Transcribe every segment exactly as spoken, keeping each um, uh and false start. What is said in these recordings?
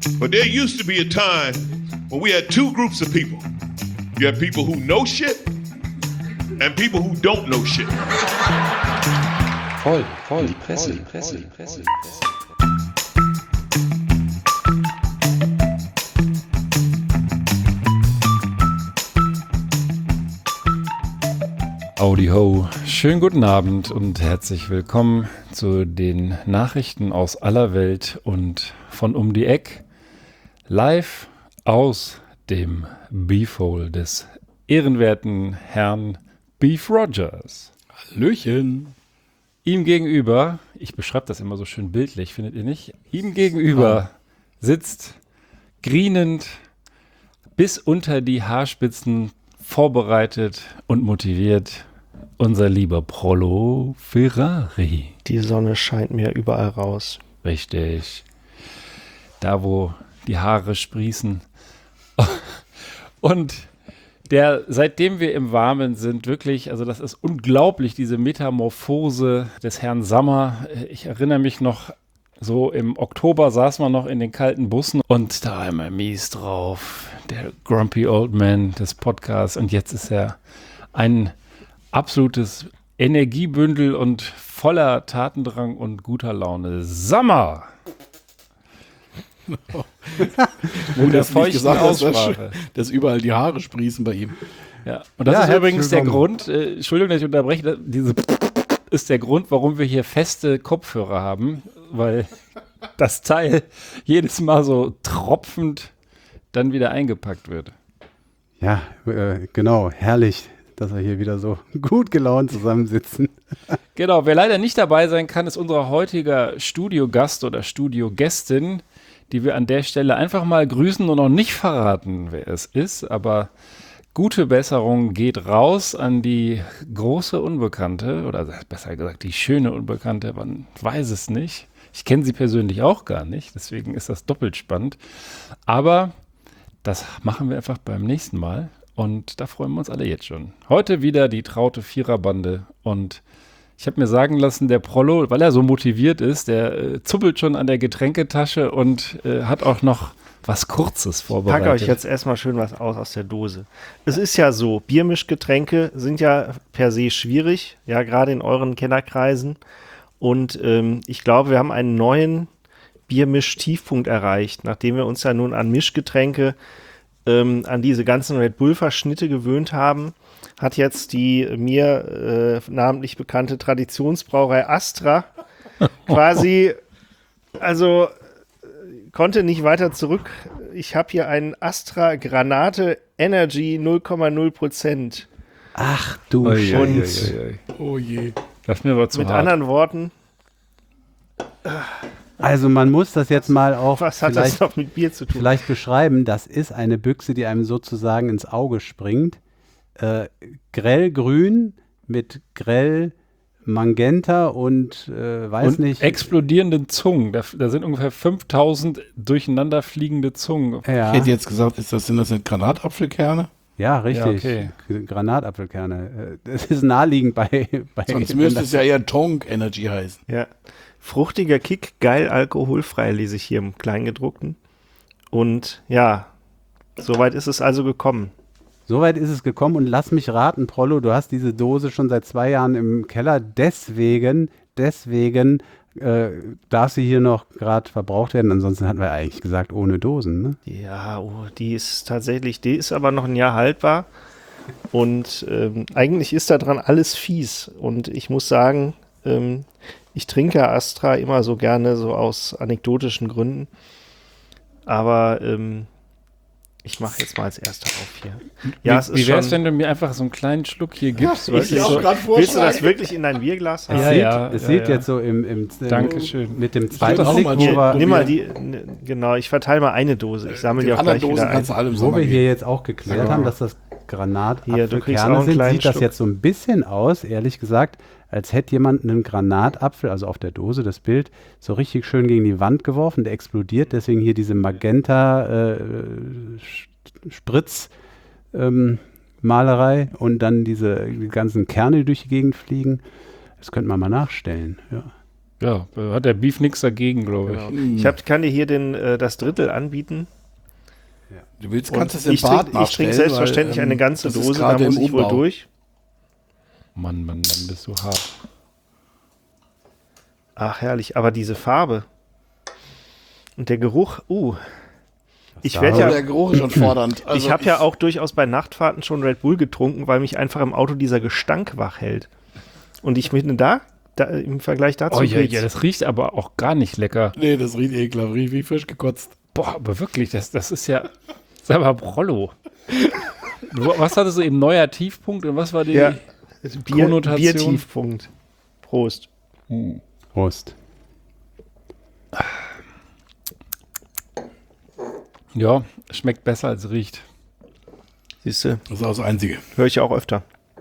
But there used to be a time when we had two groups of people. You had people who know shit and people who don't know shit. Voll, voll, die Presse, die Presse, die Presse, die Presse. Howdy ho, schönen guten Abend und herzlich willkommen zu den Nachrichten aus aller Welt und von um die Eck. Live aus dem Beefhole des ehrenwerten Herrn Beef Rogers. Hallöchen. Ihm gegenüber, ich beschreibe das immer so schön bildlich, findet ihr nicht? Ihm gegenüber sitzt grinend bis unter die Haarspitzen vorbereitet und motiviert unser lieber Prolo Ferrari. Die Sonne scheint mir überall raus. Richtig. Da, wo die Haare sprießen. Und der, seitdem wir im Warmen sind, wirklich, also das ist unglaublich, diese Metamorphose des Herrn Sammer. Ich erinnere mich noch, so im Oktober saß man noch in den kalten Bussen und da war immer mies drauf. Der Grumpy Old Man des Podcasts. Und jetzt ist er ein absolutes Energiebündel und voller Tatendrang und guter Laune. Sammer! Wo das nicht gesagt hast, dass, dass überall die Haare sprießen bei ihm. Ja, und das ja, ist übrigens der Grund, äh, Entschuldigung, dass ich unterbreche, diese ist der Grund, warum wir hier feste Kopfhörer haben, weil das Teil jedes Mal so tropfend dann wieder eingepackt wird. Ja, äh, genau, herrlich, dass wir hier wieder so gut gelaunt zusammensitzen. Genau, wer leider nicht dabei sein kann, ist unser heutiger Studiogast oder Studiogästin, die wir an der Stelle einfach mal grüßen und noch nicht verraten, wer es ist, aber gute Besserung geht raus an die große Unbekannte, oder besser gesagt die schöne Unbekannte, man weiß es nicht. Ich kenne sie persönlich auch gar nicht, deswegen ist das doppelt spannend. Aber das machen wir einfach beim nächsten Mal und da freuen wir uns alle jetzt schon. Heute wieder die traute Viererbande und ich habe mir sagen lassen, der Prollo, weil er so motiviert ist, der äh, zuppelt schon an der Getränketasche und äh, hat auch noch was Kurzes vorbereitet. Ich packe euch jetzt erstmal schön was aus aus der Dose. Es ist ja so, Biermischgetränke sind ja per se schwierig, ja gerade in euren Kennerkreisen. Und ähm, ich glaube, wir haben einen neuen Biermisch-Tiefpunkt erreicht, nachdem wir uns ja nun an Mischgetränke, ähm, an diese ganzen Red Bull-Verschnitte gewöhnt haben, hat jetzt die mir äh, namentlich bekannte Traditionsbrauerei Astra quasi, also konnte nicht weiter zurück. Ich habe hier einen Astra Granate Energy null Komma null Prozent. Ach du oh Scheiße. Je, oh je. Das ist mir aber zu Mit hart. anderen Worten. Also man muss das jetzt mal auch Was hat das noch mit Bier zu tun? Vielleicht beschreiben. Das ist eine Büchse, die einem sozusagen ins Auge springt. Äh, grellgrün mit grell Magenta und äh, weiß und nicht. explodierenden Zungen. Da, da sind ungefähr fünftausend durcheinander fliegende Zungen. Ja. Ich hätte jetzt gesagt, ist das, sind das nicht Granatapfelkerne? Ja, richtig. Ja, okay. Granatapfelkerne. Das ist naheliegend bei. bei Sonst müsste es ja eher Tonk Energy heißen. Ja. Fruchtiger Kick, geil alkoholfrei, lese ich hier im Kleingedruckten. Und ja, soweit ist es also gekommen. Soweit ist es gekommen und lass mich raten, Prollo, du hast diese Dose schon seit zwei Jahren im Keller, deswegen, deswegen äh, darf sie hier noch gerade verbraucht werden, ansonsten hatten wir eigentlich gesagt, ohne Dosen, ne? Ja, oh, die ist tatsächlich, die ist aber noch ein Jahr haltbar und ähm, eigentlich ist da dran alles fies und ich muss sagen, ähm, ich trinke Astra immer so gerne, so aus anekdotischen Gründen, aber ähm, ich mache jetzt mal als erster auf hier. Ja, wie es ist wie wäre es, schon, wenn du mir einfach so einen kleinen Schluck hier gibst? ich Weißt du, auch so, grad willst du das wirklich in dein Bierglas haben? Es Ja, sieht, ja, es ja, sieht ja. jetzt so im, im, im Dankeschön. mit dem das zweiten auch Blick, mal wo hier. wir, Nimm mal die, n- genau, ich verteile mal eine Dose. Ich sammle die, Die auch anderen gleich Dosen wieder kannst du ein. alle im wo Sommer wir hier geben. jetzt auch geklärt Ja. haben, dass das Hier, du kriegst auch Granatapfelkerne einen sind, kleinen sieht das Schluck. jetzt so ein bisschen aus, ehrlich gesagt, als hätte jemand einen Granatapfel, also auf der Dose das Bild, so richtig schön gegen die Wand geworfen, der explodiert, deswegen hier diese Magenta äh, Spritz ähm, Malerei und dann diese die ganzen Kerne, die durch die Gegend fliegen. Das könnte man mal nachstellen, ja. Ja, hat der Beef nichts dagegen, glaube ich. Genau. Ich hab, kann dir hier den, äh, das Drittel anbieten. Du willst, Und kannst es im ich Bad trinke trink selbstverständlich weil, ähm, eine ganze das ist Dose, da gerade muss im ich wohl Umbau. durch. Mann, Mann, Mann, bist du hart. Ach, herrlich. Aber diese Farbe und der Geruch, uh. Ich werde Aber ja, der Geruch ist schon fordernd. Also ich habe ja auch durchaus bei Nachtfahrten schon Red Bull getrunken, weil mich einfach im Auto dieser Gestank wach hält. Und ich finde da, da im Vergleich dazu Oh ja, geht's. ja, das riecht aber auch gar nicht lecker. Nee, das riecht ekelhaft, riecht wie frisch gekotzt. Boah, aber wirklich, das, das ist ja, sag mal, Prollo. Du, was hattest du eben, neuer Tiefpunkt und was war die Ja, Bier, Konnotation? Biertiefpunkt. Prost. Prost. Ja, schmeckt besser als riecht. Siehst du, Das ist auch das Einzige. höre ich ja auch öfter.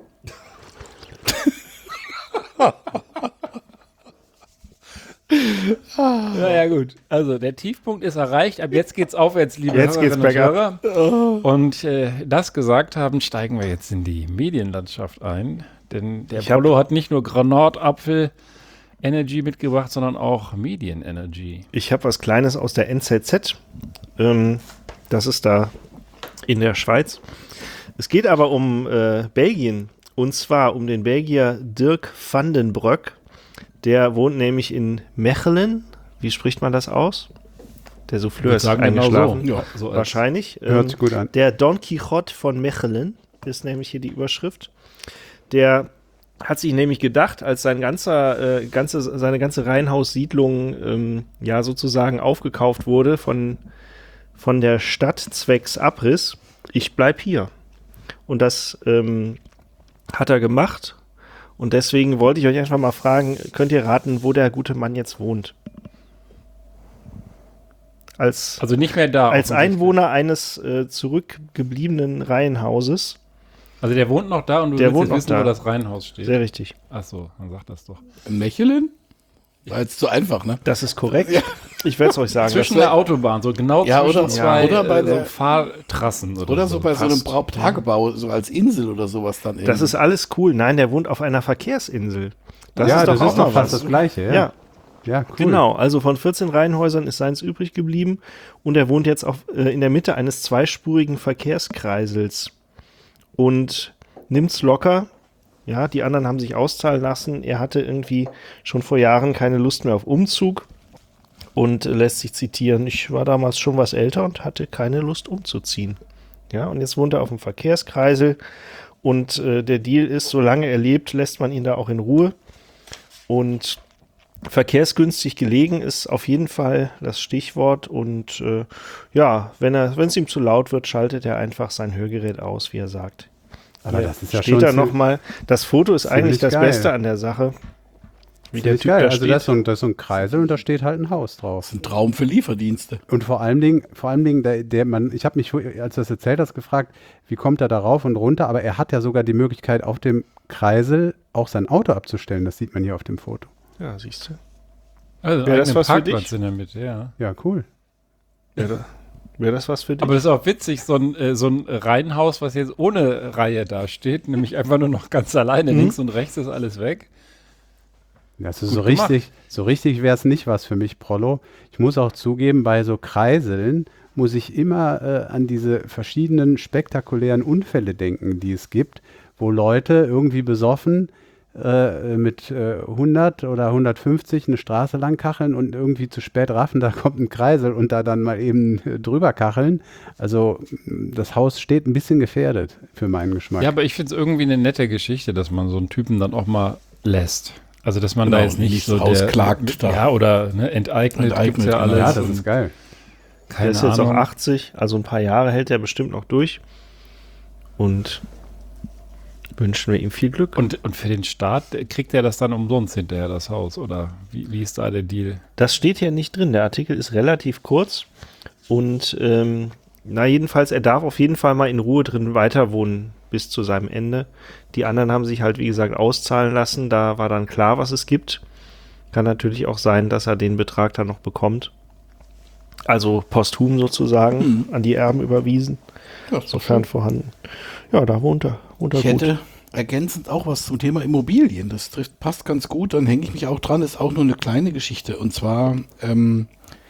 Ja, ja, gut. Also, der Tiefpunkt ist erreicht. Ab jetzt geht's aufwärts, liebe Jetzt geht's Hörerinnen und Hörer. Und äh, das gesagt haben, steigen wir jetzt in die Medienlandschaft ein. Denn der Ich hab- Polo hat nicht nur Granatapfel Energy mitgebracht, sondern auch Medien-Energy. Ich habe was Kleines aus der N Z Z. Ähm, das ist da in der Schweiz. Es geht aber um äh, Belgien. Und zwar um den Belgier Dirk van den Broek. Der wohnt nämlich in Mechelen. Wie spricht man das aus? Der Souffleur würde ist sagen, genau eingeschlafen. so. Ja, So als- Wahrscheinlich. Hört Ähm, sich gut an. Der Don Quixote von Mechelen ist nämlich hier die Überschrift. Der hat sich nämlich gedacht, als sein ganzer, äh, ganze, seine ganze Reihenhaussiedlung ähm, ja sozusagen aufgekauft wurde von, von der Stadt zwecks Abriss, ich bleib hier. Und das ähm, hat er gemacht. Und deswegen wollte ich euch einfach mal fragen, könnt ihr raten, wo der gute Mann jetzt wohnt? Als, Also nicht mehr da. als offensichtlich. Einwohner eines äh, zurückgebliebenen Reihenhauses. Also der wohnt noch da und du Der willst wohnt jetzt noch wissen, da. wo das Reihenhaus steht. Sehr richtig. Ach so, dann sag das doch. In Mechelen? War jetzt zu einfach, ne? Das ist korrekt. Ich werde es euch sagen. Zwischen Das- der Autobahn, so genau Ja, zwischen oder- zwei oder bei äh, so der- Fahrtrassen. Oder, Oder so bei so einem passt. Brautagebau, so als Insel oder sowas dann eben. Das ist alles cool. Nein, der wohnt auf einer Verkehrsinsel. Das ja, ist doch das auch ist doch noch fast was. das Gleiche. Ja, Ja, ja cool. genau. Also von vierzehn Reihenhäusern ist seins übrig geblieben und er wohnt jetzt auf, äh, in der Mitte eines zweispurigen Verkehrskreisels und nimmt's locker. Ja, die anderen haben sich auszahlen lassen. Er hatte irgendwie schon vor Jahren keine Lust mehr auf Umzug und äh, lässt sich zitieren, ich war damals schon was älter und hatte keine Lust umzuziehen. Ja, und jetzt wohnt er auf dem Verkehrskreisel und äh, der Deal ist, solange er lebt, lässt man ihn da auch in Ruhe. Und verkehrsgünstig gelegen ist auf jeden Fall das Stichwort. Und äh, ja, wenn er, wenn es ihm zu laut wird, schaltet er einfach sein Hörgerät aus, wie er sagt. Aber Hier das ist ja steht schon da ziemlich- nochmal. Das Foto ist ziemlich eigentlich das geil. Beste an der Sache. Wie der Ziemlich Typ geil. da Also steht. das ist, so ein, das ist so ein Kreisel und da steht halt ein Haus drauf. ein Traum für Lieferdienste. Und vor allem Dingen, vor allem Dingen, der, der man, ich habe mich, als du das erzählt hast, gefragt, wie kommt er da rauf und runter, aber er hat ja sogar die Möglichkeit, auf dem Kreisel auch sein Auto abzustellen. Das sieht man hier auf dem Foto. Ja, siehst du. Also Wäre das eigenen was für Parkplatz dich? in der Mitte, ja. Ja, cool. Wäre wär das was für dich? Aber das ist auch witzig, so ein, äh, so ein Reihenhaus, was jetzt ohne Reihe da steht, nämlich einfach nur noch ganz alleine, Mhm. links und rechts ist alles weg. Das ist Gut so gemacht. richtig, so richtig wäre es nicht was für mich, Prollo. Ich muss auch zugeben, bei so Kreiseln muss ich immer äh, an diese verschiedenen spektakulären Unfälle denken, die es gibt, wo Leute irgendwie besoffen äh, mit äh, hundert oder hundertfünfzig eine Straße lang kacheln und irgendwie zu spät raffen, da kommt ein Kreisel und da dann mal eben äh, drüber kacheln. Also m, das Haus steht ein bisschen gefährdet für meinen Geschmack. Ja, aber ich finde es irgendwie eine nette Geschichte, dass man so einen Typen dann auch mal lässt. Also, dass man Genau, da jetzt nicht nicht so rausklagt der, da. ja, oder ne, enteignet, Enteignet, gibt's ja genau. alles. ja, das und ist geil. keine Der ist jetzt auch Ahnung. achtzig, also ein paar Jahre hält er bestimmt noch durch. Und wünschen wir ihm viel Glück. Und, und für den Staat äh, kriegt er das dann umsonst hinterher, das Haus, oder wie, wie ist da der Deal? Das steht hier nicht drin. Der Artikel ist relativ kurz. Und ähm, na jedenfalls, er darf auf jeden Fall mal in Ruhe drin weiter wohnen bis zu seinem Ende. Die anderen haben sich halt, wie gesagt, auszahlen lassen. Da war dann klar, was es gibt. Kann natürlich auch sein, dass er den Betrag dann noch bekommt. Also posthum sozusagen an die Erben überwiesen, Ja, ist doch sofern schön. vorhanden. Ja, da wohnt er. Wohnt er Ich gut. hätte ergänzend auch was zum Thema Immobilien. Das trifft, passt ganz gut, dann hänge ich mich auch dran. Ist auch nur eine kleine Geschichte. Und zwar, ähm,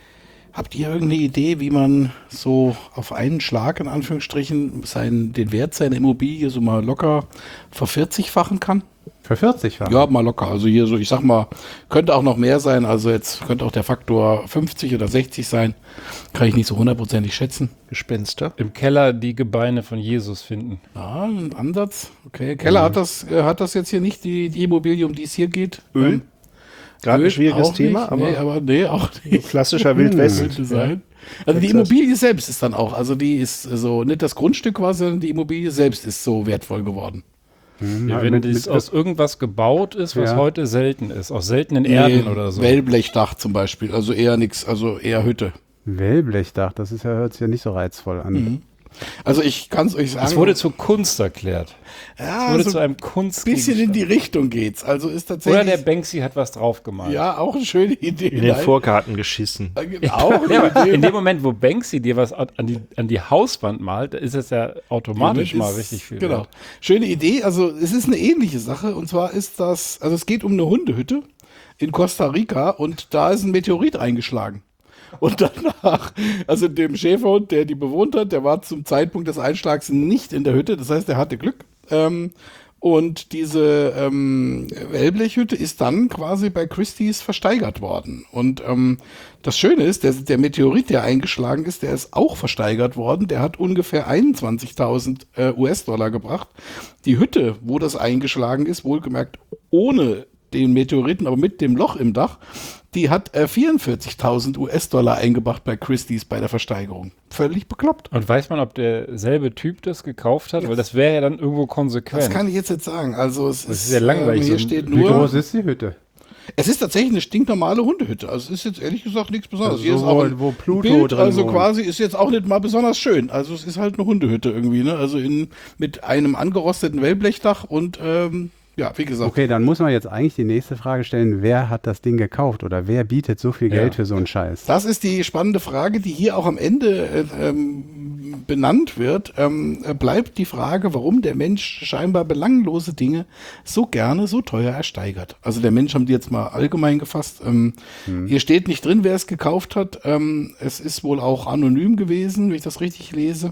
habt ihr irgendeine Idee, wie man so auf einen Schlag, in Anführungsstrichen, seinen, den Wert seiner Immobilie so mal locker vervierzigfachen kann? Vervierzigfachen? Ja, mal locker. Also hier so, ich sag mal, könnte auch noch mehr sein. Also jetzt könnte auch der Faktor fünfzig oder sechzig sein. Kann ich nicht so hundertprozentig schätzen. Gespenster. Im Keller die Gebeine von Jesus finden. Ja, ein Ansatz. Okay, Keller hat das äh, hat das jetzt hier nicht, die, die Immobilie, um die es hier geht. Öl? Ähm, Gerade Öl ein schwieriges auch Thema, nicht. aber, nee, aber nee, auch nicht. klassischer Wildwest. Könnte sein. Also die Immobilie selbst ist dann auch, also die ist so, nicht das Grundstück quasi, sondern die Immobilie selbst ist so wertvoll geworden. Hm, Ja, ja, wenn mit, das mit, aus irgendwas gebaut ist, was Ja. heute selten ist, aus seltenen Erden Nee, oder so. Wellblechdach zum Beispiel, also eher nichts, also eher Hütte. Wellblechdach, das ist ja, hört sich ja nicht so reizvoll an. Mhm. Also ich kann es euch sagen. Es wurde zur Kunst erklärt. ja, Es wurde so zu einem ein bisschen in Kunstgegenstand. die Richtung geht's. Also ist tatsächlich. Oder der Banksy hat was drauf gemalt. ja, auch eine schöne Idee. In den Nein. Vorgarten geschissen. Äh, Auch Ja, eine aber Idee. in dem Moment, wo Banksy dir was an die, an die Hauswand malt, ist es ja automatisch Damit mal ist- richtig viel Genau. wert. Schöne Idee. Also es ist eine ähnliche Sache. Und zwar ist das, also es geht um eine Hundehütte in Costa Rica und da ist ein Meteorit eingeschlagen. Und danach, also dem Schäferhund, der die bewohnt hat, der war zum Zeitpunkt des Einschlags nicht in der Hütte. Das heißt, er hatte Glück. Ähm, und diese ähm, Wellblechhütte ist dann quasi bei Christie's versteigert worden. Und ähm, das Schöne ist, der, der Meteorit, der eingeschlagen ist, der ist auch versteigert worden. Der hat ungefähr einundzwanzigtausend äh, U S-Dollar gebracht. Die Hütte, wo das eingeschlagen ist, wohlgemerkt ohne den Meteoriten, aber mit dem Loch im Dach, die hat äh, vierundvierzigtausend U S-Dollar eingebracht bei Christie's bei der Versteigerung. Völlig bekloppt. Und weiß man, ob derselbe Typ das gekauft hat? Weil das wäre ja dann irgendwo konsequent. Das kann ich jetzt nicht sagen. Also es Das ist, ist ja langweilig, ähm, hier so ein- steht Wie nur, groß ist die Hütte? es ist tatsächlich eine stinknormale Hundehütte. Also es ist jetzt ehrlich gesagt nichts Besonderes. Also Hier so, ist auch wo- ein wo Pluto Bild, drin also wohnt. quasi ist jetzt auch nicht mal besonders schön. Also es ist halt eine Hundehütte irgendwie, ne? Also in, mit einem angerosteten Wellblechdach und ähm, ja, wie gesagt. Okay, dann muss man jetzt eigentlich die nächste Frage stellen, wer hat das Ding gekauft oder wer bietet so viel Ja. Geld für so einen Scheiß? Das ist die spannende Frage, die hier auch am Ende äh, ähm, benannt wird. Ähm, äh, bleibt die Frage, warum der Mensch scheinbar belanglose Dinge so gerne so teuer ersteigert. Also der Mensch haben die jetzt mal allgemein gefasst. Ähm, Hier steht nicht drin, wer es gekauft hat. Ähm, es ist wohl auch anonym gewesen, wenn ich das richtig lese.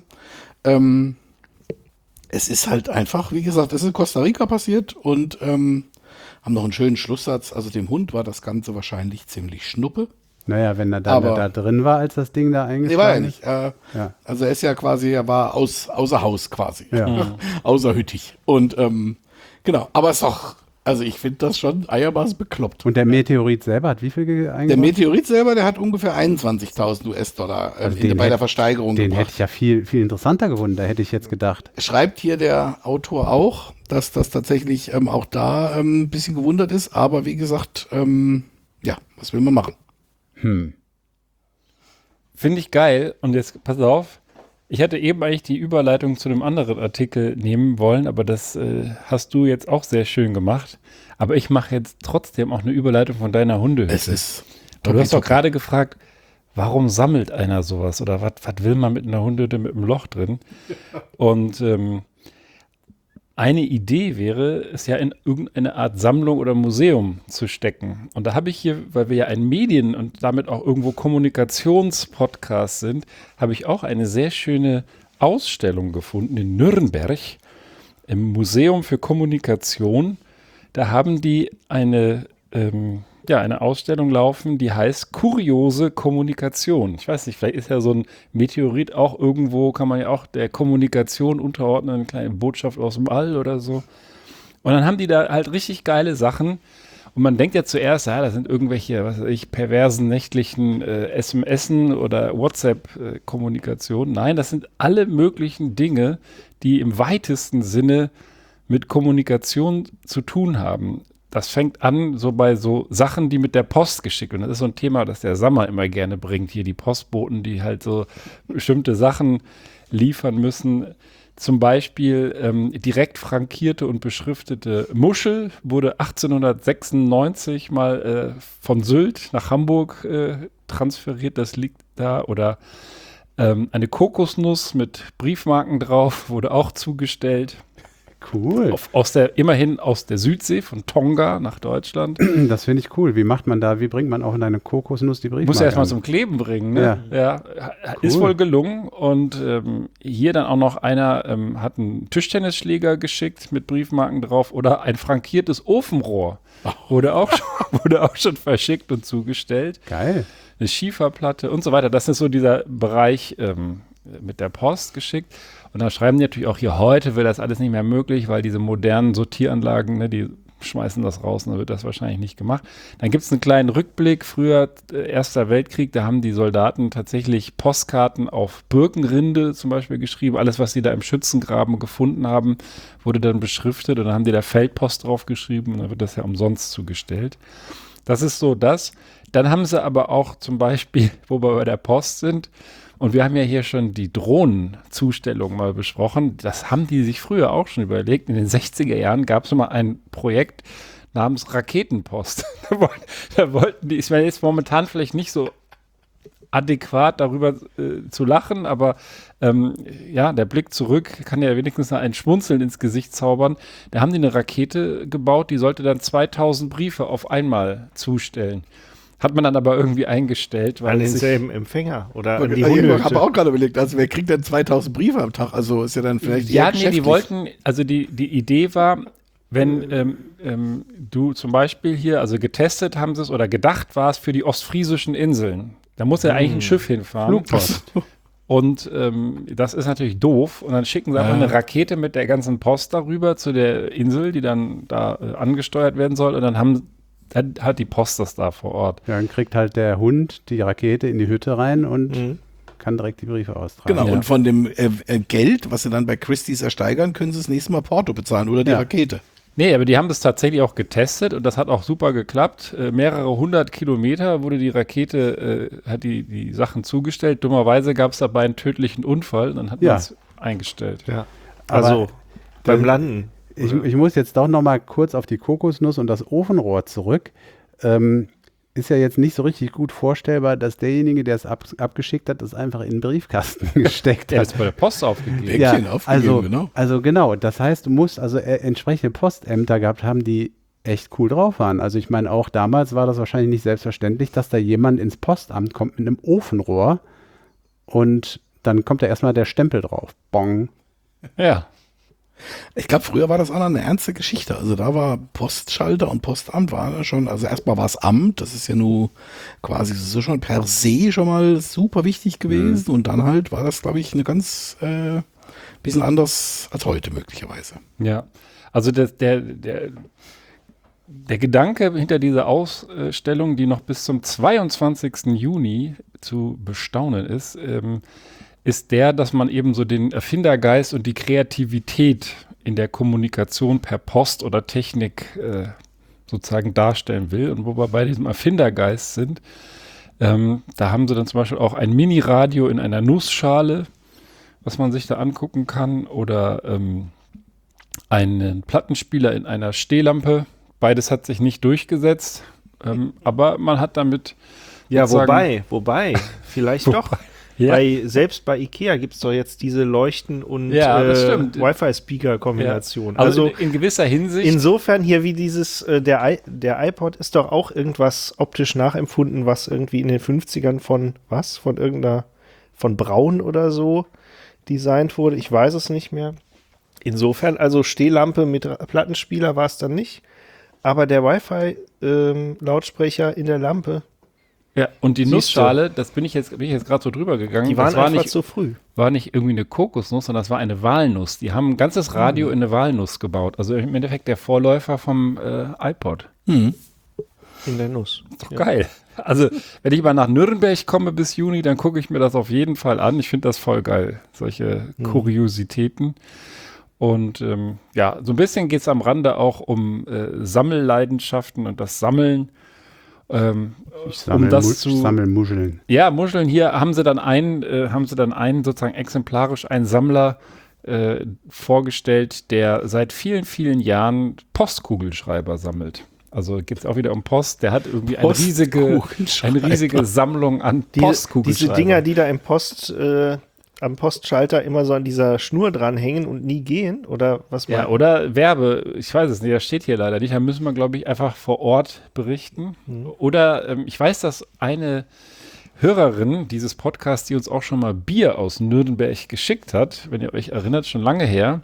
Ähm, es ist halt einfach, wie gesagt, es ist in Costa Rica passiert und ähm, haben noch einen schönen Schlusssatz. Also dem Hund war das Ganze wahrscheinlich ziemlich schnuppe. Naja, wenn er da, Aber- da drin war, als das Ding da eingeschlagen Nee, war er ist. nicht. Äh, Ja. Also er ist ja quasi, er war aus, außer Haus quasi. Ja. Außerhüttig. Und ähm, genau, aber es ist doch, also ich finde das schon eiermaßen bekloppt. Und der Meteorit selber hat wie viel ge- Der eingebracht? Meteorit selber, der hat ungefähr einundzwanzigtausend U S-Dollar äh, Also in- den bei der hätte- Versteigerung Den hätte gebracht. ich ja viel, viel interessanter gefunden, da hätte ich jetzt gedacht. Schreibt hier der Autor auch, dass das tatsächlich ähm, auch da ähm, ein bisschen gewundert ist. Aber wie gesagt, ähm, ja, was will man machen? Hm. Finde ich geil. Und jetzt, pass auf, ich hatte eben eigentlich die Überleitung zu einem anderen Artikel nehmen wollen, aber das äh, hast du jetzt auch sehr schön gemacht. Aber ich mache jetzt trotzdem auch eine Überleitung von deiner Hundehütte. Es ist. Du hast doch gerade gefragt, warum sammelt einer sowas? Oder was will man mit einer Hundehütte mit einem Loch drin? Und ähm, eine Idee wäre, es ja in irgendeine Art Sammlung oder Museum zu stecken. Und da habe ich hier, weil wir ja ein Medien- und damit auch irgendwo Kommunikationspodcast sind, habe ich auch eine sehr schöne Ausstellung gefunden in Nürnberg im Museum für Kommunikation. Da haben die eine, ähm, ja, eine Ausstellung laufen, die heißt Kuriose Kommunikation. Ich weiß nicht, vielleicht ist ja so ein Meteorit auch irgendwo, kann man ja auch der Kommunikation unterordnen, eine kleine Botschaft aus dem All oder so. Und dann haben die da halt richtig geile Sachen. Und man denkt ja zuerst, ja, das sind irgendwelche, was weiß ich, perversen nächtlichen äh, S M S-en oder WhatsApp-Kommunikation. Nein, das sind alle möglichen Dinge, die im weitesten Sinne mit Kommunikation zu tun haben. Das fängt an so bei so Sachen, die mit der Post geschickt werden. Das ist so ein Thema, das der Sammer immer gerne bringt. Hier die Postboten, die halt so bestimmte Sachen liefern müssen. Zum Beispiel ähm, direkt frankierte und beschriftete Muschel wurde achtzehnhundertsechsundneunzig mal äh, von Sylt nach Hamburg äh, transferiert. Das liegt da. Oder ähm, eine Kokosnuss mit Briefmarken drauf wurde auch zugestellt. Cool. Auf, aus der, immerhin aus der Südsee, von Tonga nach Deutschland. Das finde ich cool. Wie macht man da, wie bringt man auch in eine Kokosnuss die Briefmarke Muss ja erstmal an? zum Kleben bringen, ne? Ja. Ja, ist Cool. wohl gelungen. Und ähm, hier dann auch noch einer ähm, hat einen Tischtennisschläger geschickt mit Briefmarken drauf oder ein frankiertes Ofenrohr. Wurde auch, schon, wurde auch schon verschickt und zugestellt. Geil. Eine Schieferplatte und so weiter. Das ist so dieser Bereich ähm, mit der Post geschickt. Und da schreiben die natürlich auch hier, heute wird das alles nicht mehr möglich, weil diese modernen Sortieranlagen, ne, die schmeißen das raus, und dann wird das wahrscheinlich nicht gemacht. Dann gibt es einen kleinen Rückblick. Früher, äh, Erster Weltkrieg, da haben die Soldaten tatsächlich Postkarten auf Birkenrinde zum Beispiel geschrieben. Alles, was sie da im Schützengraben gefunden haben, wurde dann beschriftet und dann haben die da Feldpost drauf geschrieben und dann wird das ja umsonst zugestellt. Das ist so das. Dann haben sie aber auch zum Beispiel, wo wir bei der Post sind, und wir haben ja hier schon die Drohnenzustellung mal besprochen. Das haben die sich früher auch schon überlegt. In den sechziger Jahren gab es mal ein Projekt namens Raketenpost. Da wollten, da wollten die, ich meine, jetzt momentan vielleicht nicht so adäquat darüber äh, zu lachen, aber ähm, ja, der Blick zurück kann ja wenigstens ein Schmunzeln ins Gesicht zaubern. Da haben die eine Rakete gebaut, die sollte dann zweitausend Briefe auf einmal zustellen. Hat man dann aber irgendwie eingestellt, weil An es sich, denselben Empfänger oder an die Ich habe Hundehütte. auch gerade überlegt, also wer kriegt denn zweitausend Briefe am Tag? Also ist ja dann vielleicht ja, eher nee, die geschäftlich. wollten, also die, die Idee war, wenn ähm, ähm, du zum Beispiel hier, also getestet haben sie es oder gedacht war es für die ostfriesischen Inseln. Da muss ja eigentlich ein Schiff hinfahren. Flugpost. Und ähm, das ist natürlich doof. Und dann schicken sie einfach eine Rakete mit der ganzen Post darüber zu der Insel, die dann da äh, angesteuert werden soll. Und dann haben dann hat die Post das da vor Ort. Ja, dann kriegt halt der Hund die Rakete in die Hütte rein und Mhm. kann direkt die Briefe austragen. Genau, Ja. und von dem äh, äh, Geld, was sie dann bei Christie's ersteigern, können sie das nächste Mal Porto bezahlen oder die Ja. Rakete. Nee, aber die haben das tatsächlich auch getestet und das hat auch super geklappt. Äh, mehrere hundert Kilometer wurde die Rakete, äh, hat die, die Sachen zugestellt. Dummerweise gab es dabei einen tödlichen Unfall und dann hat Ja. man es eingestellt. Ja. Aber Also beim dann- Landen. Ich, ich muss jetzt doch noch mal kurz auf die Kokosnuss und das Ofenrohr zurück. Ähm, ist ja jetzt nicht so richtig gut vorstellbar, dass derjenige, der es ab, abgeschickt hat, das einfach in den Briefkasten gesteckt Der hat. ist bei der Post aufgegeben. Weg. Päckchen aufgegeben, also, genau. also genau, das heißt, du musst also äh, entsprechende Postämter gehabt haben, die echt cool drauf waren. Also ich meine, auch damals war das wahrscheinlich nicht selbstverständlich, dass da jemand ins Postamt kommt mit einem Ofenrohr und dann kommt da erstmal der Stempel drauf. Bong. Ja. Ich glaube, früher war das auch noch eine ernste Geschichte. Also da war Postschalter und Postamt war ja schon, also erstmal war es Amt, das ist ja nur quasi so schon per se schon mal super wichtig gewesen. Und dann halt war das, glaube ich, eine ganz äh, bisschen anders als heute möglicherweise. Ja, also das, der, der, der Gedanke hinter dieser Ausstellung, die noch bis zum zweiundzwanzigsten Juni zu bestaunen ist, ähm, ist der, dass man eben so den Erfindergeist und die Kreativität in der Kommunikation per Post oder Technik äh, sozusagen darstellen will. Und wo wir bei diesem Erfindergeist sind, ähm, da haben sie dann zum Beispiel auch ein Mini-Radio in einer Nussschale, was man sich da angucken kann, oder ähm, einen Plattenspieler in einer Stehlampe. Beides hat sich nicht durchgesetzt, ähm, aber man hat damit Ja, sozusagen- wobei, wobei, vielleicht doch. Ja. Bei, selbst bei Ikea gibt es doch jetzt diese Leuchten- und Ja, das äh, stimmt. Wi-Fi-Speaker-Kombination. Ja. Also, Also in gewisser Hinsicht. insofern hier wie dieses, äh, der, I der iPod ist doch auch irgendwas optisch nachempfunden, was irgendwie in den fünfzigern von, was? Von irgendeiner, von Braun oder so designt wurde. Ich weiß es nicht mehr. Insofern, also Stehlampe mit Ra- Plattenspieler war es dann nicht. Aber der Wi-Fi-Lautsprecher in der Lampe, ja, und die Siehste. Nussschale, das bin ich jetzt, bin ich jetzt gerade so drüber gegangen. die waren das war einfach nicht, zu früh. war nicht irgendwie eine Kokosnuss, sondern das war eine Walnuss. Die haben ein ganzes Radio in eine Walnuss gebaut. Also im Endeffekt der Vorläufer vom äh, iPod. In der Nuss. Ist doch geil. Also, wenn ich mal nach Nürnberg komme bis Juni, dann gucke ich mir das auf jeden Fall an. Ich finde das voll geil, solche Kuriositäten. Und ähm, ja, so ein bisschen geht es am Rande auch um äh, Sammelleidenschaften und das Sammeln. Ähm, Ich sammle, um das Mu- zu, ich sammle Muscheln. ja, Muscheln hier haben sie dann einen, äh, haben sie dann einen sozusagen exemplarisch einen Sammler äh, vorgestellt, der seit vielen, vielen Jahren Postkugelschreiber sammelt. Also geht es auch wieder um Post. Der hat irgendwie eine riesige, Postkugelschreiber. eine riesige Sammlung an Diese, diese Postkugelschreibern. Dinger, die da im Post, äh, am Postschalter immer so an dieser Schnur dranhängen und nie gehen? Oder was Ja, meint- oder Werbe, ich weiß es nicht, das steht hier leider nicht. Da müssen wir, glaube ich, einfach vor Ort berichten. Oder ähm, ich weiß, dass eine Hörerin dieses Podcasts, die uns auch schon mal Bier aus Nürnberg geschickt hat, wenn ihr euch erinnert, schon lange her,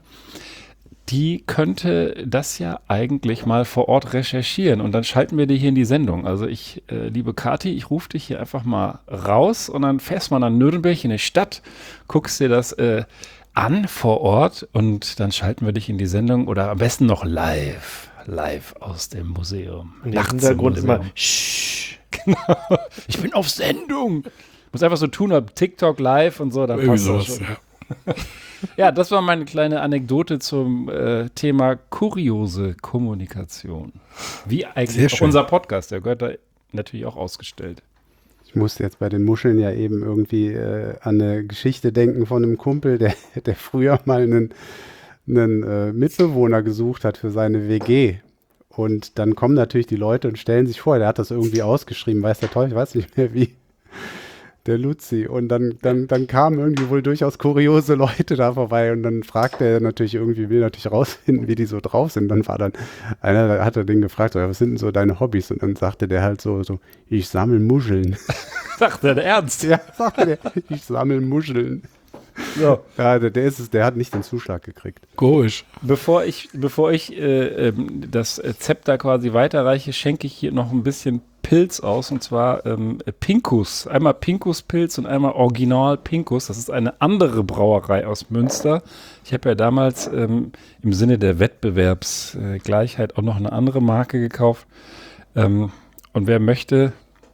die könnte das ja eigentlich mal vor Ort recherchieren und dann schalten wir die hier in die Sendung. Also ich, äh, liebe Kathi, ich rufe dich hier einfach mal raus und dann fährst mal nach Nürnberg in die Stadt, guckst dir das äh, an vor Ort und dann schalten wir dich in die Sendung oder am besten noch live, live aus dem Museum. Und im Nachts im Hintergrund Museum. immer, Shh. Genau. Ich bin auf Sendung. Muss einfach so tun, ob TikTok live und so, dann Irgendwie passt das sowas, schon. ja. Ja, das war meine kleine Anekdote zum äh, Thema kuriose Kommunikation. Wie Sehr eigentlich auch schön. unser Podcast, der gehört da natürlich auch ausgestellt. Ich musste jetzt bei den Muscheln ja eben irgendwie äh, an eine Geschichte denken von einem Kumpel, der, der früher mal einen, einen äh, Mitbewohner gesucht hat für seine W G. Und dann kommen natürlich die Leute und stellen sich vor, der hat das irgendwie ausgeschrieben, weiß der Teufel, ich weiß nicht mehr wie, der Luzi. Und dann, dann, dann kamen irgendwie wohl durchaus kuriose Leute da vorbei und dann fragte er natürlich irgendwie, will natürlich rausfinden, wie die so drauf sind. Dann war dann, einer da hat er den gefragt, so, ja, was sind denn so deine Hobbys? Und dann sagte der halt so, so ich sammle Muscheln. Sagt der Ernst? Ja, sagte der, ich sammle Muscheln. So. Ja, der, der ist es, der hat nicht den Zuschlag gekriegt. Komisch. Bevor ich, bevor ich äh, ähm, das äh, Zepter quasi weiterreiche, schenke ich hier noch ein bisschen Pilz aus, und zwar ähm, Pinkus. Einmal Pinkus-Pilz und einmal Original Pinkus. Das ist eine andere Brauerei aus Münster. Ich habe ja damals ähm, im Sinne der Wettbewerbsgleichheit auch noch eine andere Marke gekauft. Ähm, und wer möchte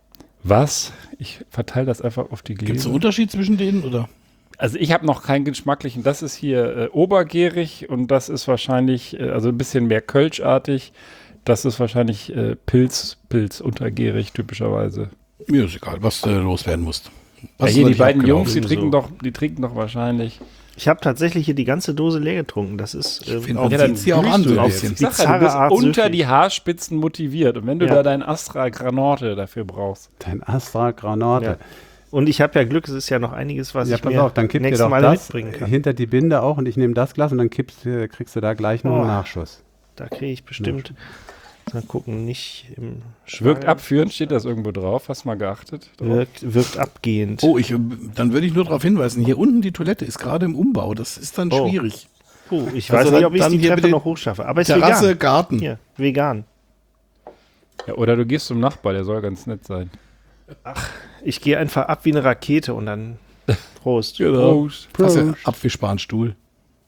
was, ich verteile das einfach auf die Gibt es Gläser. einen Unterschied zwischen denen, oder? Also ich habe noch keinen geschmacklichen. Das ist hier äh, obergärig und das ist wahrscheinlich, äh, also ein bisschen mehr Kölschartig. Das ist wahrscheinlich äh, Pilz, Pilz untergärig typischerweise. Mir ist egal, was du loswerden musst. Ja, Was hier soll die ich beiden abgelaufen? Jungs, die so. trinken doch, die trinken doch wahrscheinlich. Ich habe tatsächlich hier die ganze Dose leer getrunken. Das ist äh, finde, auch man dann sieht's hier auch grüßt an, du so ein jetzt. bisschen. Ich sag ja, Bizarre du bist Art unter süffig. die Haarspitzen motiviert. Und wenn du Ja. da dein Astra Granate dafür brauchst. Dein Astra Granate. Ja. Und ich habe ja Glück, es ist ja noch einiges, was Ja, ich pass mir auf, dann kipp dir nächstes doch Mal das mitbringen kann. hinter die Binde auch und ich nehme das Glas und dann kippst, du- kriegst du da gleich noch einen Oh. Nachschuss. Da kriege ich bestimmt. Mal gucken, nicht im Wirkt Schwang- abführend, steht das irgendwo drauf. Hast du mal geachtet? Drauf? Wirkt, wirkt abgehend. Oh, ich, dann würde ich nur darauf hinweisen, hier unten die Toilette ist gerade im Umbau. Das ist dann Oh. schwierig. Puh, ich Also weiß nicht, dann- ob ich dann die hier Treppe bitte noch hochschaffe. Aber ist Terrasse, vegan. Garten. Hier, vegan. Ja, oder du gehst zum Nachbar, der soll ganz nett sein. Ich gehe einfach ab wie eine Rakete und dann Prost. Genau. Prost. Hast ja abwischbaren Stuhl.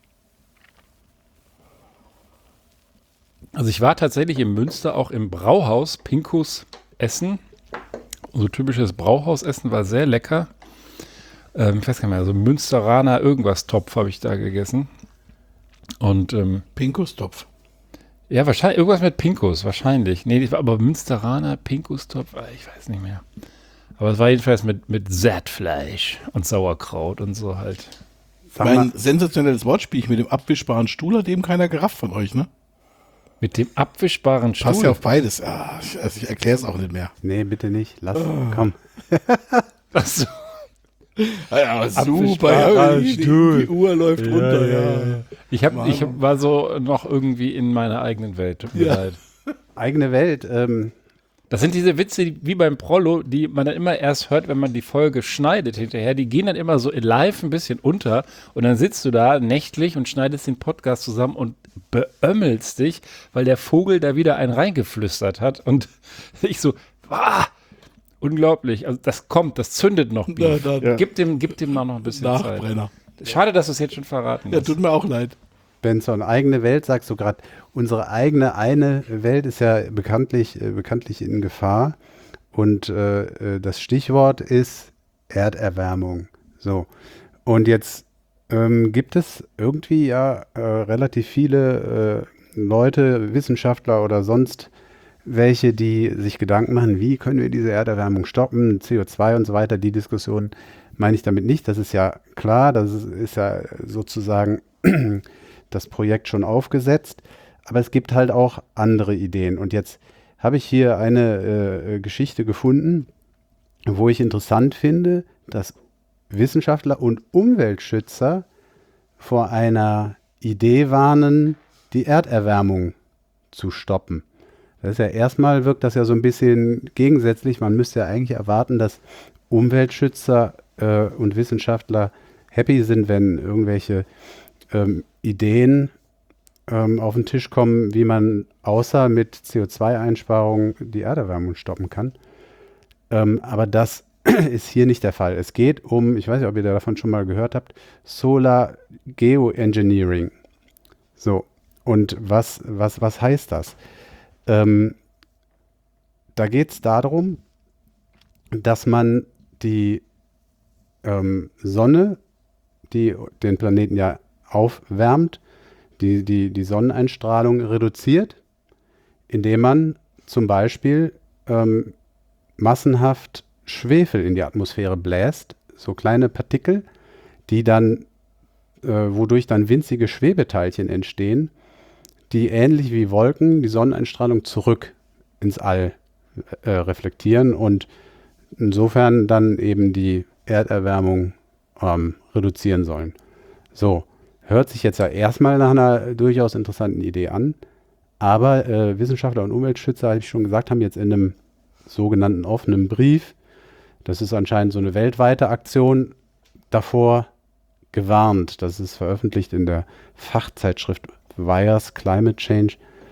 Also ich war tatsächlich in Münster auch im Brauhaus Pinkus essen. So typisches Brauhausessen war sehr lecker. Ähm, ich weiß gar nicht mehr, so Münsteraner irgendwas Topf habe ich da gegessen. Und ähm, Pinkustopf. ja, wahrscheinlich irgendwas mit Pinkus, wahrscheinlich. Nee, das war aber Münsteraner Pinkustopf, ah, ich weiß nicht mehr. Aber es war jedenfalls mit, mit Saatfleisch und Sauerkraut und so halt. Sag Mein mal, sensationelles Wortspiel mit dem abwischbaren Stuhl hat eben keiner gerafft von euch, ne? Mit dem abwischbaren Stuhl. Passt ja auf beides. Ah, ich, also ich erkläre es auch nicht mehr. nee, bitte nicht. Lass, komm. Ach so. Ja, super. Abwischbarer Ja, die, Stuhl. die Uhr läuft runter, ja. Ich, hab, ich hab, war so noch irgendwie in meiner eigenen Welt. Tut mir Ja. leid. Eigene Welt. Ähm, Das sind diese Witze die, wie beim Prollo, die man dann immer erst hört, wenn man die Folge schneidet hinterher. Die gehen dann immer so live ein bisschen unter und dann sitzt du da nächtlich und schneidest den Podcast zusammen und beömmelst dich, weil der Vogel da wieder einen reingeflüstert hat. Und ich so, ah, unglaublich. Also das kommt, das zündet noch. Beef. Na, na, Ja. Gib dem, gib dem noch ein bisschen Zeit. Nachbrenner. Schade, dass du es jetzt schon verraten Ja, hast. tut mir auch leid. Benson, eigene Welt, sagst du gerade. Unsere eigene eine Welt ist ja bekanntlich, äh, bekanntlich in Gefahr. Und äh, äh, das Stichwort ist Erderwärmung. So. Und jetzt ähm, gibt es irgendwie ja äh, relativ viele äh, Leute, Wissenschaftler oder sonst welche, die sich Gedanken machen, wie können wir diese Erderwärmung stoppen, C O zwei und so weiter. Die Diskussion meine ich damit nicht. Das ist ja klar, das ist, ist ja sozusagen das Projekt schon aufgesetzt. Aber es gibt halt auch andere Ideen. Und jetzt habe ich hier eine äh, Geschichte gefunden, wo ich interessant finde, dass Wissenschaftler und Umweltschützer vor einer Idee warnen, die Erderwärmung zu stoppen. Das ist ja erstmal, wirkt das ja so ein bisschen gegensätzlich. Man müsste ja eigentlich erwarten, dass Umweltschützer äh, und Wissenschaftler happy sind, wenn irgendwelche ähm, Ideen ähm, auf den Tisch kommen, wie man außer mit C O zwei Einsparungen die Erderwärmung stoppen kann. Ähm, aber das ist hier nicht der Fall. Es geht um, ich weiß nicht, ob ihr davon schon mal gehört habt, Solar Geoengineering. So, und was, was, was heißt das? Ähm, da geht es darum, dass man die ähm, Sonne, die den Planeten ja aufwärmt, die, die, die Sonneneinstrahlung reduziert, indem man zum Beispiel ähm, massenhaft Schwefel in die Atmosphäre bläst, so kleine Partikel, die dann, äh, wodurch dann winzige Schwebeteilchen entstehen, die ähnlich wie Wolken die Sonneneinstrahlung zurück ins All äh, reflektieren und insofern dann eben die Erderwärmung ähm, reduzieren sollen. So, hört sich jetzt ja erstmal nach einer durchaus interessanten Idee an, aber äh, Wissenschaftler und Umweltschützer, habe ich schon gesagt, haben jetzt in einem sogenannten offenen Brief, das ist anscheinend so eine weltweite Aktion, davor gewarnt. Das ist veröffentlicht in der Fachzeitschrift Wires Climate Change.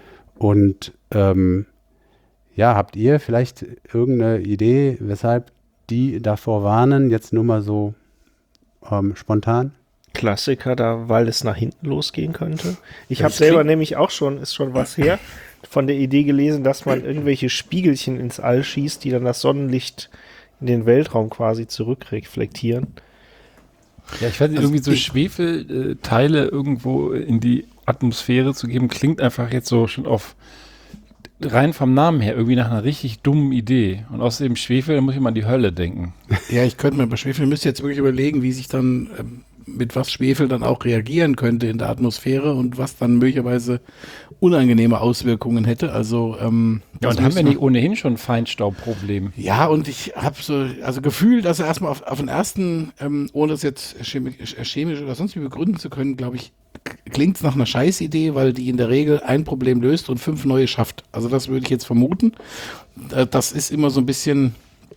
Und ähm, ja, habt ihr vielleicht irgendeine Idee, weshalb die davor warnen, jetzt nur mal so ähm, spontan? Klassiker, da, weil es nach hinten losgehen könnte. Ich habe Das selber klingt- nämlich auch schon, ist schon was her, von der Idee gelesen, dass man irgendwelche Spiegelchen ins All schießt, die dann das Sonnenlicht in den Weltraum quasi zurückreflektieren. Ja, ich weiß nicht, Also irgendwie so ich- Schwefelteile irgendwo in die Atmosphäre zu geben, klingt einfach jetzt so schon auf rein vom Namen her irgendwie nach einer richtig dummen Idee. Und außerdem Schwefel, da muss ich mal an die Hölle denken. Ja, ich könnte mir bei Schwefel, müsste jetzt wirklich überlegen, wie sich dann, ähm, mit was Schwefel dann auch reagieren könnte in der Atmosphäre und was dann möglicherweise unangenehme Auswirkungen hätte. Also, ähm, Ja, das und haben müsste wir man- nicht ohnehin schon ein Feinstaubproblem? Ja, und ich habe so, also gefühlt, also erstmal auf, auf den ersten, ähm, ohne das jetzt chemisch, chemisch oder sonst wie begründen zu können, glaube ich, klingt es nach einer Scheißidee, weil die in der Regel ein Problem löst und fünf neue schafft. Also das würde ich jetzt vermuten. Äh, Das ist immer so ein bisschen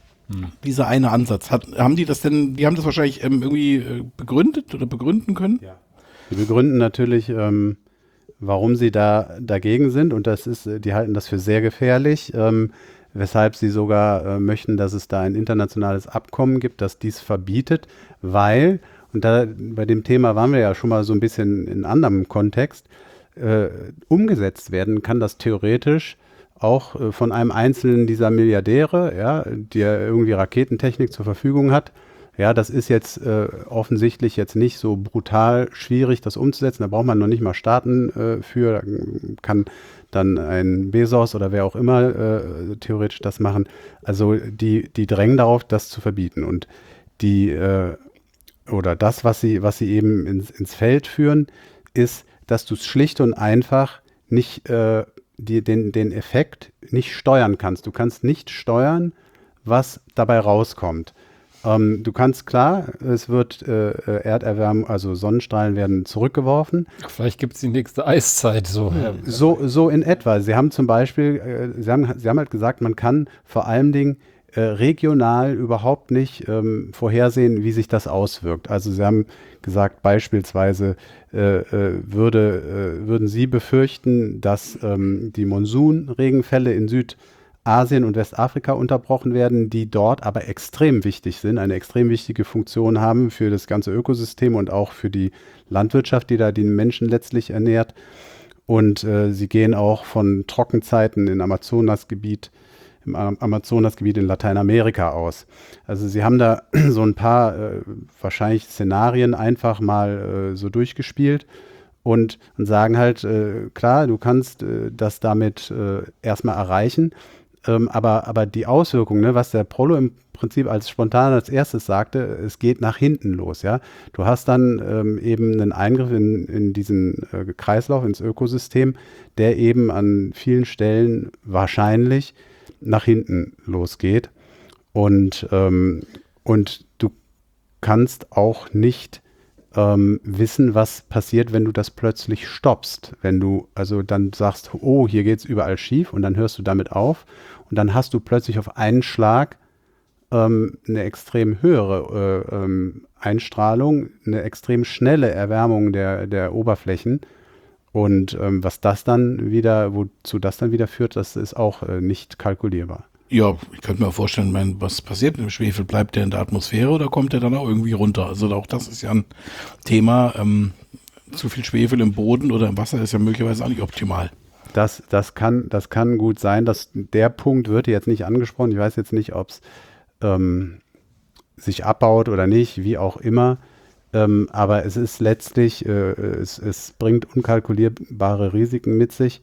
dieser eine Ansatz. Hat, haben die das denn, die haben das wahrscheinlich ähm, irgendwie äh, begründet oder begründen können? Die begründen natürlich, ähm, warum sie da dagegen sind und das ist, äh, die halten das für sehr gefährlich, ähm, weshalb sie sogar äh, möchten, dass es da ein internationales Abkommen gibt, das dies verbietet, weil, und da bei dem Thema waren wir ja schon mal so ein bisschen in anderem Kontext, äh, umgesetzt werden kann das theoretisch auch äh, von einem einzelnen dieser Milliardäre, ja, der irgendwie Raketentechnik zur Verfügung hat. Ja, das ist jetzt äh, offensichtlich jetzt nicht so brutal schwierig, das umzusetzen. Da braucht man noch nicht mal Staaten äh, für. Da kann dann ein Bezos oder wer auch immer äh, theoretisch das machen. Also die, die drängen darauf, das zu verbieten. Und die äh, oder das, was sie, was sie eben ins, ins Feld führen, ist, dass du es schlicht und einfach nicht äh, die, den, den Effekt nicht steuern kannst. Du kannst nicht steuern, was dabei rauskommt. Ähm, du kannst, klar, es wird äh, Erderwärmung, also Sonnenstrahlen werden zurückgeworfen. Vielleicht gibt es die nächste Eiszeit. So. Ja. So, so in etwa. Sie haben zum Beispiel, äh, Sie haben, Sie haben halt gesagt, man kann vor allen Dingen äh, regional überhaupt nicht ähm, vorhersehen, wie sich das auswirkt. Also Sie haben gesagt, beispielsweise äh, äh, würde, äh, würden Sie befürchten, dass ähm, die Monsunregenfälle in Südasien und Westafrika unterbrochen werden, die dort aber extrem wichtig sind, eine extrem wichtige Funktion haben für das ganze Ökosystem und auch für die Landwirtschaft, die da die Menschen letztlich ernährt. Und äh, sie gehen auch von Trockenzeiten im Amazonasgebiet, im Am- Amazonasgebiet in Lateinamerika aus. Also sie haben da so ein paar äh, wahrscheinlich Szenarien einfach mal äh, so durchgespielt und, und sagen halt, äh, klar, du kannst äh, das damit äh, erstmal erreichen, ähm, aber, aber die Auswirkungen, ne, was der Prollo im Prinzip als spontan als erstes sagte, es geht nach hinten los, ja. Du hast dann ähm, eben einen Eingriff in, in diesen äh, Kreislauf, ins Ökosystem, der eben an vielen Stellen wahrscheinlich nach hinten losgeht. Und, ähm, und du kannst auch nicht ähm, wissen, was passiert, wenn du das plötzlich stoppst. Wenn du also dann sagst, oh, hier geht's überall schief und dann hörst du damit auf und dann hast du plötzlich auf einen Schlag ähm, eine extrem höhere äh, ähm, Einstrahlung, eine extrem schnelle Erwärmung der, der Oberflächen. Und ähm, was das dann wieder, wozu das dann wieder führt, das ist auch äh, nicht kalkulierbar. Ja, ich könnte mir vorstellen, mein, was passiert mit dem Schwefel? Bleibt der in der Atmosphäre oder kommt der dann auch irgendwie runter? Also auch das ist ja ein Thema. Ähm, zu viel Schwefel im Boden oder im Wasser ist ja möglicherweise auch nicht optimal. Das, das, kann, das kann gut sein, dass der Punkt wird jetzt nicht angesprochen. Ich weiß jetzt nicht, ob es ähm, sich abbaut oder nicht, wie auch immer. Ähm, aber es ist letztlich, äh, es, es bringt unkalkulierbare Risiken mit sich.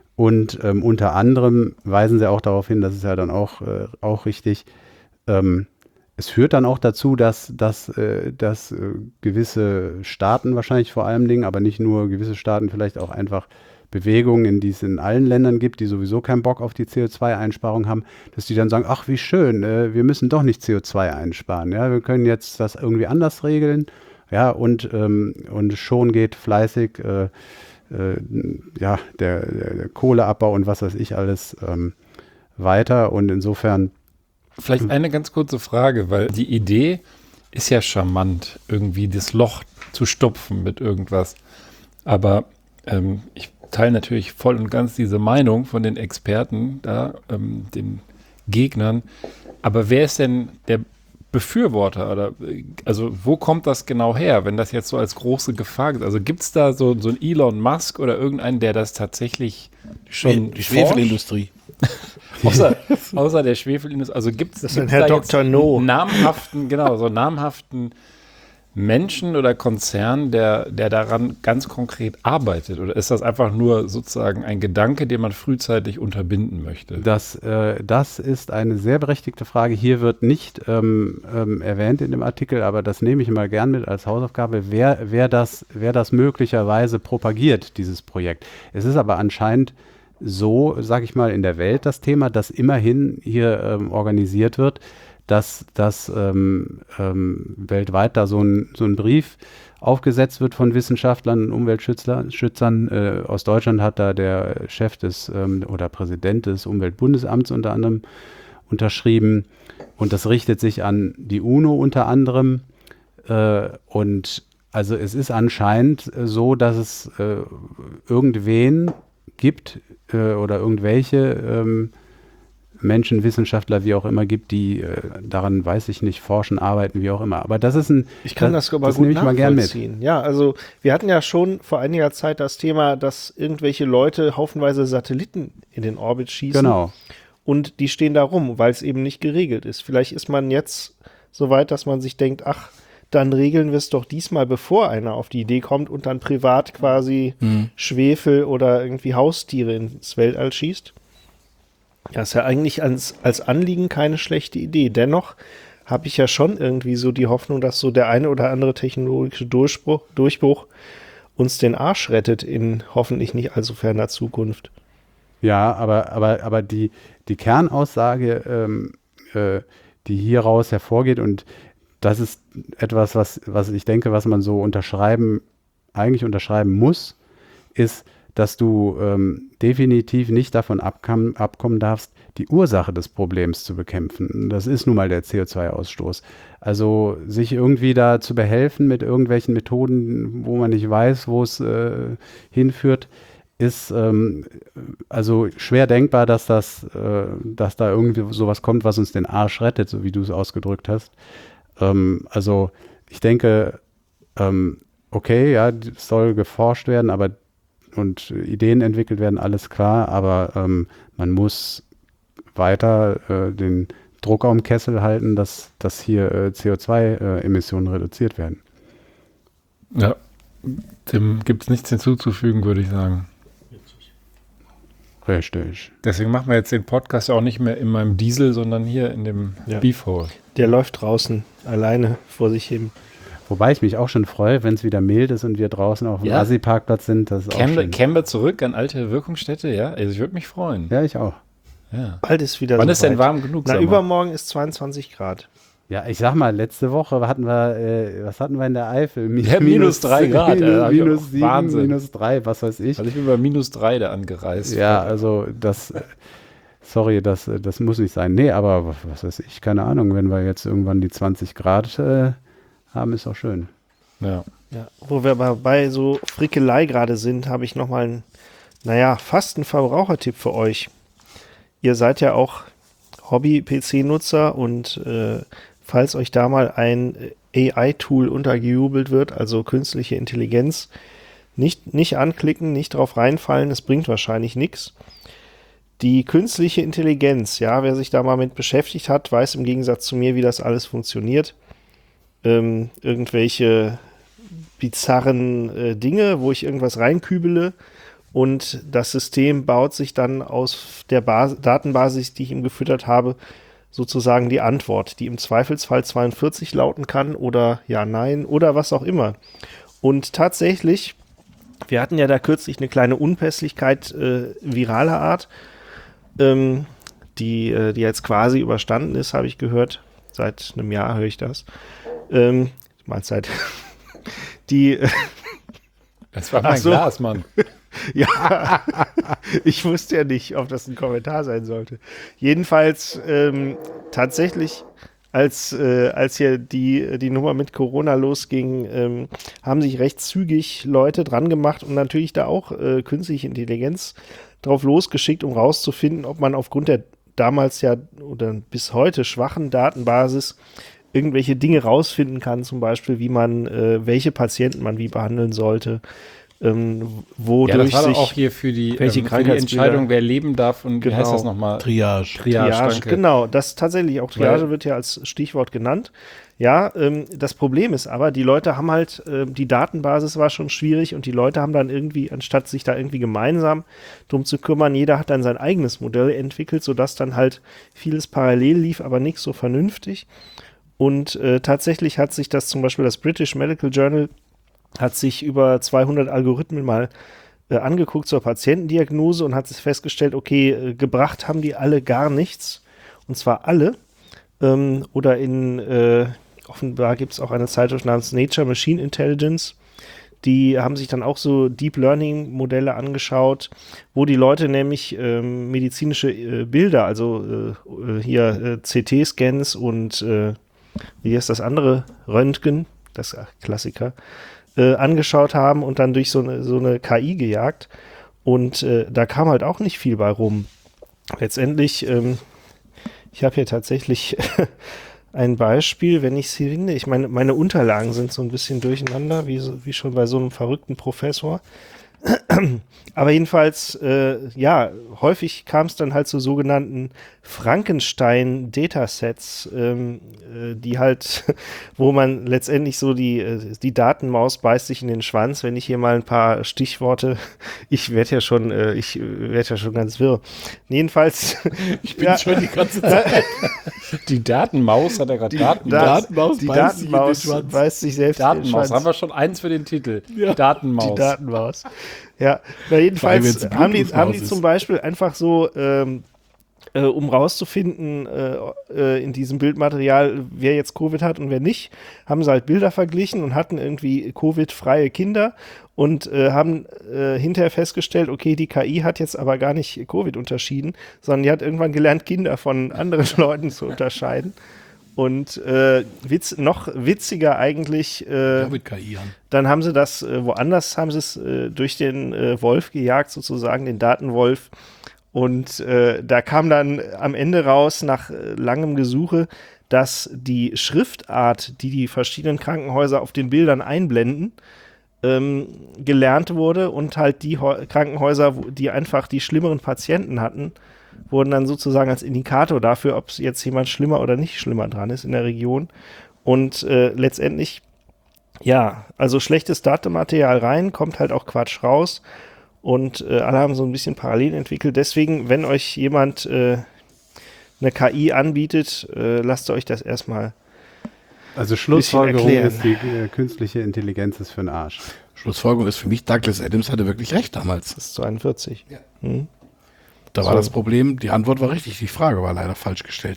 Und ähm, unter anderem weisen sie auch darauf hin, das ist ja dann auch, äh, auch richtig, ähm, es führt dann auch dazu, dass, dass, äh, dass äh, gewisse Staaten wahrscheinlich vor allem Dingen, aber nicht nur gewisse Staaten, vielleicht auch einfach Bewegungen, in die es in allen Ländern gibt, die sowieso keinen Bock auf die C O zwei Einsparung haben, dass die dann sagen, ach wie schön, äh, wir müssen doch nicht C O zwei einsparen, ja, wir können jetzt das irgendwie anders regeln, ja, und, ähm, und schon geht fleißig äh, äh, ja, der, der, der Kohleabbau und was weiß ich alles ähm, weiter und insofern Vielleicht eine ganz kurze Frage, weil die Idee ist ja charmant, irgendwie das Loch zu stopfen mit irgendwas. Aber ähm, ich teile natürlich voll und ganz diese Meinung von den Experten da, ähm, den Gegnern. Aber wer ist denn der Befürworter? Oder, also wo kommt das genau her, wenn das jetzt so als große Gefahr ist? Also gibt es da so, so einen Elon Musk oder irgendeinen, der das tatsächlich schon Die Schwefelindustrie. Außer, außer der Schwefelindustrie, also gibt es Das ist ein Herr Doktor No. namhaften, genau, so namhaften Menschen oder Konzern, der, der daran ganz konkret arbeitet? Oder ist das einfach nur sozusagen ein Gedanke, den man frühzeitig unterbinden möchte? Das, äh, das ist eine sehr berechtigte Frage. Hier wird nicht ähm, ähm, erwähnt in dem Artikel, aber das nehme ich mal gern mit als Hausaufgabe, wer, wer, das, wer das möglicherweise propagiert, dieses Projekt. Es ist aber anscheinend so, sage ich mal, in der Welt das Thema, das immerhin hier ähm, organisiert wird, dass, dass ähm, ähm, weltweit da so ein, so ein Brief aufgesetzt wird von Wissenschaftlern und Umweltschützern. Äh, aus Deutschland hat da der Chef des ähm, oder Präsident des Umweltbundesamts unter anderem unterschrieben. Und das richtet sich an die UNO unter anderem. Äh, und also es ist anscheinend so, dass es äh, irgendwen gibt äh, oder irgendwelche ähm, Menschen, Wissenschaftler, wie auch immer gibt, die äh, daran, weiß ich nicht, forschen, arbeiten, wie auch immer. Aber das ist ein... Ich kann das, das aber das gut nehme ich mal gern mit. nachvollziehen. Ja, also wir hatten ja schon vor einiger Zeit das Thema, dass irgendwelche Leute haufenweise Satelliten in den Orbit schießen. Genau. Und die stehen da rum, weil es eben nicht geregelt ist. Vielleicht ist man jetzt so weit, dass man sich denkt, ach, dann regeln wir es doch diesmal, bevor einer auf die Idee kommt und dann privat quasi Mhm. Schwefel oder irgendwie Haustiere ins Weltall schießt. Das ist ja eigentlich als, als Anliegen keine schlechte Idee. Dennoch habe ich ja schon irgendwie so die Hoffnung, dass so der eine oder andere technologische Durchbruch, Durchbruch uns den Arsch rettet in hoffentlich nicht allzu ferner Zukunft. Ja, aber, aber, aber die, die Kernaussage, ähm, äh, die hieraus hervorgeht, und das ist etwas, was, was ich denke, was man so unterschreiben, eigentlich unterschreiben muss, ist, dass du ähm, definitiv nicht davon abkam, abkommen darfst, die Ursache des Problems zu bekämpfen. Das ist nun mal der C O zwei Ausstoß. Also sich irgendwie da zu behelfen mit irgendwelchen Methoden, wo man nicht weiß, wo es äh, hinführt, ist ähm, also schwer denkbar, dass das, äh, dass da irgendwie sowas kommt, was uns den Arsch rettet, so wie du es ausgedrückt hast. Ähm, also ich denke, ähm, okay, ja, es soll geforscht werden, aber und Ideen entwickelt werden, alles klar, aber ähm, man muss weiter äh, den Druck am Kessel halten, dass, dass hier äh, C O zwei Emissionen reduziert werden. Ja, dem gibt es nichts hinzuzufügen, würde ich sagen. Richtig. Deswegen machen wir jetzt den Podcast ja auch nicht mehr in meinem Diesel, sondern hier in dem Ja. Beefhole. Der läuft draußen alleine vor sich hin. Wobei ich mich auch schon freue, wenn es wieder mild ist und wir draußen auf dem Ja. Assi-Parkplatz sind. Das ist auch Kämen wir, schön. kämen wir zurück an alte Wirkungsstätte, ja? Also ich würde mich freuen. Ja, ich auch. Ja. Bald ist wieder Wann so ist denn weit. warm genug? Na, sag mal? übermorgen ist zweiundzwanzig Grad. Ja, ich sag mal, letzte Woche hatten wir, äh, was hatten wir in der Eifel? Mi- Ja, minus drei Grad, Minus, äh, hab ich minus auch- sieben, Wahnsinn. minus drei, was weiß ich. Also ich bin bei minus drei da angereist. Ja, also das, äh, sorry, das, äh, das muss nicht sein. Nee, aber was weiß ich, keine Ahnung, wenn wir jetzt irgendwann die zwanzig Grad äh, haben, ist auch schön. Ja. Ja, wo wir aber bei so Frickelei gerade sind, habe ich nochmal einen, naja, fast einen Verbrauchertipp für euch. Ihr seid ja auch Hobby-P C-Nutzer und äh, falls euch da mal ein A I-Tool untergejubelt wird, also künstliche Intelligenz, nicht, nicht anklicken, nicht drauf reinfallen, es bringt wahrscheinlich nichts. Die künstliche Intelligenz, ja, wer sich da mal mit beschäftigt hat, weiß im Gegensatz zu mir, wie das alles funktioniert. Ähm, irgendwelche bizarren äh, Dinge, wo ich irgendwas reinkübele und das System baut sich dann aus der Bas- Datenbasis, die ich ihm gefüttert habe, sozusagen die Antwort, die im Zweifelsfall zweiundvierzig lauten kann oder ja, nein oder was auch immer. Und tatsächlich, wir hatten ja da kürzlich eine kleine Unpässlichkeit äh, viraler Art, ähm, die, äh, die jetzt quasi überstanden ist, habe ich gehört. Seit einem Jahr höre ich das. Ähm, ich meine, seit die, Das war mein Ach so. Glas, Mann. ja, ich wusste ja nicht, ob das ein Kommentar sein sollte. Jedenfalls ähm, tatsächlich, als, äh, als hier die, die Nummer mit Corona losging, ähm, haben sich recht zügig Leute dran gemacht und natürlich da auch äh, künstliche Intelligenz drauf losgeschickt, um rauszufinden, ob man aufgrund der damals ja oder bis heute schwachen Datenbasis irgendwelche Dinge rausfinden kann, zum Beispiel, wie man, äh, welche Patienten man wie behandeln sollte, ähm, Ja, wodurch das war doch sich auch hier für die, welche ähm, für die Krankheitsbilder- Entscheidung, wer leben darf und wie Genau. heißt das nochmal? Triage. Triage, Triage, danke. genau, das tatsächlich auch Triage Weil- wird ja als Stichwort genannt. Ja, ähm, das Problem ist aber, die Leute haben halt, ähm, die Datenbasis war schon schwierig und die Leute haben dann irgendwie, anstatt sich da irgendwie gemeinsam drum zu kümmern, jeder hat dann sein eigenes Modell entwickelt, sodass dann halt vieles parallel lief, aber nicht so vernünftig. Und äh, tatsächlich hat sich das zum Beispiel, das British Medical Journal hat sich über zweihundert Algorithmen mal äh, angeguckt zur Patientendiagnose und hat festgestellt, okay, äh, gebracht haben die alle gar nichts. Und zwar alle. Ähm, oder in, äh, offenbar gibt es auch eine Zeitschrift namens Nature Machine Intelligence. Die haben sich dann auch so Deep Learning Modelle angeschaut, wo die Leute nämlich ähm, medizinische äh, Bilder, also äh, hier äh, C T-Scans und äh, wie heißt das andere? Röntgen, das ach, Klassiker, äh, angeschaut haben und dann durch so eine, so eine K I gejagt. Und äh, da kam halt auch nicht viel bei rum. Letztendlich, ähm, ich habe hier tatsächlich ein Beispiel, wenn ich es hier finde. Ich meine, meine Unterlagen sind so ein bisschen durcheinander, wie, so, wie schon bei so einem verrückten Professor. Aber jedenfalls, äh, ja, häufig kam es dann halt zu sogenannten Frankenstein-Datasets, ähm, äh, die halt, wo man letztendlich so die, äh, die Datenmaus beißt sich in den Schwanz, wenn ich hier mal ein paar Stichworte, ich werde ja schon, äh, ich werde ja schon ganz wirr. Jedenfalls, Ich bin ja, schon die ganze Zeit. Die Datenmaus hat er gerade Datenmaus. Da- Datenmaus die beißt sich in den Datenmaus Schwanz. beißt sich selbst in den Datenmaus, Schwanz. haben wir schon eins für den Titel. Ja. Datenmaus. Die Datenmaus. Ja, na Vor jedenfalls allem, wenn's ein haben die, Bluetooth-Maus haben die ist. zum Beispiel einfach so, ähm, äh, um rauszufinden, äh, äh, in diesem Bildmaterial, wer jetzt Covid hat und wer nicht, haben sie halt Bilder verglichen und hatten irgendwie Covid-freie Kinder und äh, haben äh, hinterher festgestellt, okay, die K I hat jetzt aber gar nicht Covid unterschieden, sondern die hat irgendwann gelernt, Kinder von anderen Leuten zu unterscheiden. Und äh, witz, noch witziger eigentlich, äh, Ja, mit K I an. dann haben sie das äh, woanders, haben sie es äh, durch den äh, Wolf gejagt, sozusagen, den Datenwolf. Und äh, da kam dann am Ende raus, nach äh, langem Gesuche, dass die Schriftart, die die verschiedenen Krankenhäuser auf den Bildern einblenden, ähm, gelernt wurde und halt die Heu- Krankenhäuser, wo- die einfach die schlimmeren Patienten hatten, wurden dann sozusagen als Indikator dafür, ob jetzt jemand schlimmer oder nicht schlimmer dran ist in der Region. Und äh, letztendlich, ja, also schlechtes Datenmaterial rein, kommt halt auch Quatsch raus. Und äh, alle haben so ein bisschen parallel entwickelt. Deswegen, wenn euch jemand äh, eine K I anbietet, äh, lasst euch das erstmal. Also Schlussfolgerung erklären. ist, die äh, künstliche Intelligenz ist für den Arsch. Schlussfolgerung ist für mich, Douglas Adams hatte wirklich recht damals. Das ist zweiundvierzig. Ja. Hm? Da war So. das Problem, die Antwort war richtig, die Frage war leider falsch gestellt.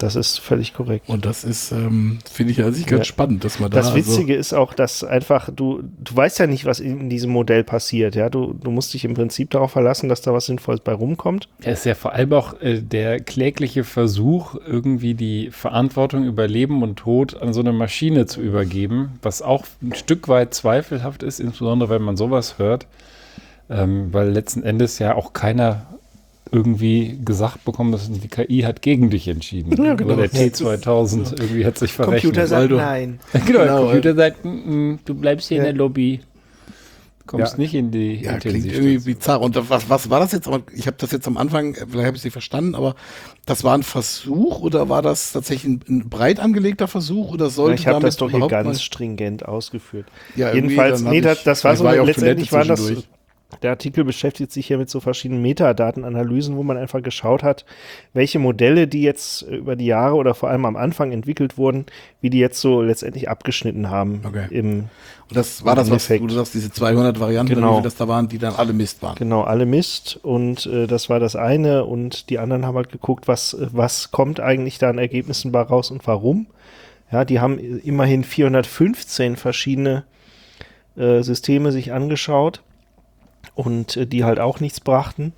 Das ist völlig korrekt. Und das ist, ähm, finde ich an sich ganz Ja. spannend, dass man da Das Witzige ist auch, dass einfach, du, du weißt ja nicht, was in diesem Modell passiert. Ja? Du, du musst dich im Prinzip darauf verlassen, dass da was Sinnvolles bei rumkommt. Es ist ja vor allem auch äh, der klägliche Versuch, irgendwie die Verantwortung über Leben und Tod an so eine Maschine zu übergeben, was auch ein Stück weit zweifelhaft ist, insbesondere wenn man sowas hört, ähm, weil letzten Endes ja auch keiner irgendwie gesagt bekommen, dass die K I hat gegen dich entschieden. Ja, genau. Oder der T zweitausend irgendwie hat sich verrechnet. Computer sagt Waldo. nein. genau, Genau, der Computer sagt, "Mm, mm, du bleibst hier Ja. in der Lobby. Kommst Ja. nicht in die Ja, klingt irgendwie bizarr. Und was, was war das jetzt? Aber ich habe das jetzt am Anfang, vielleicht habe ich es nicht verstanden, aber das war ein Versuch oder war das tatsächlich ein, ein breit angelegter Versuch oder sollte Ich habe damit das doch hier überhaupt ganz mal- stringent ausgeführt. Ja, irgendwie, Jedenfalls, dann hab nee, das, ich- das war vielleicht so, war ich auf letztendlich Toilette waren das, zwischendurch. der Artikel beschäftigt sich hier mit so verschiedenen Metadatenanalysen, wo man einfach geschaut hat, welche Modelle, die jetzt äh, über die Jahre oder vor allem am Anfang entwickelt wurden, wie die jetzt so letztendlich abgeschnitten haben. Okay. Im, Und das war das, was Endeffekt. wo du sagst, diese zweihundert Varianten, Genau. oder wie viel das da waren, die dann alle Mist waren. genau, alle Mist und äh, das war das eine und die anderen haben halt geguckt, was, äh, was kommt eigentlich da an Ergebnissen bei raus und warum. Ja, die haben äh, immerhin vierhundertfünfzehn verschiedene äh, Systeme sich angeschaut und äh, die halt auch nichts brachten.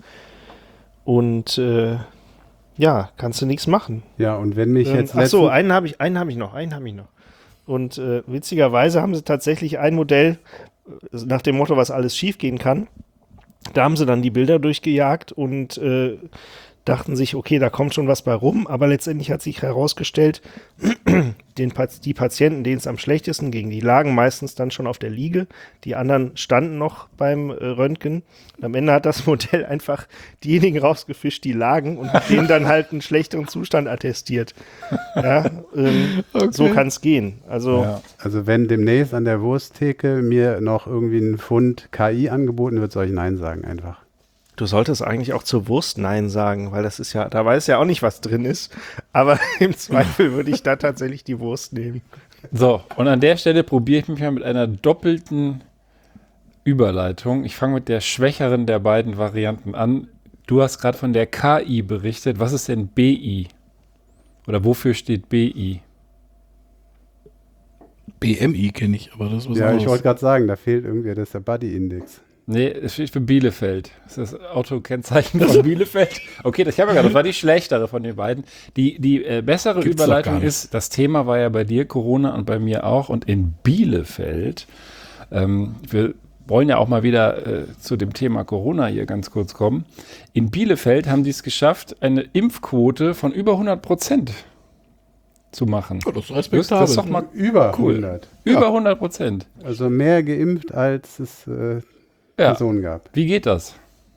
Und äh, ja, kannst du nichts machen. Ja, und wenn mich Ähm, jetzt ach so, letztens- einen habe ich, einen habe ich noch, einen habe ich noch. Und äh, witzigerweise haben sie tatsächlich ein Modell äh, nach dem Motto, was alles schiefgehen kann. Da haben sie dann die Bilder durchgejagt und äh, dachten sich, okay, da kommt schon was bei rum, aber letztendlich hat sich herausgestellt, den, Pat- die Patienten, denen es am schlechtesten ging, die lagen meistens dann schon auf der Liege, die anderen standen noch beim äh, Röntgen. Und am Ende hat das Modell einfach diejenigen rausgefischt, die lagen und mit denen dann halt einen schlechteren Zustand attestiert. Ja, ähm, so kann es gehen. Also Ja. Also wenn demnächst an der Wursttheke mir noch irgendwie ein Pfund K I angeboten wird, soll ich Nein sagen einfach. du solltest eigentlich auch zur Wurst Nein sagen, weil das ist ja, da weiß ja auch nicht, was drin ist. Aber im Zweifel würde ich da tatsächlich die Wurst nehmen. So, und an der Stelle probiere ich mich mal mit einer doppelten Überleitung. Ich fange mit der schwächeren der beiden Varianten an. Du hast gerade von der K I berichtet. Was ist denn B I? Oder wofür steht B I? B M I kenne ich, aber das ist was Ja, ich anderes. wollte gerade sagen, da fehlt irgendwie, das ist der Buddy-Index. Nee, es steht für Bielefeld. Das ist das Autokennzeichen von Bielefeld. Okay, das, ich habe ja gerade, das war die schlechtere von den beiden. Die, die äh, bessere Gibt's doch Überleitung gar nicht. ist, das Thema war ja bei dir Corona und bei mir auch. Und in Bielefeld, ähm, wir wollen ja auch mal wieder äh, zu dem Thema Corona hier ganz kurz kommen. In Bielefeld haben die es geschafft, eine Impfquote von über hundert Prozent zu machen. Oh, das ist Das respektabel. ist doch mal Über cool. hundert. Über hundert Prozent. Also mehr geimpft, als es äh, Ja. Personen gab. Wie geht das?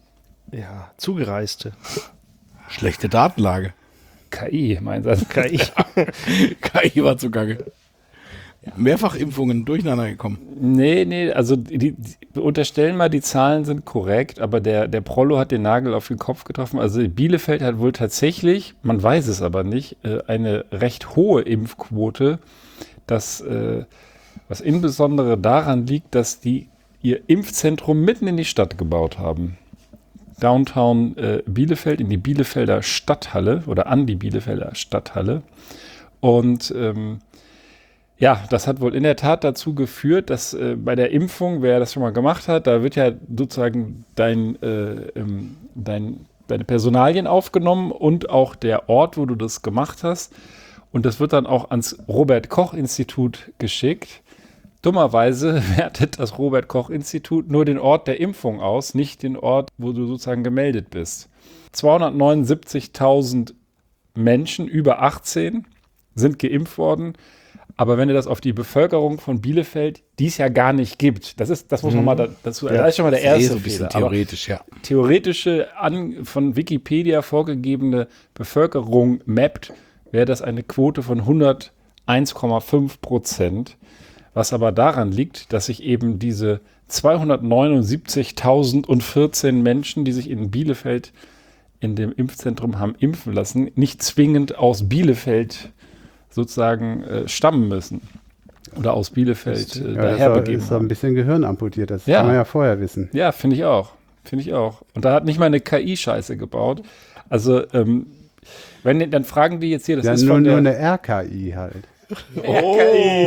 Ja, Zugereiste. Schlechte Datenlage. K I, meinst du? K I. K I war zugange. Mehrfachimpfungen durcheinander gekommen. Nee, nee, also die, die, wir unterstellen mal, die Zahlen sind korrekt, aber der, der Prollo hat den Nagel auf den Kopf getroffen. Also Bielefeld hat wohl tatsächlich, man weiß es aber nicht, äh, eine recht hohe Impfquote, das, äh, was insbesondere daran liegt, dass die ihr Impfzentrum mitten in die Stadt gebaut haben. Downtown äh, Bielefeld, in die Bielefelder Stadthalle oder an die Bielefelder Stadthalle. Und ähm, ja, das hat wohl in der Tat dazu geführt, dass äh, bei der Impfung, wer das schon mal gemacht hat, da wird ja sozusagen dein, äh, ähm, dein, deine Personalien aufgenommen und auch der Ort, wo du das gemacht hast. Und das wird dann auch ans Robert-Koch-Institut geschickt. Dummerweise wertet das Robert-Koch-Institut nur den Ort der Impfung aus, nicht den Ort, wo du sozusagen gemeldet bist. zweihundertneunundsiebzigtausend Menschen über achtzehn sind geimpft worden. Aber wenn du das auf die Bevölkerung von Bielefeld, die es ja gar nicht gibt, das ist, das muss man mal da, dazu, da ist schon mal der Das ist eh erste so ein bisschen Fehler. Aber theoretisch, ja. theoretische, an, von Wikipedia vorgegebene Bevölkerung mappt, wäre das eine Quote von hunderteins Komma fünf Prozent. Was aber daran liegt, dass sich eben diese zweihundertneunundsiebzigtausendvierzehn Menschen, die sich in Bielefeld in dem Impfzentrum haben impfen lassen, nicht zwingend aus Bielefeld sozusagen äh, stammen müssen. Oder aus Bielefeld äh, Ja, das daher ist, begeben ist doch ein haben. bisschen Gehirn amputiert, das Ja. kann man ja vorher wissen. Ja, finde ich auch. Finde ich auch. Und da hat nicht mal eine K I-Scheiße gebaut. Also, ähm, Wenn, dann fragen die jetzt hier, das Ja, ist nur, von nur der... eine R K I halt. Oh,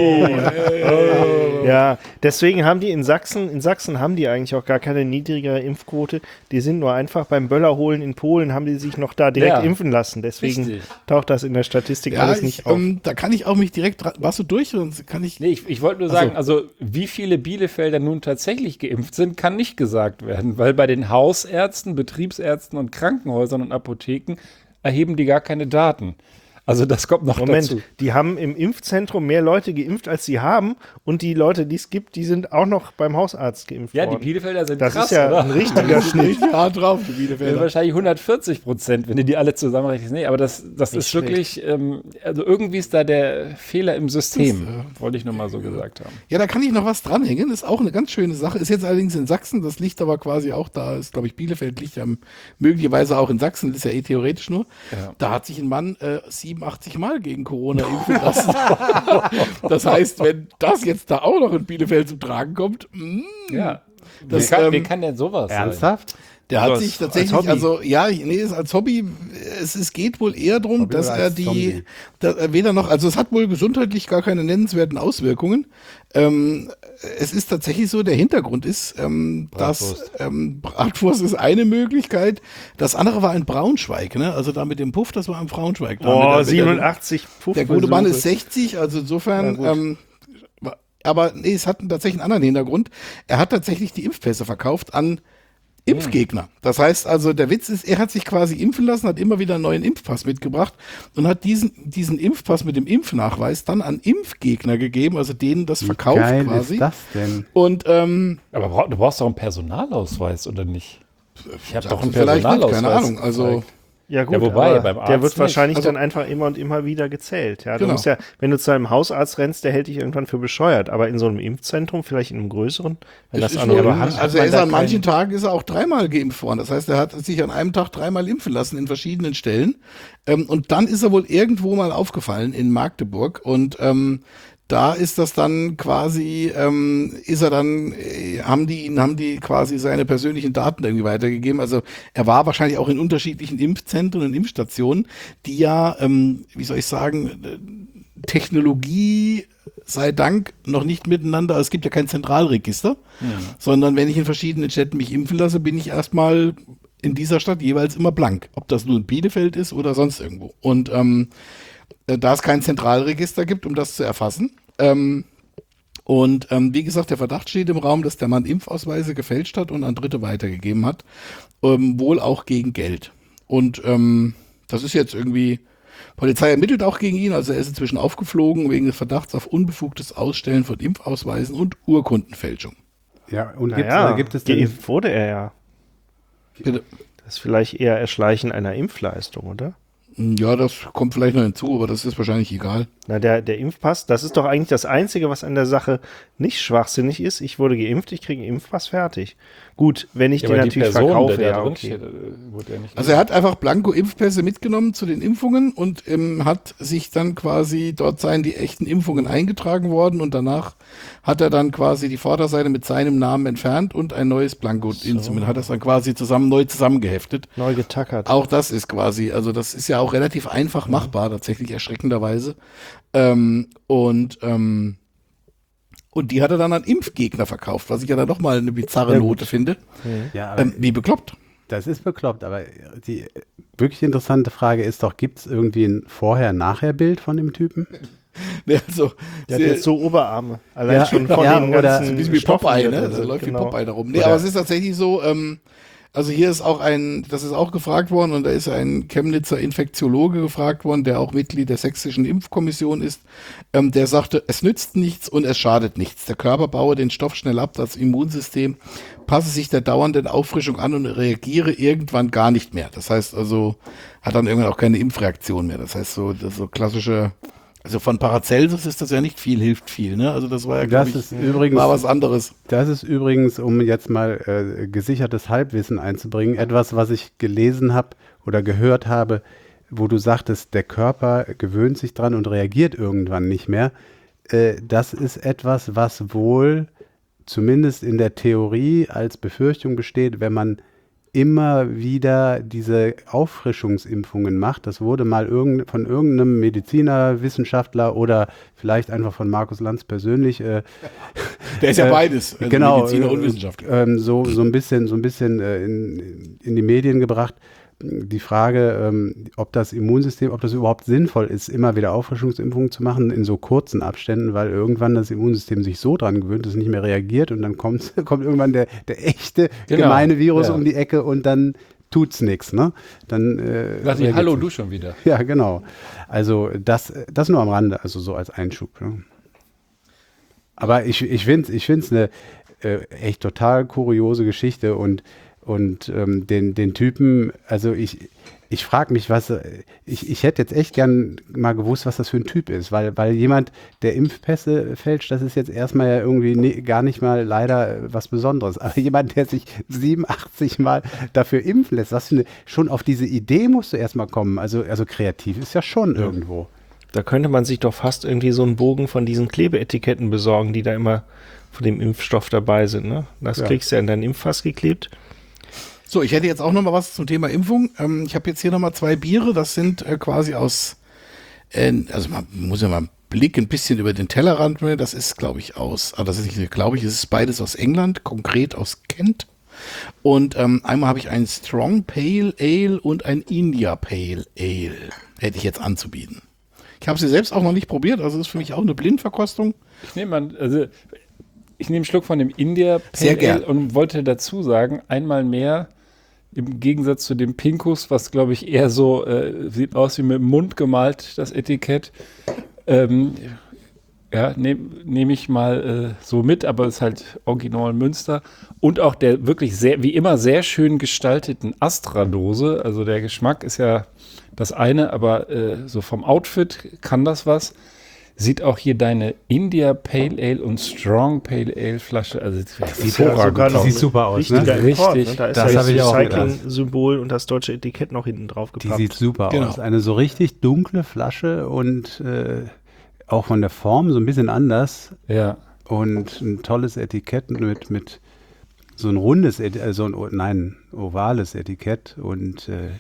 Ja, deswegen haben die in Sachsen, in Sachsen haben die eigentlich auch gar keine niedrigere Impfquote. Die sind nur einfach beim Böllerholen in Polen, haben die sich noch da direkt Ja. impfen lassen. Deswegen Richtig. taucht das in der Statistik Ja, alles ich, nicht auf. ähm, da kann ich auch mich direkt dran. Warst du durch? Sonst kann ich. Nee, ich, ich wollte nur Ach so. sagen, also wie viele Bielefelder nun tatsächlich geimpft sind, kann nicht gesagt werden, weil bei den Hausärzten, Betriebsärzten und Krankenhäusern und Apotheken erheben die gar keine Daten. Also das kommt noch Moment, dazu. die haben im Impfzentrum mehr Leute geimpft, als sie haben. Und die Leute, die es gibt, die sind auch noch beim Hausarzt geimpft Ja, die worden. Bielefelder sind Das krass, ist ja oder? ein richtiger Schnitt. Richtig hart drauf, die Ja, Bielefelder. wahrscheinlich hundertvierzig Prozent, wenn du die alle zusammenrechnest. Nee, aber das, das ist schlecht. wirklich, ähm, also irgendwie ist da der Fehler im System, wollte ich nur mal so gesagt haben. Ja, da kann ich noch was dranhängen. Ist auch eine ganz schöne Sache. Ist jetzt allerdings in Sachsen. Das liegt aber quasi auch da. Ist, glaube ich, Bielefeld liegt ja möglicherweise auch in Sachsen. Ist ja eh theoretisch nur. Ja. Da hat sich ein Mann äh, siebenundachtzig Mal gegen Corona impfen lassen. Das heißt, wenn das jetzt da auch noch in Bielefeld zum Tragen kommt, mh, Ja. Das, wie, kann, ähm, wie kann denn sowas Ernsthaft? der So hat als- sich als tatsächlich, Hobby. also ja, nee, ist als Hobby, es, es geht wohl eher darum, Hobby dass oder er als die, Zombie? dass er weder noch, also es hat wohl gesundheitlich gar keine nennenswerten Auswirkungen. Ähm, es ist tatsächlich so, der Hintergrund ist, ähm, dass Bratwurst. ähm, Bratwurst ist eine Möglichkeit. Das andere war in Braunschweig, ne? Also da mit dem Puff, das war in Braunschweig. Da mit der- Boah, mit der- siebenundachtzig Puff. der gute Mann ist sechzig, also Ja, insofern, gut. ähm, wa- aber nee, es hat tatsächlich einen anderen Hintergrund. Er hat tatsächlich die Impfpässe verkauft an Impfgegner. Das heißt also, der Witz ist, er hat sich quasi impfen lassen, hat immer wieder einen neuen Impfpass mitgebracht und hat diesen, diesen Impfpass mit dem Impfnachweis dann an Impfgegner gegeben, also denen das Wie verkauft geil quasi. ist das denn? Und ähm, Aber brauch, du brauchst doch einen Personalausweis, oder nicht? Ich habe doch einen vielleicht nicht, Personalausweis. keine Ahnung. Also gezeigt. Ja gut, Ja, wobei, aber beim der Arzt wird wahrscheinlich nicht. Also- dann einfach immer und immer wieder gezählt. Ja, du Genau. musst ja, wenn du zu einem Hausarzt rennst, der hält dich irgendwann für bescheuert. Aber in so einem Impfzentrum, vielleicht in einem größeren, wenn es das ist andere wohl, hat, also man er ist da an manchen keinen- Tagen ist er auch dreimal geimpft worden. Das heißt, er hat sich an einem Tag dreimal impfen lassen in verschiedenen Stellen. Ähm, und dann ist er wohl irgendwo mal aufgefallen in Magdeburg. Und ähm, da ist das dann quasi, ähm, ist er dann, äh, haben die ihn, haben die quasi seine persönlichen Daten irgendwie weitergegeben. Also er war wahrscheinlich auch in unterschiedlichen Impfzentren und Impfstationen, die ja, ähm, wie soll ich sagen, äh, Technologie sei Dank noch nicht miteinander. Es gibt ja kein Zentralregister, sondern wenn ich in verschiedenen Städten mich impfen lasse, bin ich erstmal in dieser Stadt jeweils immer blank. Ob das nun Bielefeld ist oder sonst irgendwo. Und ähm, da es kein Zentralregister gibt, um das zu erfassen. Ähm, und ähm, wie gesagt, der Verdacht steht im Raum, dass der Mann Impfausweise gefälscht hat und an Dritte weitergegeben hat. Ähm, wohl auch gegen Geld. Und ähm, das ist jetzt irgendwie, Polizei ermittelt auch gegen ihn, also er ist inzwischen aufgeflogen wegen des Verdachts auf unbefugtes Ausstellen von Impfausweisen und Urkundenfälschung. Ja, und gibt's, naja, äh, gibt es denn, geimpft wurde er ja. Bitte. Das ist vielleicht eher Erschleichen einer Impfleistung, oder? Ja, das kommt vielleicht noch hinzu, aber das ist wahrscheinlich egal. Na, der, der Impfpass, das ist doch eigentlich das Einzige, was an der Sache nicht schwachsinnig ist. Ich wurde geimpft, ich kriege einen Impfpass, fertig. Gut, wenn ich Ja, den aber die natürlich Person, verkaufe, der ja, da drin okay. steht, äh, wurde ja nicht. Also er hat einfach Blanko-Impfpässe mitgenommen zu den Impfungen und ähm, hat sich dann quasi, dort seien die echten Impfungen eingetragen worden und danach hat er dann quasi die Vorderseite mit seinem Namen entfernt und ein neues Blanko-Instrument, hat das dann quasi zusammen, neu zusammengeheftet. Neu getackert. Auch das ist quasi, also das ist ja auch relativ einfach machbar, tatsächlich erschreckenderweise. Ähm, und ähm, und die hat er dann an Impfgegner verkauft, was ich ja dann nochmal eine bizarre Ja, Note finde. ja, aber Ähm, wie bekloppt. das ist bekloppt, aber die wirklich interessante Frage ist doch, gibt es irgendwie ein Vorher-Nachher-Bild von dem Typen? Ne, also, Der hat sie- jetzt so Oberarme. Allein Ja, schon von ja, den oder ganzen so ein bisschen wie Stoffen, Popeye, die ne? da Da sind. läuft Genau. wie Popeye da rum. Nee, Oder- aber es ist tatsächlich so, ähm, also hier ist auch ein, das ist auch gefragt worden und da ist ein Chemnitzer Infektiologe gefragt worden, der auch Mitglied der sächsischen Impfkommission ist, ähm, der sagte, es nützt nichts und es schadet nichts. Der Körper baue den Stoff schnell ab, das Immunsystem passe sich der dauernden Auffrischung an und reagiere irgendwann gar nicht mehr. Das heißt also, hat dann irgendwann auch keine Impfreaktion mehr. Das heißt so, das so klassische, also von Paracelsus ist das ja nicht viel, hilft viel, ne? Also das war ja, glaube Das ich, ist übrigens, war was anderes. das ist übrigens, um jetzt mal äh, gesichertes Halbwissen einzubringen, etwas, was ich gelesen habe oder gehört habe, wo du sagtest, der Körper gewöhnt sich dran und reagiert irgendwann nicht mehr. Äh, das ist etwas, was wohl zumindest in der Theorie als Befürchtung besteht, wenn man immer wieder diese Auffrischungsimpfungen macht. Das wurde mal irgend, von irgendeinem Mediziner, Wissenschaftler oder vielleicht einfach von Markus Lanz persönlich. Äh, Der ist ja äh, beides, also genau, Mediziner und äh, Wissenschaftler. Ähm, so, so ein bisschen, so ein bisschen äh, in, in die Medien gebracht. Die Frage, ähm, ob das Immunsystem, ob das überhaupt sinnvoll ist, immer wieder Auffrischungsimpfungen zu machen in so kurzen Abständen, weil irgendwann das Immunsystem sich so dran gewöhnt, dass es nicht mehr reagiert und dann kommt, kommt irgendwann der, der echte, Genau, gemeine Virus ja. um die Ecke und dann tut's nichts, ne? Dann äh, Sag ich, reagiert's hallo, nicht. du schon wieder. Ja, genau. Also das, das nur am Rande, also so als Einschub. Ne? Aber ich, ich finde es ich find's eine äh, echt total kuriose Geschichte und, und ähm, den, den Typen, also ich, ich frage mich, was, äh, ich, ich hätte jetzt echt gern mal gewusst, was das für ein Typ ist, weil, weil jemand, der Impfpässe fälscht, das ist jetzt erstmal ja irgendwie ne, gar nicht mal leider äh, was Besonderes. Aber jemand, der sich siebenundachtzig Mal dafür impfen lässt, was für eine, schon auf diese Idee musst du erstmal kommen. Also, also kreativ ist ja schon ja. irgendwo. Da könnte man sich doch fast irgendwie so einen Bogen von diesen Klebeetiketten besorgen, die da immer von dem Impfstoff dabei sind. Ne? Das Ja. kriegst du ja in dein Impffass geklebt. So, ich hätte jetzt auch noch mal was zum Thema Impfung. Ähm, ich habe jetzt hier noch mal zwei Biere. Das sind äh, quasi aus, äh, also man muss ja mal einen Blick ein bisschen über den Tellerrand. Ne? Das ist, glaube ich, aus, aber das ist nicht, glaube ich, es ist beides aus England, konkret aus Kent. Und ähm, einmal habe ich ein Strong Pale Ale und ein India Pale Ale. Hätte ich jetzt anzubieten. Ich habe sie selbst auch noch nicht probiert, also das ist für mich auch eine Blindverkostung. Ich nehme an, also ich nehme einen Schluck von dem India Sehr Pale Ale gern. und wollte dazu sagen, einmal mehr im Gegensatz zu dem Pinkus, was glaube ich eher so äh, sieht aus wie mit dem Mund gemalt, das Etikett. Ähm, ja, nehme nehm ich mal äh, so mit, aber es ist halt Original Münster. Und auch der wirklich sehr, wie immer, sehr schön gestalteten Astra-Dose. Also der Geschmack ist ja das eine, aber äh, so vom Outfit kann das was. Sieht auch hier deine India Pale Ale und Strong Pale Ale Flasche. Also Sieht ja sogar noch Sieht super aus, richtiger ne? Import, Richtig. Ne? Da ist Das ja hab das ich auch Recycling-Symbol und das deutsche Etikett noch hinten drauf Die gepappt. sieht super Genau. aus. Eine so richtig dunkle Flasche und äh, auch von der Form so ein bisschen anders. ja. Und ein tolles Etikett mit, mit so ein rundes, Etikett, also ein, nein, ovales Etikett. Und äh,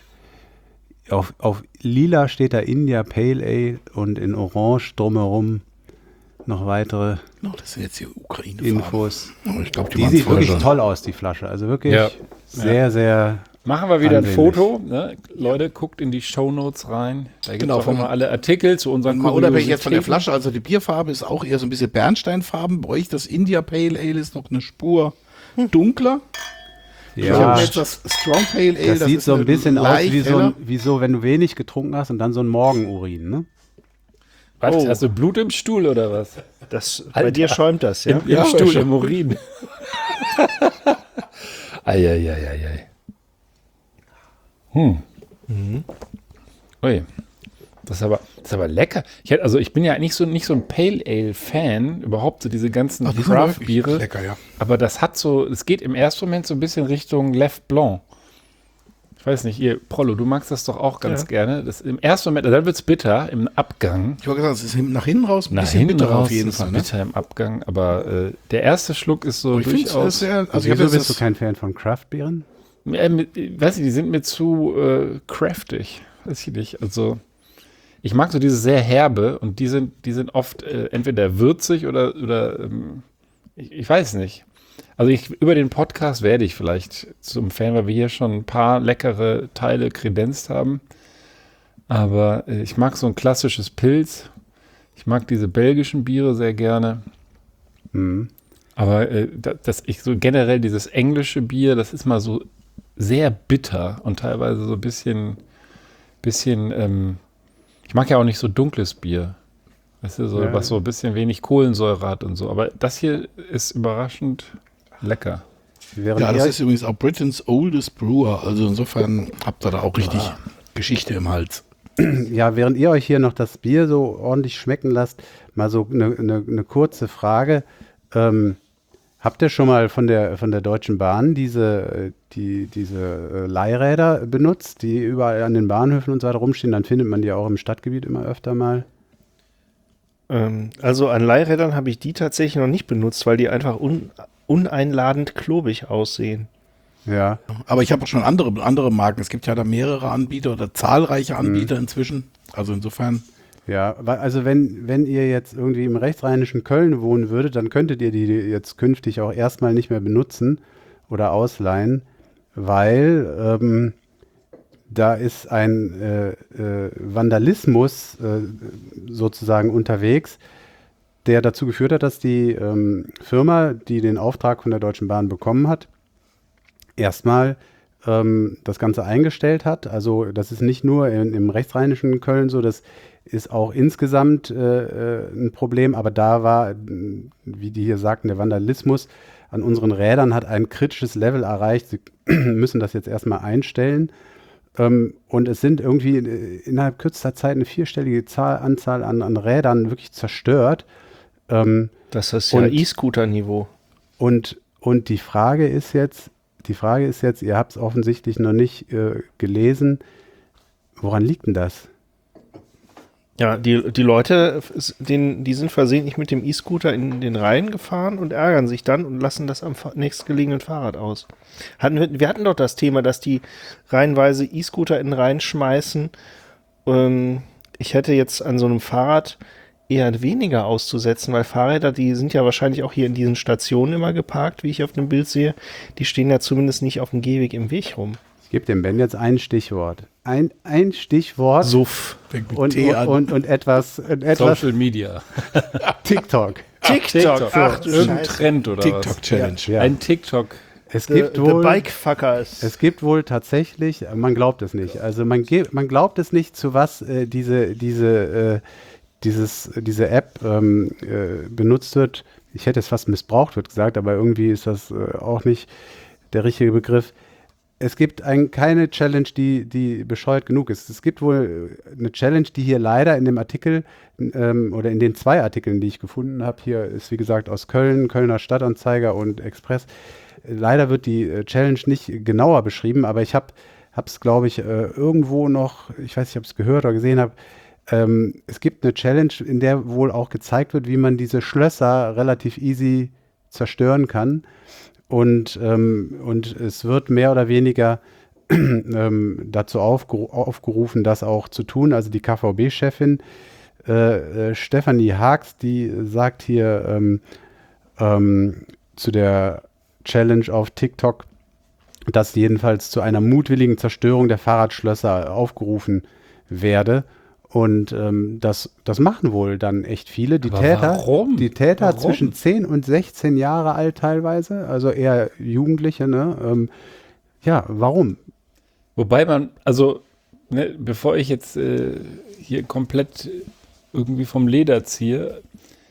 auf, auf lila steht da India Pale Ale und in orange drumherum noch weitere No, das sind jetzt die Ukraine. Infos. Oh, ich glaube, die, Die waren sieht wirklich frischer. toll aus, die Flasche. Also wirklich Ja. sehr, sehr. Machen wir wieder ein Ansehnlich. Foto. Ne? Leute, guckt in die Shownotes rein. Da gibt es Genau, auch vom- immer alle Artikel zu unseren Mal unabhängig jetzt von der Kuriositäten. Flasche, also die Bierfarbe ist auch eher so ein bisschen Bernsteinfarben. Bei euch das India Pale Ale ist noch eine Spur dunkler. Ich habe Ja, jetzt das Strong Pale Ale. das sieht ist so ein eine bisschen aus leicht wie so, heller. ein, wie so, wenn du wenig getrunken hast und dann so ein Morgenurin, ne? Was, Oh. hast du Blut im Stuhl oder was? Das, bei dir schäumt das, ja? Im, im Ja, Stuhl, schon. im Urin. Eieieiei. Hm. Ui. Das ist, aber, das ist aber lecker. Ich hätte, also ich bin ja nicht so, nicht so ein Pale Ale-Fan, überhaupt so diese ganzen Ach, die sind wirklich Craft-Biere. lecker, ja. Aber das hat so, es geht im ersten Moment so ein bisschen Richtung Left Blanc. Ich weiß nicht, ihr, Prollo, du magst das doch auch ganz Ja. gerne. Das, im ersten Moment, dann wird es bitter im Abgang. Ich wollte sagen, es ist nach hinten raus ein Nach bisschen hinten bitterer raus auf jeden ist Fall. es Ne? bitter im Abgang, aber äh, der erste Schluck ist so Aber ich finde es durchaus. sehr, also Also ich habe wieso jetzt bist du das, kein Fan von Craft-Bieren? Äh, mit, weiß ich, die sind mir zu äh, craftig. Weiß ich nicht. Also, ich mag so diese sehr herbe und die sind, die sind oft äh, entweder würzig oder, oder ähm, ich, ich weiß nicht. Also, ich, über den Podcast werde ich vielleicht zum Fan, weil wir hier schon ein paar leckere Teile kredenzt haben. Aber äh, ich mag so ein klassisches Pilz. Ich mag diese belgischen Biere sehr gerne. Mhm. Aber äh, da- das, ich so generell dieses englische Bier, das ist mal so sehr bitter und teilweise so ein bisschen, bisschen, ähm, ich mag ja auch nicht so dunkles Bier. Weißt du, so, Ja. was so ein bisschen wenig Kohlensäure hat und so. Aber das hier ist überraschend lecker. Während ja, das ihr, ist übrigens auch Britain's oldest brewer. Also insofern habt ihr da auch richtig Geschichte im Hals. ja, während ihr euch hier noch das Bier so ordentlich schmecken lasst, mal so eine ne, ne kurze Frage. Ähm, habt ihr schon mal von der, von der Deutschen Bahn diese, äh, die, diese äh, Leihräder benutzt, die überall an den Bahnhöfen und so weiter rumstehen? Dann findet man die auch im Stadtgebiet immer öfter mal. Ähm, also an Leihrädern habe ich die tatsächlich noch nicht benutzt, weil die einfach un uneinladend klobig aussehen. Ja. Aber ich habe auch schon andere, andere Marken. Es gibt ja da mehrere Anbieter oder zahlreiche Anbieter Mhm. inzwischen. Also insofern. Ja, weil- also wenn, wenn ihr jetzt irgendwie im rechtsrheinischen Köln wohnen würdet, dann könntet ihr die jetzt künftig auch erstmal nicht mehr benutzen oder ausleihen, weil ähm, da ist ein äh, äh, Vandalismus äh, sozusagen unterwegs, der dazu geführt hat, dass die ähm, Firma, die den Auftrag von der Deutschen Bahn bekommen hat, erstmal ähm, das Ganze eingestellt hat. Also das ist nicht nur in, im rechtsrheinischen Köln so, das ist auch insgesamt äh, äh, ein Problem, aber da war, wie die hier sagten, der Vandalismus an unseren Rädern hat ein kritisches Level erreicht. Sie müssen das jetzt erstmal einstellen. Ähm, und es sind irgendwie äh, innerhalb kürzester Zeit eine vierstellige Zahl, Anzahl an, an Rädern wirklich zerstört. Ähm, Das ist ja Und- E-Scooter-Niveau. und, und die Frage ist jetzt, die Frage ist jetzt, ihr habt es offensichtlich noch nicht äh, gelesen, woran liegt denn das? Ja, die, die Leute, s- den, die sind versehentlich mit dem E-Scooter in den Rhein gefahren und ärgern sich dann und lassen das am fa- nächstgelegenen Fahrrad aus. Hatten wir, wir hatten doch das Thema, dass die reihenweise E-Scooter in den Rhein schmeißen. Ähm, ich hätte jetzt an so einem Fahrrad eher weniger auszusetzen, weil Fahrräder, die sind ja wahrscheinlich auch hier in diesen Stationen immer geparkt, wie ich auf dem Bild sehe. Die stehen ja zumindest nicht auf dem Gehweg im Weg rum. Ich gebe dem Ben jetzt ein Stichwort. Ein, ein Stichwort Suff. Fängt mit und, T an. und, und etwas, und etwas Social Media. TikTok. TikTok. Ach du Irgendein Scheiße. Trend oder was? TikTok-Challenge. Ja. Ein TikTok. Es The, gibt the wohl, Bikefuckers. es gibt wohl tatsächlich, man glaubt es nicht. Also man, ge- man glaubt es nicht, zu was äh, diese, diese, äh, dieses, diese App ähm, äh, benutzt wird. Ich hätte es fast missbraucht wird gesagt, aber irgendwie ist das äh, auch nicht der richtige Begriff. Es gibt ein, keine Challenge, die, die bescheuert genug ist. Es gibt wohl eine Challenge, die hier leider in dem Artikel ähm, oder in den zwei Artikeln, die ich gefunden habe, hier ist wie gesagt aus Köln, Kölner Stadtanzeiger und Express. Leider wird die äh, Challenge nicht genauer beschrieben, aber ich habe es, glaube ich, äh, irgendwo noch, ich weiß nicht, ob ich es gehört oder gesehen habe, ähm, es gibt eine Challenge, in der wohl auch gezeigt wird, wie man diese Schlösser relativ easy zerstören kann. Und, ähm, und es wird mehr oder weniger ähm, dazu aufgeru aufgerufen, das auch zu tun. Also die K V B-Chefin äh, äh, Stefanie Haags, die sagt hier ähm, ähm, zu der Challenge auf TikTok, dass jedenfalls zu einer mutwilligen Zerstörung der Fahrradschlösser aufgerufen werde. Und ähm, das, das machen wohl dann echt viele. Die Aber Täter, warum? die Täter Warum? zwischen zehn und sechzehn Jahre alt teilweise, also eher Jugendliche, ne? Ähm, ja, warum? Wobei man, also, ne, bevor ich jetzt äh, hier komplett irgendwie vom Leder ziehe,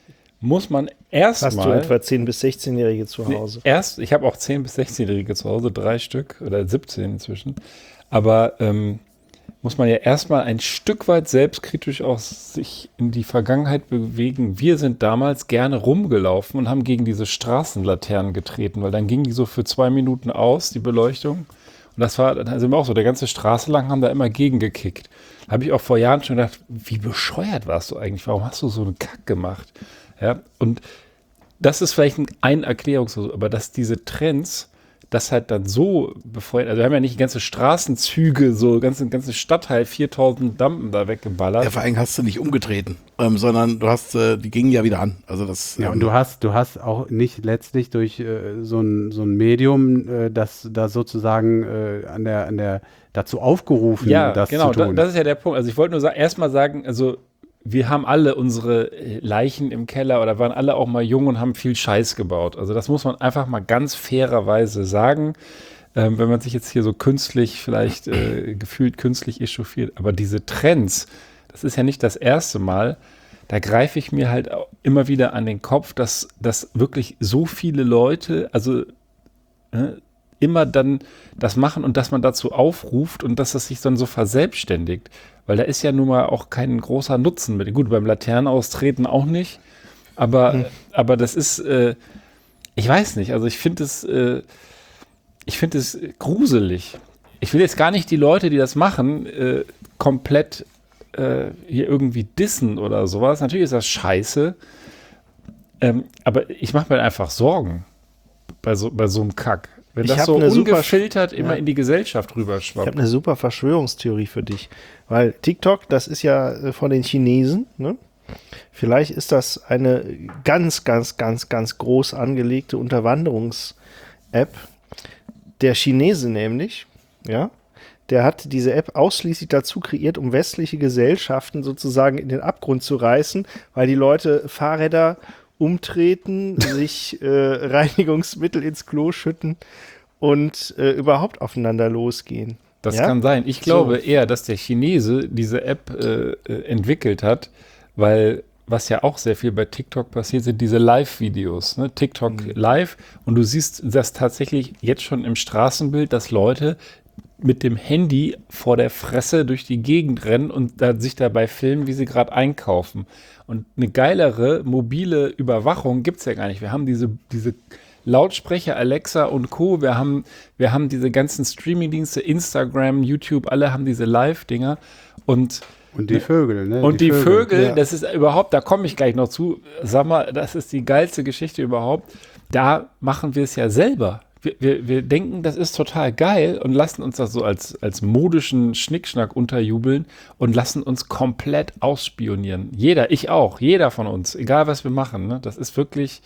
muss man Hast du erstmal. etwa zehn- bis sechzehnjährige zu Nee, Hause? erst, ich habe auch zehn- bis sechzehnjährige zu Hause, drei Stück oder siebzehn inzwischen. Aber ähm, muss man ja erstmal ein Stück weit selbstkritisch auch sich in die Vergangenheit bewegen. Wir sind damals gerne rumgelaufen und haben gegen diese Straßenlaternen getreten, weil dann ging die so für zwei Minuten aus, die Beleuchtung. Und das war, dann sind wir auch so, der ganze Straße lang haben da immer gegengekickt. Da habe ich auch vor Jahren schon gedacht, wie bescheuert warst du eigentlich? Warum hast du so einen Kack gemacht? Ja, und das ist vielleicht ein, ein Erklärungsversuch, aber dass diese Trends das halt dann so befeuert, also wir haben ja nicht die ganze Straßenzüge, so ganze, ganze Stadtteil, viertausend Dampen da weggeballert. Ja, vor allem hast du nicht umgetreten, ähm, sondern du hast, äh, die gingen ja wieder an. Also das. Ja, ähm, und du hast, du hast auch nicht letztlich durch äh, so, ein, so ein Medium, äh, das da sozusagen äh, an der, an der dazu aufgerufen, Ja, das genau, zu da, tun. das ist ja der Punkt. Also ich wollte nur sa- erstmal sagen, also wir haben alle unsere äh, Leichen im Keller oder waren alle auch mal jung und haben viel Scheiß gebaut. Also das muss man einfach mal ganz fairerweise sagen, ähm, wenn man sich jetzt hier so künstlich, vielleicht äh, gefühlt künstlich echauffiert. Aber diese Trends, das ist ja nicht das erste Mal, da greife ich mir halt auch immer wieder an den Kopf, dass, dass wirklich so viele Leute, also äh, immer dann das machen und dass man dazu aufruft und dass das sich dann so verselbstständigt. Weil da ist ja nun mal auch kein großer Nutzen mit. Gut, beim Laternenaustreten auch nicht. Aber, Hm. aber das ist, äh, ich weiß nicht, also ich finde es, äh, ich finde es gruselig. Ich will jetzt gar nicht die Leute, die das machen, äh, komplett äh, hier irgendwie dissen oder sowas. Natürlich ist das scheiße. Ähm, aber ich mache mir einfach Sorgen bei so, bei so einem Kack. Wenn Ich das hab so eine super- ungefiltert immer Ja. in die Gesellschaft Ich habe rüberschwappt. eine super Verschwörungstheorie für dich. Weil TikTok, das ist ja äh, von den Chinesen, ne? Vielleicht ist das eine ganz, ganz, ganz, ganz groß angelegte Unterwanderungs-App. Der Chinese nämlich, ja, der hat diese App ausschließlich dazu kreiert, um westliche Gesellschaften sozusagen in den Abgrund zu reißen, weil die Leute Fahrräder umtreten, sich äh, Reinigungsmittel ins Klo schütten und äh, überhaupt aufeinander losgehen. Das Ja? kann sein. Ich glaube eher, dass der Chinese diese App äh, äh, entwickelt hat, weil was ja auch sehr viel bei TikTok passiert, sind diese Live-Videos. Ne? TikTok live und du siehst das tatsächlich jetzt schon im Straßenbild, dass Leute mit dem Handy vor der Fresse durch die Gegend rennen und da, sich dabei filmen, wie sie gerade einkaufen. Und eine geilere mobile Überwachung gibt es ja gar nicht. Wir haben diese, diese Lautsprecher, Alexa und Co. Wir haben, wir haben diese ganzen Streaming-Dienste, Instagram, YouTube, alle haben diese Live-Dinger. Und, Und die Vögel, ne? und die, Vögel, ja. das ist überhaupt, da komme ich gleich noch zu. Sag mal, das ist die geilste Geschichte überhaupt. Da machen wir es ja selber. Wir, wir, wir denken, das ist total geil und lassen uns das so als, als modischen Schnickschnack unterjubeln und lassen uns komplett ausspionieren. Jeder, ich auch, jeder von uns, egal was wir machen. Ne? Das ist wirklich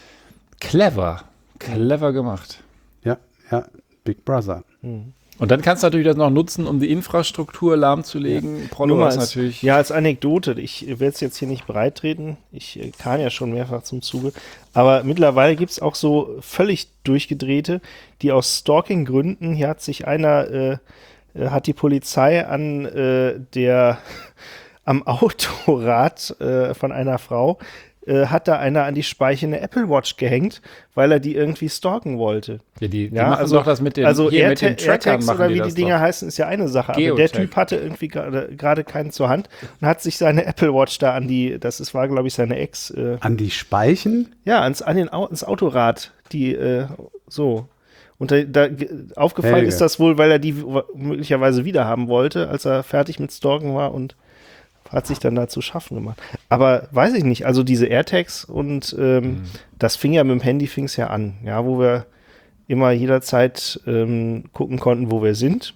clever, clever gemacht. Ja, ja, Big Brother. Und dann kannst du natürlich das noch nutzen, um die Infrastruktur lahmzulegen. Prollo Nur mal ist als, natürlich. ja, als Anekdote, ich werde es jetzt hier nicht breitreten, ich äh, kam ja schon mehrfach zum Zuge, aber mittlerweile gibt es auch so völlig durchgedrehte, die aus Stalking-Gründen, hier hat sich einer, äh, äh, hat die Polizei an äh, der, am Autorad äh, von einer Frau, äh, hat da einer an die Speiche eine Apple Watch gehängt, weil er die irgendwie stalken wollte. Ja, die, die Ja, machen also, doch das mit den, also hier mit Airta- den Trackern AirTags machen oder die wie das die Dinger doch. heißen, ist ja eine Sache. Aber der Geotag. Typ hatte irgendwie gerade gerade keinen zur Hand und hat sich seine Apple Watch da an die, das ist, war glaube ich seine Ex, äh, An die Speichen? ja, ans, an den Au ans Autorad, die, äh, so. Und da, da ge- aufgefallen Helge. ist das wohl, weil er die w- möglicherweise wieder haben wollte, als er fertig mit Stalken war und hat sich dann da zu schaffen gemacht. Aber weiß ich nicht, also diese AirTags und ähm, Mhm. das fing ja mit dem Handy fing's ja an, ja, wo wir immer jederzeit ähm, gucken konnten, wo wir sind.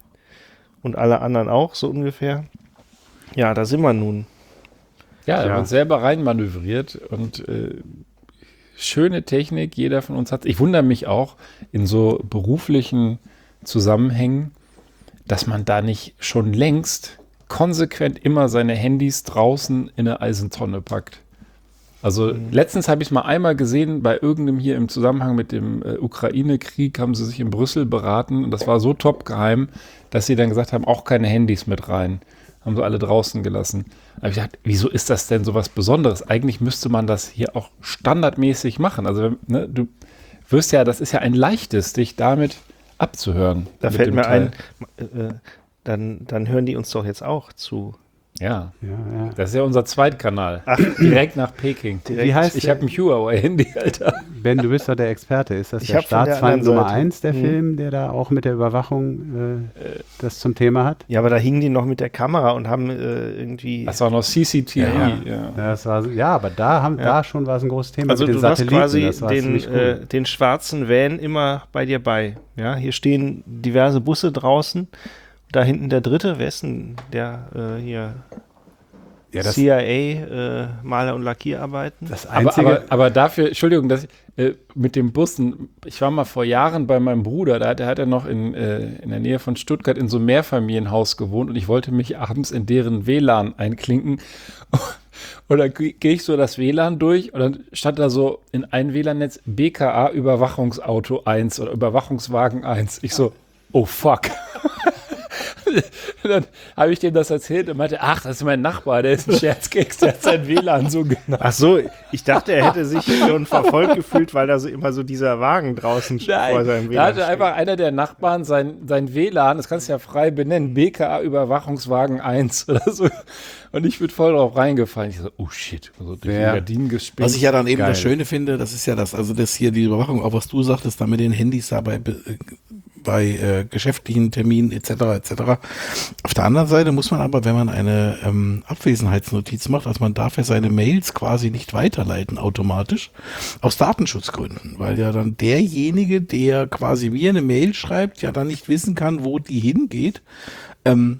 Und alle anderen auch, so ungefähr. Ja, da sind wir nun. Ja, Ja. man selber reinmanövriert und äh, schöne Technik, jeder von uns hat. Ich wundere mich auch in so beruflichen Zusammenhängen, dass man da nicht schon längst konsequent immer seine Handys draußen in eine Eisentonne packt. Also letztens habe ich es mal einmal gesehen, bei irgendeinem hier im Zusammenhang mit dem äh, Ukraine-Krieg haben sie sich in Brüssel beraten und das war so top geheim, dass sie dann gesagt haben, auch keine Handys mit rein. Haben sie alle draußen gelassen. Da habe ich gedacht, wieso ist das denn so was Besonderes? Eigentlich müsste man das hier auch standardmäßig machen. Also ne, du wirst ja, das ist ja ein leichtes, dich damit abzuhören. Da mit fällt dem mir Teil. ein, äh, dann, dann hören die uns doch jetzt auch zu. Ja, Ja, ja. das ist ja unser Zweitkanal. Direkt nach Peking. Wie heißt Ich habe ein Huawei-Handy, Alter. Ben, du bist doch der Experte. Ist das Ich der hab von der Staatsfeind anderen Nummer Seite. eins, der Mhm. Film, der da auch mit der Überwachung äh, das zum Thema hat? Ja, aber da hingen die noch mit der Kamera und haben äh, irgendwie. Das war noch C C T V. Ja, Ja, ja. Das war, so- ja, aber da, haben, Ja. da schon war es ein großes Thema Also mit den du hast Satelliten. quasi das war den, ziemlich cool. äh, den schwarzen Van immer bei dir bei. Ja, hier stehen diverse Busse draußen. Da hinten der dritte, wer ist denn der äh, hier? ja, das, C I A, äh, Maler- und Lackierarbeiten. das Aber, Einzige, aber, aber dafür, Entschuldigung, dass, äh, mit den Bussen, ich war mal vor Jahren bei meinem Bruder, da hat, der hat er noch in, äh, in der Nähe von Stuttgart in so einem Mehrfamilienhaus gewohnt und ich wollte mich abends in deren W L A N einklinken. Und dann gehe ich so das W L A N durch und dann stand da so in ein W L A N-Netz B K A Überwachungsauto eins oder Überwachungswagen eins. Ich so, oh fuck. Und dann habe ich dem das erzählt und meinte, ach, das ist mein Nachbar, der ist ein Scherzkeks, der hat sein W L A N so genannt. Ach so, ich dachte, er hätte sich schon verfolgt gefühlt, weil da so immer so dieser Wagen draußen vor Nein, seinem W L A da N hatte steht. einfach einer der Nachbarn sein, sein W L A N, das kannst du ja frei benennen, B K A Überwachungswagen eins oder so. Und ich bin voll drauf reingefallen. Ich so, oh shit, also durch Ja. die Gardinen gespinnt. Was ich ja dann eben Geil. das Schöne finde, das ist ja das, also das hier die Überwachung, auch was du sagtest, da mit den Handys da bei, bei äh, geschäftlichen Terminen et cetera et cetera. Auf der anderen Seite muss man aber, wenn man eine ähm, Abwesenheitsnotiz macht, also man darf ja seine Mails quasi nicht weiterleiten automatisch, aus Datenschutzgründen, weil ja dann derjenige, der quasi mir eine Mail schreibt, ja dann nicht wissen kann, wo die hingeht. Ähm,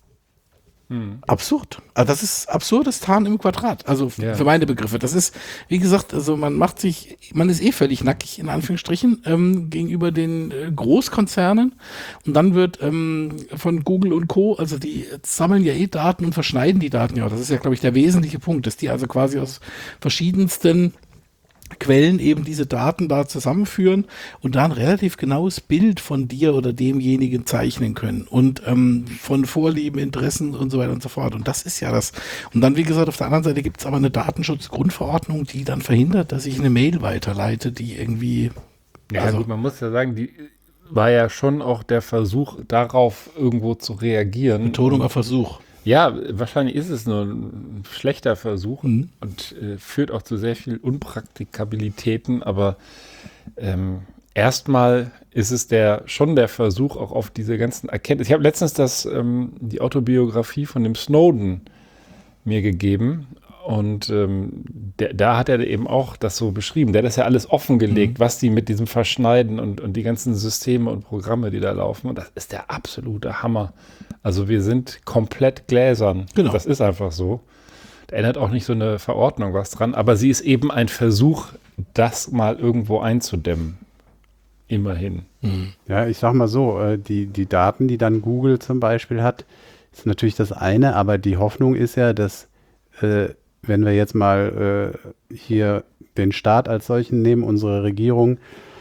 Absurd. Also das ist absurdes Tarn im Quadrat. Also f- Ja. für meine Begriffe. Das ist, wie gesagt, also man macht sich, man ist eh völlig nackig, in Anführungsstrichen, ähm, gegenüber den äh, Großkonzernen. Und dann wird ähm, von Google und Co., also die sammeln ja eh Daten und verschneiden die Daten ja. Das ist ja, glaube ich, der wesentliche Punkt, dass die also quasi aus verschiedensten Quellen eben diese Daten da zusammenführen und da ein relativ genaues Bild von dir oder demjenigen zeichnen können und ähm, von Vorlieben, Interessen und so weiter und so fort. Und das ist ja das. Und dann, wie gesagt, auf der anderen Seite gibt es aber eine Datenschutzgrundverordnung, die dann verhindert, dass ich eine Mail weiterleite, die irgendwie... Ja, also, gut, man muss ja sagen, die war ja schon auch der Versuch, darauf irgendwo zu reagieren. Betonung auf Versuch. Ja, wahrscheinlich ist es nur ein schlechter Versuch Mhm. und äh, führt auch zu sehr viel Unpraktikabilitäten, aber ähm, erstmal ist es der schon der Versuch auch auf diese ganzen Erkenntnisse. Ich habe letztens das, ähm, die Autobiografie von dem Snowden mir gegeben und ähm, der, da hat er eben auch das so beschrieben. Der hat das ja alles offengelegt, was die mit diesem Verschneiden und, und die ganzen Systeme und Programme, die da laufen. Und das ist der absolute Hammer. Also wir sind komplett gläsern. Genau. Das ist einfach so. Da ändert auch nicht so eine Verordnung was dran. Aber sie ist eben ein Versuch, das mal irgendwo einzudämmen. Immerhin. Ja, ich sag mal so, äh, die, die Daten, die dann Google zum Beispiel hat, ist natürlich das eine, aber die Hoffnung ist ja, dass, äh, wenn wir jetzt mal äh, hier den Staat als solchen nehmen, unsere Regierung,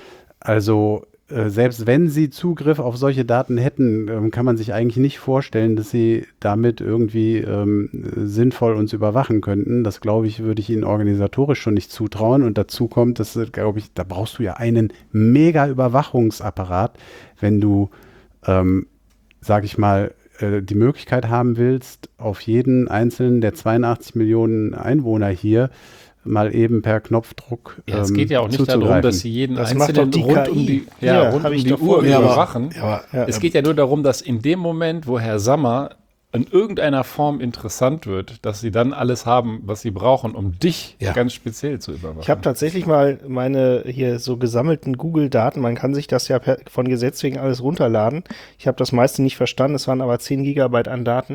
also äh, selbst wenn sie Zugriff auf solche Daten hätten, ähm, kann man sich eigentlich nicht vorstellen, dass sie damit irgendwie ähm, sinnvoll uns überwachen könnten. Das, glaube ich, würde ich ihnen organisatorisch schon nicht zutrauen. Und dazu kommt, dass, äh, glaube ich, da brauchst du ja einen mega Überwachungsapparat, wenn du, ähm, sag ich mal, äh, die Möglichkeit haben willst, auf jeden einzelnen der zweiundachtzig Millionen Einwohner hier mal eben per Knopfdruck Ja, es ähm, geht ja auch nicht darum, zuzugreifen. dass sie jeden Das macht Einzelnen doch die rund K I. um die, Ja, ja, rund hab um ich die doch Uhr vorhin Ja, aber- überwachen. ja, aber- Ja. Es geht ja nur darum, dass in dem Moment, wo Herr Sammer in irgendeiner Form interessant wird, dass sie dann alles haben, was sie brauchen, um dich Ja. ganz speziell zu überwachen. Ich habe tatsächlich mal meine hier so gesammelten Google-Daten, man kann sich das ja per, von Gesetz wegen alles runterladen. Ich habe das meiste nicht verstanden, es waren aber zehn Gigabyte an Daten.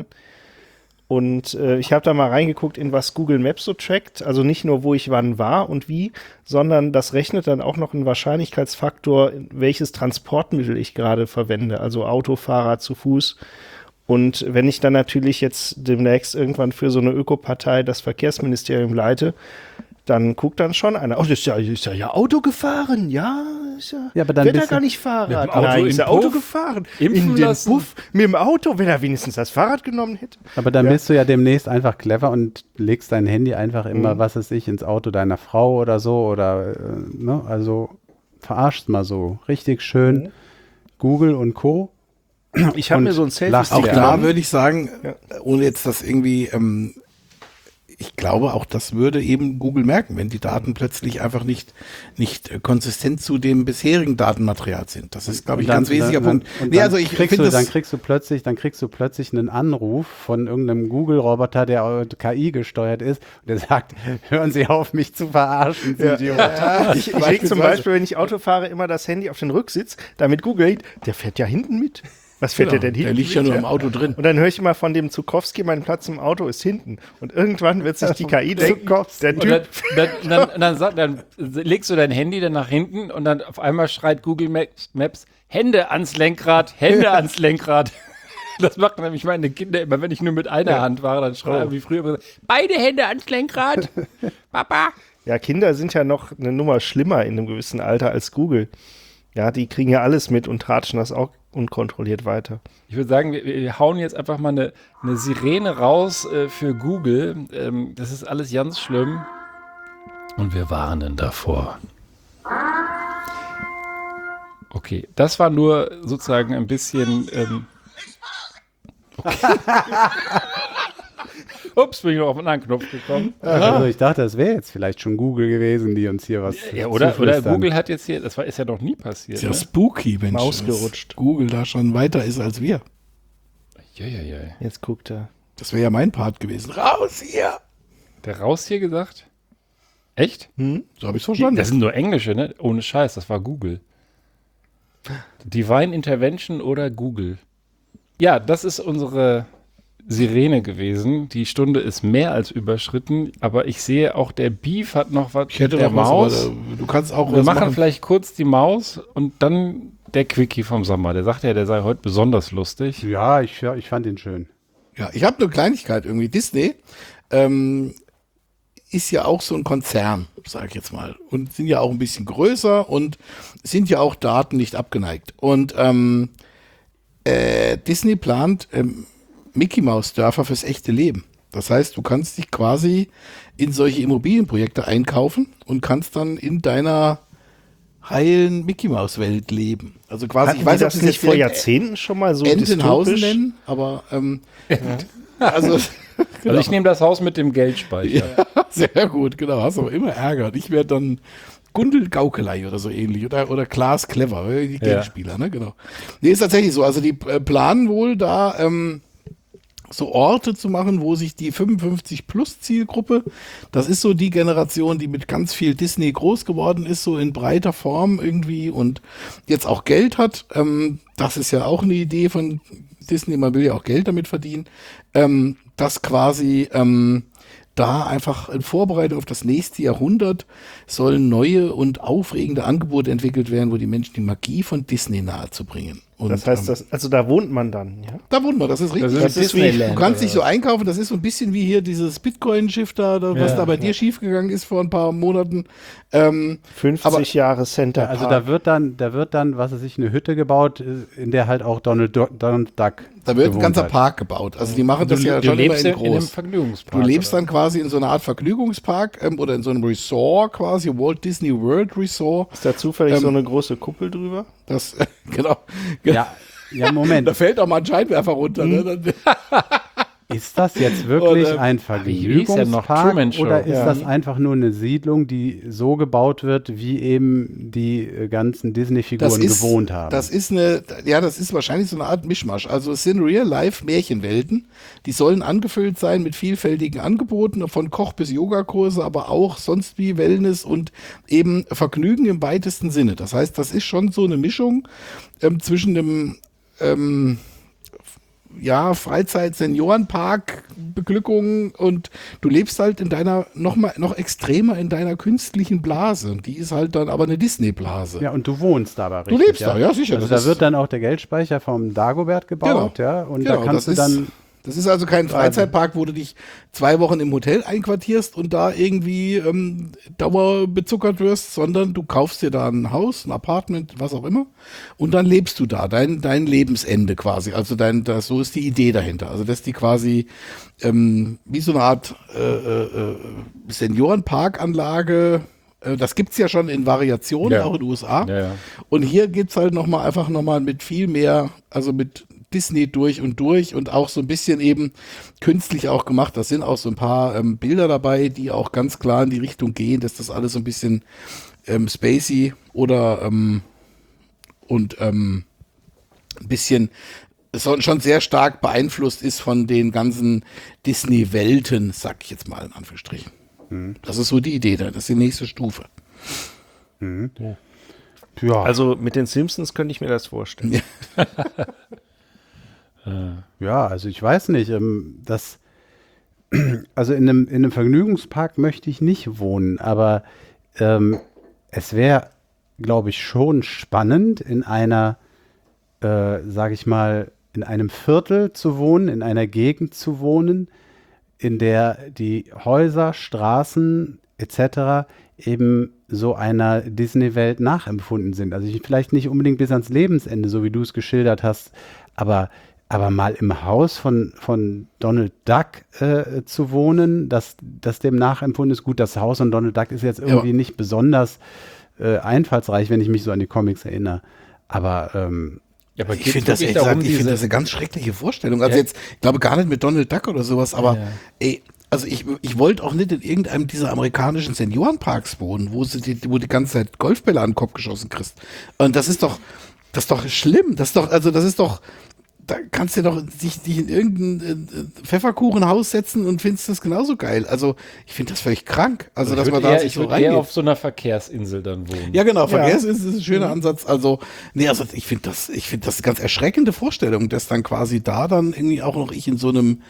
Und äh, ich habe da mal reingeguckt, in was Google Maps so trackt. Also nicht nur, wo ich wann war und wie, sondern das rechnet dann auch noch einen Wahrscheinlichkeitsfaktor, welches Transportmittel ich gerade verwende. Also Auto, Fahrrad, zu Fuß. Und wenn ich dann natürlich jetzt demnächst irgendwann für so eine Ökopartei das Verkehrsministerium leite, dann guckt dann schon einer, oh, das ist ja, ist ja, ja Auto gefahren, ja, ist ja, Ja, aber dann fährt er bist gar du- nicht Fahrrad. Mit dem Auto Nein, in ist ja Puff, Auto gefahren, impfen in den lassen. Puff, mit dem Auto, wenn er wenigstens das Fahrrad genommen hätte. Aber dann Ja. bist du ja demnächst einfach clever und legst dein Handy einfach immer, Mhm. was weiß ich, ins Auto deiner Frau oder so oder, äh, ne, also verarschst mal so richtig schön Mhm. Google und Co. Ich habe Und mir so ein Selfie lachst Auch Ja. da würde ich sagen, Ja. ohne jetzt das irgendwie, ähm, ich glaube, auch das würde eben Google merken, wenn die Daten plötzlich einfach nicht, nicht äh, konsistent zu dem bisherigen Datenmaterial sind. Das ist, glaube ich, Und ein ganz dann- wesentlicher dann, Punkt. Und Nee, dann, also ich kriegst finde du, dann das, kriegst du plötzlich, dann kriegst du plötzlich einen Anruf von irgendeinem Google-Roboter, der äh, K I gesteuert ist, und der sagt, hören Sie auf, mich zu verarschen, Sie Idiot. Ich, ich lege zum Beispiel, wenn ich Auto fahre, immer das Handy auf den Rücksitz, damit Google, der fährt ja hinten mit. Was fährt Genau, der denn hinten der liegt ja mit? nur im Auto drin. Und dann höre ich immer von dem Zukowski, mein Platz im Auto ist hinten. Und irgendwann wird sich die K I denken, der Und dann, Typ, dann, dann, dann, sagt- dann legst du dein Handy dann nach hinten und dann auf einmal schreit Google Maps, Maps Hände ans Lenkrad, Hände ans Lenkrad. Das machen nämlich meine Kinder immer, wenn ich nur mit einer Hand fahre, dann schreien Oh. wie früher immer so, beide Hände ans Lenkrad, Papa. ja, Kinder sind ja noch eine Nummer schlimmer in einem gewissen Alter als Google. Ja, die kriegen ja alles mit und tratschen das auch unkontrolliert weiter. Ich würde sagen, wir, wir hauen jetzt einfach mal eine, eine Sirene raus äh, für Google. Ähm, das ist alles ganz schlimm. Und wir warnen davor. Okay, das war nur sozusagen ein bisschen. Ähm, okay. Ups, bin ich noch auf einen anderen Knopf gekommen. Also ich dachte, das wäre jetzt vielleicht schon Google gewesen, die uns hier was Ja, oder, oder zuflüstern. Google hat jetzt hier, das war, ist ja noch nie passiert. Ist ja Ne? spooky, Mensch. Maus dass gerutscht. Google da schon weiter ist als wir. Ja, ja, ja. Jetzt guckt er. Das wäre ja mein Part gewesen. Raus hier! Der Raus hier gesagt? Echt? So habe ich es verstanden. Das sind nur englische, ne? Ohne Scheiß, das war Google. Divine Intervention oder Google. Ja, das ist unsere Sirene gewesen. Die Stunde ist mehr als überschritten, aber ich sehe auch, der Beef hat noch was ich hätte mit der noch was, Maus. aber da- du kannst auch Wir was machen machen. vielleicht kurz die Maus und dann der Quickie vom Sommer. Der sagt ja, der sei heute besonders lustig. Ja, ich, ja, ich fand ihn schön. Ja, ich habe eine Kleinigkeit irgendwie. Disney ähm, ist ja auch so ein Konzern, sage ich jetzt mal. Und sind ja auch ein bisschen größer und sind ja auch Daten nicht abgeneigt. Und ähm, äh, Disney plant ähm, Mickey-Maus-Dörfer fürs echte Leben. Das heißt, du kannst dich quasi in solche Immobilienprojekte einkaufen und kannst dann in deiner heilen Mickey-Maus-Welt leben. Also quasi, Hatten ich weiß die ob das sie nicht vor Jahrzehnten schon mal so Entenhausen dystopisch? nennen, aber ähm, also Also ich nehme das Haus mit dem Geldspeicher. ja, sehr gut, genau, hast aber immer Ärger. Ich werde dann Gundel Gaukelei oder so ähnlich oder, oder Klaas Clever, die Geldspieler, ne, genau. Nee, ist tatsächlich so, also die äh, planen wohl da ähm, so Orte zu machen, wo sich die fünfundfünfzig plus Zielgruppe, das ist so die Generation, die mit ganz viel Disney groß geworden ist, so in breiter Form irgendwie und jetzt auch Geld hat. Ähm, das ist ja auch eine Idee von Disney, man will ja auch Geld damit verdienen, ähm, dass quasi ähm, da einfach in Vorbereitung auf das nächste Jahrhundert sollen neue und aufregende Angebote entwickelt werden, wo die Menschen die Magie von Disney nahezubringen. Und, Das heißt, ähm, das, also da wohnt man dann, ja? da wohnen wir, das ist richtig. Das ist Das Disneyland, du kannst dich oder so einkaufen, das ist so ein bisschen wie hier dieses Bitcoin-Schiff da, da was Ja, da bei dir schiefgegangen ist vor ein paar Monaten. Ähm, fünfzig Aber- Jahre Center Also Park. da wird dann, da wird dann, was weiß ich, eine Hütte gebaut, äh, in der halt auch Donald, Do Donald Duck da wird ein gewohnt ganzer hat. Park gebaut. Also die machen das Du, ja du schon immer lebst in in, in einem groß. Vergnügungspark. Du lebst oder? dann quasi in so einer Art Vergnügungspark ähm, oder in so einem Resort quasi, Walt Disney World Resort. Ist da zufällig Ähm, so eine große Kuppel drüber? Das, genau. genau. Ja, ja, Moment. Da fällt auch mal ein Scheinwerfer runter. Ne? Dann, Ist das jetzt wirklich Und, ähm, ein wie hieß ja noch? Vergnügungspark Truman Show. oder ist Ja. das einfach nur eine Siedlung, die so gebaut wird, wie eben die äh, ganzen Disney-Figuren gewohnt haben? Das ist eine, ja, das ist wahrscheinlich so eine Art Mischmasch. Also es sind Real-Life-Märchenwelten. Die sollen angefüllt sein mit vielfältigen Angeboten, von Koch- bis Yogakurse, aber auch sonst wie Wellness und eben Vergnügen im weitesten Sinne. Das heißt, das ist schon so eine Mischung ähm, zwischen dem ähm, ja, Freizeit, Seniorenpark, Beglückung und du lebst halt in deiner, noch mal, noch extremer in deiner künstlichen Blase. Und die ist halt dann aber eine Disney-Blase. Ja, und du wohnst dabei richtig. Du lebst da, ja, sicher. Also Das da ist- wird dann auch der Geldspeicher vom Dagobert gebaut, Genau. ja, und Genau, da kannst du das ist- dann Das ist also kein Freizeitpark, wo du dich zwei Wochen im Hotel einquartierst und da irgendwie ähm, dauerbezuckert wirst, sondern du kaufst dir da ein Haus, ein Apartment, was auch immer, und dann lebst du da, dein, dein Lebensende quasi. Also dein, das, so ist die Idee dahinter. Also dass die quasi ähm, wie so eine Art äh, äh, Seniorenparkanlage, äh, das gibt's ja schon in Variationen, Ja. auch in den U S A. Ja, ja. Und hier geht's halt nochmal einfach nochmal mit viel mehr, also mit Disney durch und durch und auch so ein bisschen eben künstlich auch gemacht. Da sind auch so ein paar ähm, Bilder dabei, die auch ganz klar in die Richtung gehen, dass das alles so ein bisschen ähm, spacey oder ähm, und ähm, ein bisschen so- schon sehr stark beeinflusst ist von den ganzen Disney-Welten, sag ich jetzt mal in Anführungsstrichen. Das ist so die Idee da, das ist die nächste Stufe. ja, Also mit den Simpsons könnte ich mir das vorstellen. ja, also ich weiß nicht, ähm, das also in einem, in einem Vergnügungspark möchte ich nicht wohnen, aber ähm, es wäre, glaube ich, schon spannend, in einer, äh, sage ich mal, in einem Viertel zu wohnen, in einer Gegend zu wohnen, in der die Häuser, Straßen et cetera eben so einer Disney-Welt nachempfunden sind. Also ich, vielleicht nicht unbedingt bis ans Lebensende, so wie du es geschildert hast, aber, aber mal im Haus von, von Donald Duck äh, zu wohnen, dass das dem nachempfunden ist. Gut, das Haus von Donald Duck ist jetzt irgendwie Ja. nicht besonders äh, einfallsreich, wenn ich mich so an die Comics erinnere. Aber ähm, Ja, aber Ich geht's finde das, wirklich ehrlich darum, gesagt, ich finde diese- das eine ganz schreckliche Vorstellung. Also Ja. jetzt, ich glaube gar nicht mit Donald Duck oder sowas, aber Ja. ey, also ich, ich wollte auch nicht in irgendeinem dieser amerikanischen Seniorenparks wohnen, wo du die, wo die ganze Zeit Golfbälle an den Kopf geschossen kriegst. Und das ist doch, das ist doch schlimm. Das ist doch, also das ist doch, da kannst du doch dich, dich in irgendein äh, Pfefferkuchenhaus setzen und findest das genauso geil. Also ich finde das völlig krank. Also, dass ich man würd da eher, sich ich so würde reingeht. eher auf so einer Verkehrsinsel dann wohnen. Ja, genau, Verkehrs ist, ist ein schöner Ansatz. Also, nee, also ich finde das, ich finde das eine ganz erschreckende Vorstellung, dass dann quasi da dann irgendwie auch noch ich in so einem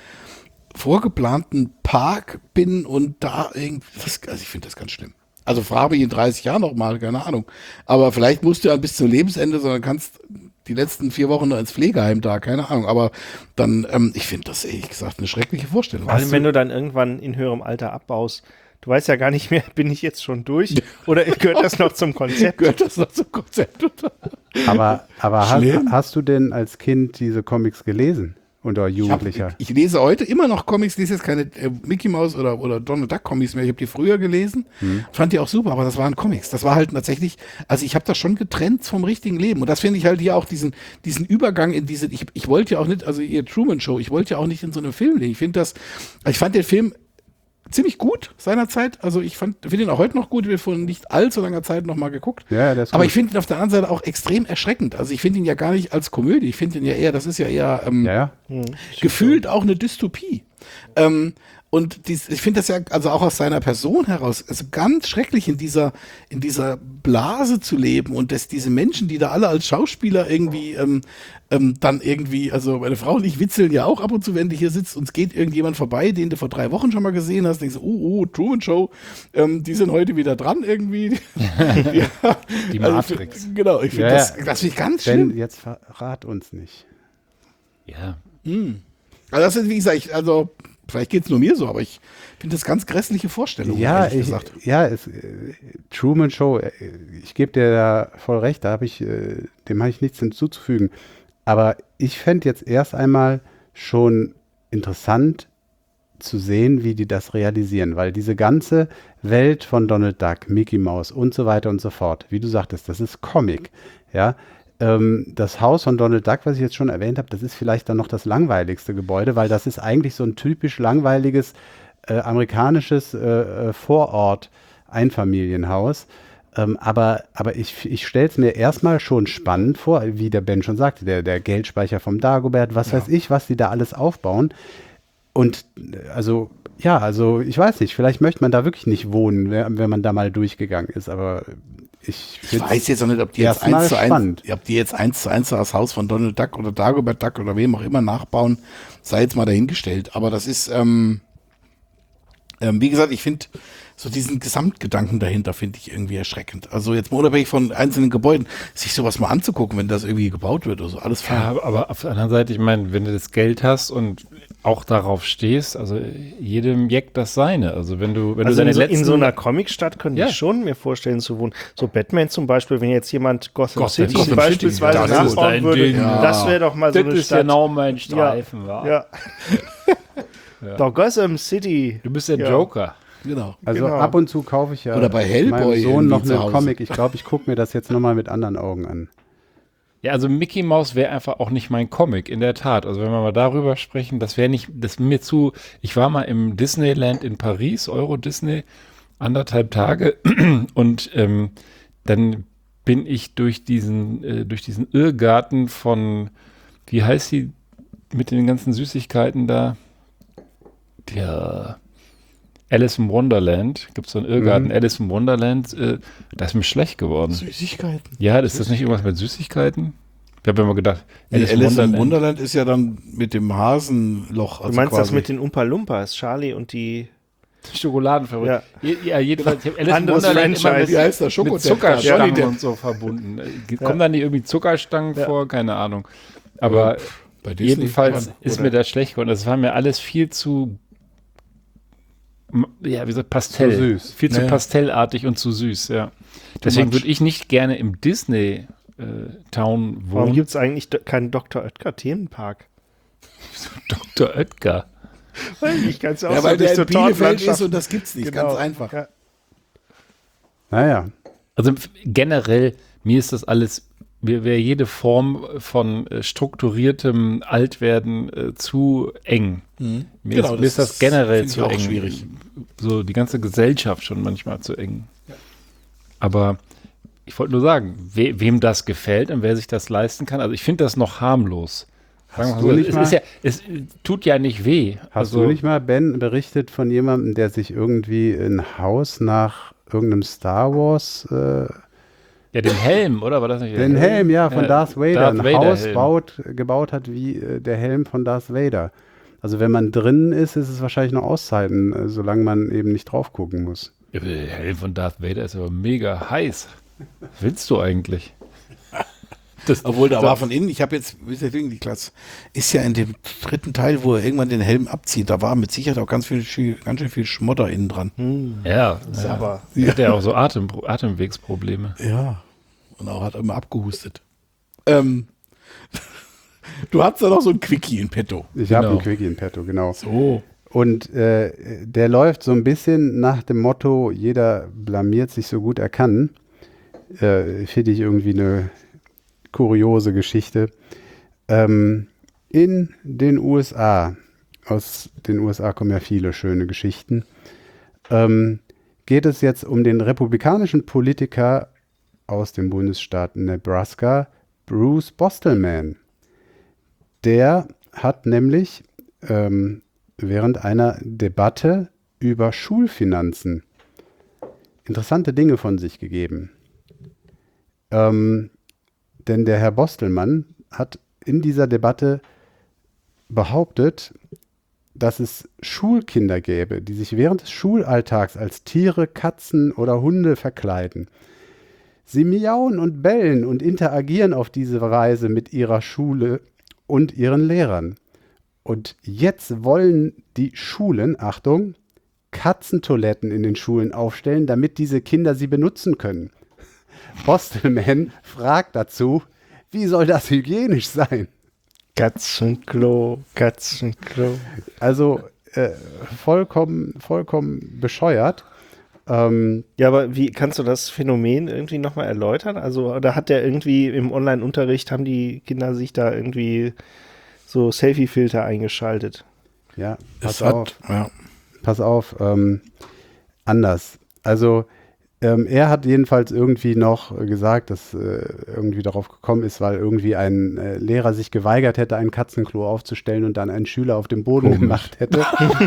vorgeplanten Park bin und da irgendwie, das, also ich finde das ganz schlimm. Also frage mich in dreißig Jahren noch mal, keine Ahnung. Aber vielleicht musst du ja bis zum Lebensende, sondern kannst die letzten vier Wochen noch ins Pflegeheim da, keine Ahnung. Aber dann, ähm, ich finde das ehrlich gesagt eine schreckliche Vorstellung. Vor allem, wenn du dann irgendwann in höherem Alter abbaust, du weißt ja gar nicht mehr, bin ich jetzt schon durch oder gehört das noch zum Konzept? Gehört das noch zum Konzept? Aber, aber hast, Schlimm. hast du denn als Kind diese Comics gelesen? Oder Ich, Jugendlicher? hab, ich lese heute immer noch Comics, lese jetzt keine äh, Mickey Mouse oder, oder Donald Duck Comics mehr. Ich habe die früher gelesen, fand die auch super, aber das waren Comics. Das war halt tatsächlich, also ich habe das schon getrennt vom richtigen Leben. Und das finde ich halt hier auch diesen, diesen Übergang in diese, ich, ich wollte ja auch nicht, also ihr Truman Show, ich wollte ja auch nicht in so einem Film leben. Ich finde das, ich fand den Film ziemlich gut seinerzeit. Also ich fand, finde ihn auch heute noch gut. Wir haben vor nicht allzu langer Zeit noch mal geguckt. Ja, der ist Aber gut. ich finde ihn auf der anderen Seite auch extrem erschreckend. Also ich finde ihn ja gar nicht als Komödie. Ich finde ihn ja eher, das ist ja eher ähm, Ja, ja. gefühlt auch eine Dystopie. Ähm, und dies, ich finde das ja, also auch aus seiner Person heraus, also ganz schrecklich in dieser, in dieser Blase zu leben und dass diese Menschen, die da alle als Schauspieler irgendwie ähm, ähm, dann irgendwie, also meine Frau und ich witzeln ja auch ab und zu, wenn du hier sitzt, uns geht irgendjemand vorbei, den du vor drei Wochen schon mal gesehen hast, denkst du, oh, oh, Truman Show, ähm, die sind heute wieder dran irgendwie. ja, Die also Matrix. Ich, find- genau, ich finde Ja, das, ja. das finde ich ganz Ben, schlimm. jetzt verrat uns nicht. Ja. Also das ist, wie gesagt, ich, also vielleicht geht es nur mir so, aber ich finde das ganz grässliche Vorstellungen, Ja, ehrlich ich, gesagt. ja, es, äh, Truman Show, äh, ich gebe dir da voll recht, da habe ich, äh, dem habe ich nichts hinzuzufügen. Aber ich fände jetzt erst einmal schon interessant zu sehen, wie die das realisieren, weil diese ganze Welt von Donald Duck, Mickey Mouse und so weiter und so fort, wie du sagtest, das ist Comic, ja. Ähm, das Haus von Donald Duck, was ich jetzt schon erwähnt habe, das ist vielleicht dann noch das langweiligste Gebäude, weil das ist eigentlich so ein typisch langweiliges äh, amerikanisches äh, äh, Vorort-Einfamilienhaus. Ähm, aber, aber ich, ich stelle es mir erstmal schon spannend vor, wie der Ben schon sagte, der, der Geldspeicher vom Dagobert, was weiß ich, was die da alles aufbauen. Und äh, also, ja, also ich weiß nicht, vielleicht möchte man da wirklich nicht wohnen, wenn, wenn man da mal durchgegangen ist, aber ich, Ich weiß jetzt auch nicht, ob die jetzt erstmal eins zu eins, spannend. ob die jetzt eins zu eins das Haus von Donald Duck oder Dagobert Duck oder wem auch immer nachbauen, sei jetzt mal dahingestellt. Aber das ist, ähm, ähm, wie gesagt, ich finde so diesen Gesamtgedanken dahinter finde ich irgendwie erschreckend. Also jetzt mal unabhängig von einzelnen Gebäuden, sich sowas mal anzugucken, wenn das irgendwie gebaut wird oder so, alles fein. Ja, aber auf der anderen Seite, ich meine, wenn du das Geld hast und auch darauf stehst, also jedem Jack das seine. Also wenn du, wenn Also du deine in, so, letzten in so einer Comicstadt könnte Ja. ich schon mir vorstellen zu wohnen. So Batman zum Beispiel, wenn jetzt jemand Gotham, Gotham City City, beispielsweise ja, das ist nachbauen dein würde, Ding. das wäre doch mal so das eine ist Stadt. genau mein Streifen, wa? Ja. Doch Gotham City. Du bist der Ja. Joker. Genau. Also Genau. ab und zu kaufe ich ja Oder bei Hellboy meinem Sohn noch irgendwie zu einen Hause. Comic. Ich glaube, ich gucke mir das jetzt nochmal mit anderen Augen an. Ja, also Mickey Mouse wäre einfach auch nicht mein Comic, in der Tat. Also wenn wir mal darüber sprechen, das wäre nicht, das mir zu, ich war mal im Disneyland in Paris, Euro Disney, anderthalb Tage und ähm, dann bin ich durch diesen, äh, durch diesen Irrgarten von, wie heißt die, mit den ganzen Süßigkeiten da? Der Alice im Wonderland, gibt es so einen Irrgarten, Mhm. Alice im Wonderland, äh, da ist mir schlecht geworden. Süßigkeiten. Ja, ist das nicht irgendwas mit Süßigkeiten? Ich habe immer gedacht, Nee, Alice, Alice, im im Wonderland. Wunderland ist ja dann mit dem Hasenloch. Also Du meinst das quasi. mit den Umpa Lumpas, Charlie und die. Schokoladenfabrik. Ja. Ja. ja, jedenfalls, ich habe Alice im Anderes Wonderland immer Franchise. Wie heißt das? mit Schokotest? Zuckerstangen Johnny Depp. und so verbunden. Äh, Kommen da nicht irgendwie Zuckerstangen Ja. vor? Keine Ahnung. Aber Bei Disney jedenfalls kann- ist oder- mir das schlecht geworden. Das war mir alles viel zu, m- ja, wie gesagt, Pastell. Zu süß. Viel zu Ja. pastellartig und zu süß, ja. Deswegen much. würde ich nicht gerne im Disney äh, Town Warum wohnen. gibt es eigentlich do- keinen Doktor Oetker Themenpark? Doktor Oetker. Weil ich kann es ja auch Ja, so weil durch der so in Bielefeld ist Tortenlandschaften- und das gibt's nicht. Genau. Ganz einfach. Ja. Naja, Also f- generell, mir ist das alles mir wäre jede Form von äh, strukturiertem Altwerden äh, zu eng. Mhm. Mir, Genau, ist, mir ist das das generell finde ich zu auch eng. schwierig. So die ganze Gesellschaft schon manchmal zu eng. Aber ich wollte nur sagen, we, wem das gefällt und wer sich das leisten kann, also ich finde das noch harmlos. Sagen wir Hast mal du so, nicht es, mal- ist ja, es tut ja nicht weh. Hast also, du nicht mal, Ben, berichtet von jemandem, der sich irgendwie ein Haus nach irgendeinem Star Wars, äh, Ja, den Helm, oder? War das nicht der den Helm, ja, von Darth Vader, Darth ein Vader Haus Helm. baut, gebaut hat wie äh, der Helm von Darth Vader. Also wenn man drinnen ist, ist es wahrscheinlich noch auszuhalten, äh, solange man eben nicht drauf gucken muss. Ja, der Helm von Darth Vader ist aber mega heiß. Was willst du eigentlich? Das, Obwohl, da das- war von innen, ich habe jetzt, deswegen die Klasse, ist ja in dem dritten Teil, wo er irgendwann den Helm abzieht, da war mit Sicherheit auch ganz viel, viel ganz schön viel Schmotter innen dran. Ja, ist ja. aber Hat er auch so Atem, Atemwegsprobleme. Ja. Und auch hat immer abgehustet. Ähm, du hast da noch so ein Quickie in petto. Ich habe Genau. einen Quickie in petto, genau. So. Und äh, der läuft so ein bisschen nach dem Motto, jeder blamiert sich so gut er kann. Äh, Finde ich irgendwie eine kuriose Geschichte. Ähm, in den U S A, aus den U S A kommen ja viele schöne Geschichten, ähm, geht es jetzt um den republikanischen Politiker aus dem Bundesstaat Nebraska, Bruce Bostelman. Der hat nämlich ähm, während einer Debatte über Schulfinanzen interessante Dinge von sich gegeben. Ähm, denn der Herr Bostelmann hat in dieser Debatte behauptet, dass es Schulkinder gäbe, die sich während des Schulalltags als Tiere, Katzen oder Hunde verkleiden. Sie miauen und bellen und interagieren auf diese Weise mit ihrer Schule und ihren Lehrern. Und jetzt wollen die Schulen, Achtung, Katzentoiletten in den Schulen aufstellen, damit diese Kinder sie benutzen können. Bostelman fragt dazu, wie soll das hygienisch sein? Katzenklo, Katzenklo. Also äh, vollkommen, vollkommen bescheuert. Ähm, Ja, aber wie kannst du das Phänomen irgendwie nochmal erläutern? Also, oder hat der irgendwie im Online-Unterricht, haben die Kinder sich da irgendwie so Selfie-Filter eingeschaltet? ja, Das pass hat, auf, ja. pass auf, ähm, anders. Also ähm, er hat jedenfalls irgendwie noch gesagt, dass äh, irgendwie darauf gekommen ist, weil irgendwie ein äh, Lehrer sich geweigert hätte, ein Katzenklo aufzustellen und dann ein Schüler auf dem Boden Komisch. gemacht hätte.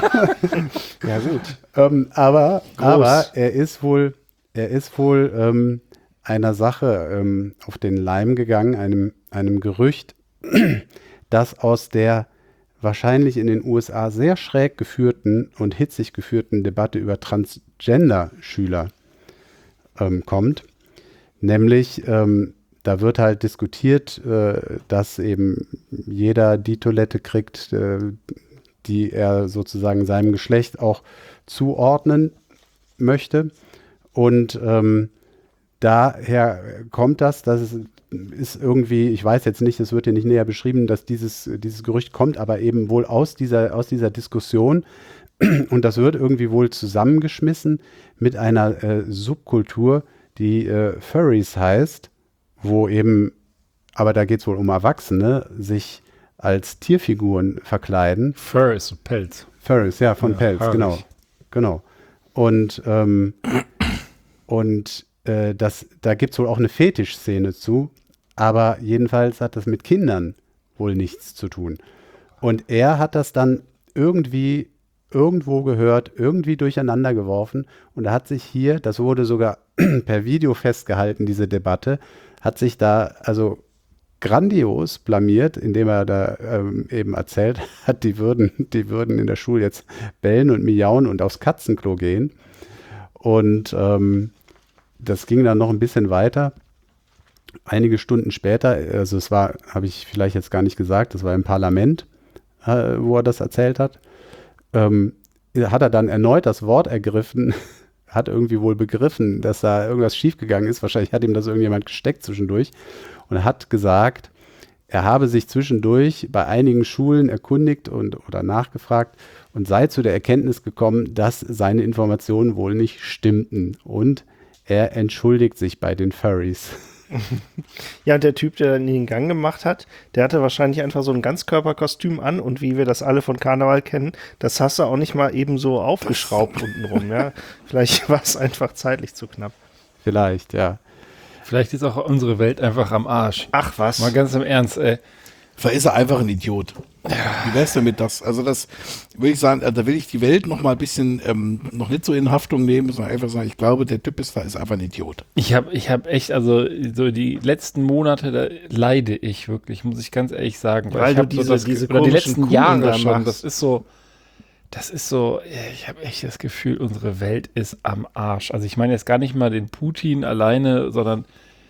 Ja, gut. ähm, aber, Groß. aber er ist wohl, er ist wohl ähm, einer Sache ähm, auf den Leim gegangen, einem, einem Gerücht, das aus der wahrscheinlich in den U S A sehr schräg geführten und hitzig geführten Debatte über Transgender-Schüler ähm, kommt. Nämlich, ähm, da wird halt diskutiert, äh, dass eben jeder die Toilette kriegt, äh, die er sozusagen seinem Geschlecht auch zuordnen möchte. Und ähm, daher kommt das, dass es ist irgendwie, ich weiß jetzt nicht, es wird hier nicht näher beschrieben, dass dieses, dieses Gerücht kommt, aber eben wohl aus dieser, aus dieser Diskussion, und das wird irgendwie wohl zusammengeschmissen mit einer äh, Subkultur, die äh, Furries heißt, wo eben, aber da geht es wohl um Erwachsene, sich als Tierfiguren verkleiden. Fur ist so Pelz. Furries, ja, von Ja, Pelz, herrlich. genau. Genau. Und, ähm, und äh, das, da gibt es wohl auch eine Fetischszene zu, aber jedenfalls hat das mit Kindern wohl nichts zu tun. Und er hat das dann irgendwie irgendwo gehört, irgendwie durcheinander geworfen und er hat sich hier, das wurde sogar per Video festgehalten, diese Debatte, hat sich da also grandios blamiert, indem er da ähm, eben erzählt hat, die würden, die würden in der Schule jetzt bellen und miauen und aufs Katzenklo gehen. Und ähm, das ging dann noch ein bisschen weiter. Einige Stunden später, also es war, habe ich vielleicht jetzt gar nicht gesagt, das war im Parlament, äh, wo er das erzählt hat, ähm, hat er dann erneut das Wort ergriffen, hat irgendwie wohl begriffen, dass da irgendwas schiefgegangen ist. Wahrscheinlich hat ihm das irgendjemand gesteckt zwischendurch und er hat gesagt, er habe sich zwischendurch bei einigen Schulen erkundigt und oder nachgefragt und sei zu der Erkenntnis gekommen, dass seine Informationen wohl nicht stimmten und er entschuldigt sich bei den Furries. Ja, und der Typ, der den Gang gemacht hat, der hatte wahrscheinlich einfach so ein Ganzkörperkostüm an und wie wir das alle von Karneval kennen, das hast du auch nicht mal eben so aufgeschraubt untenrum, ja. Vielleicht war es einfach zeitlich zu knapp. Vielleicht, ja. Vielleicht ist auch unsere Welt einfach am Arsch. Ach was. Mal ganz im Ernst, ey. Vielleicht ist er einfach ein Idiot. Wie wär's denn mit das? Also das würde ich sagen, da will ich die Welt noch mal ein bisschen ähm, noch nicht so in Haftung nehmen, sondern einfach sagen, ich glaube, der Typ ist da ist einfach ein Idiot. Ich habe ich hab echt, also so die letzten Monate, da leide ich wirklich, muss ich ganz ehrlich sagen. Weil ich du hab diese- so das, diese oder die komischen letzten Kugeln Jahre da schon, machst. das ist so, das ist so, ich habe echt das Gefühl, unsere Welt ist am Arsch. Also ich meine jetzt gar nicht mal den Putin alleine, sondern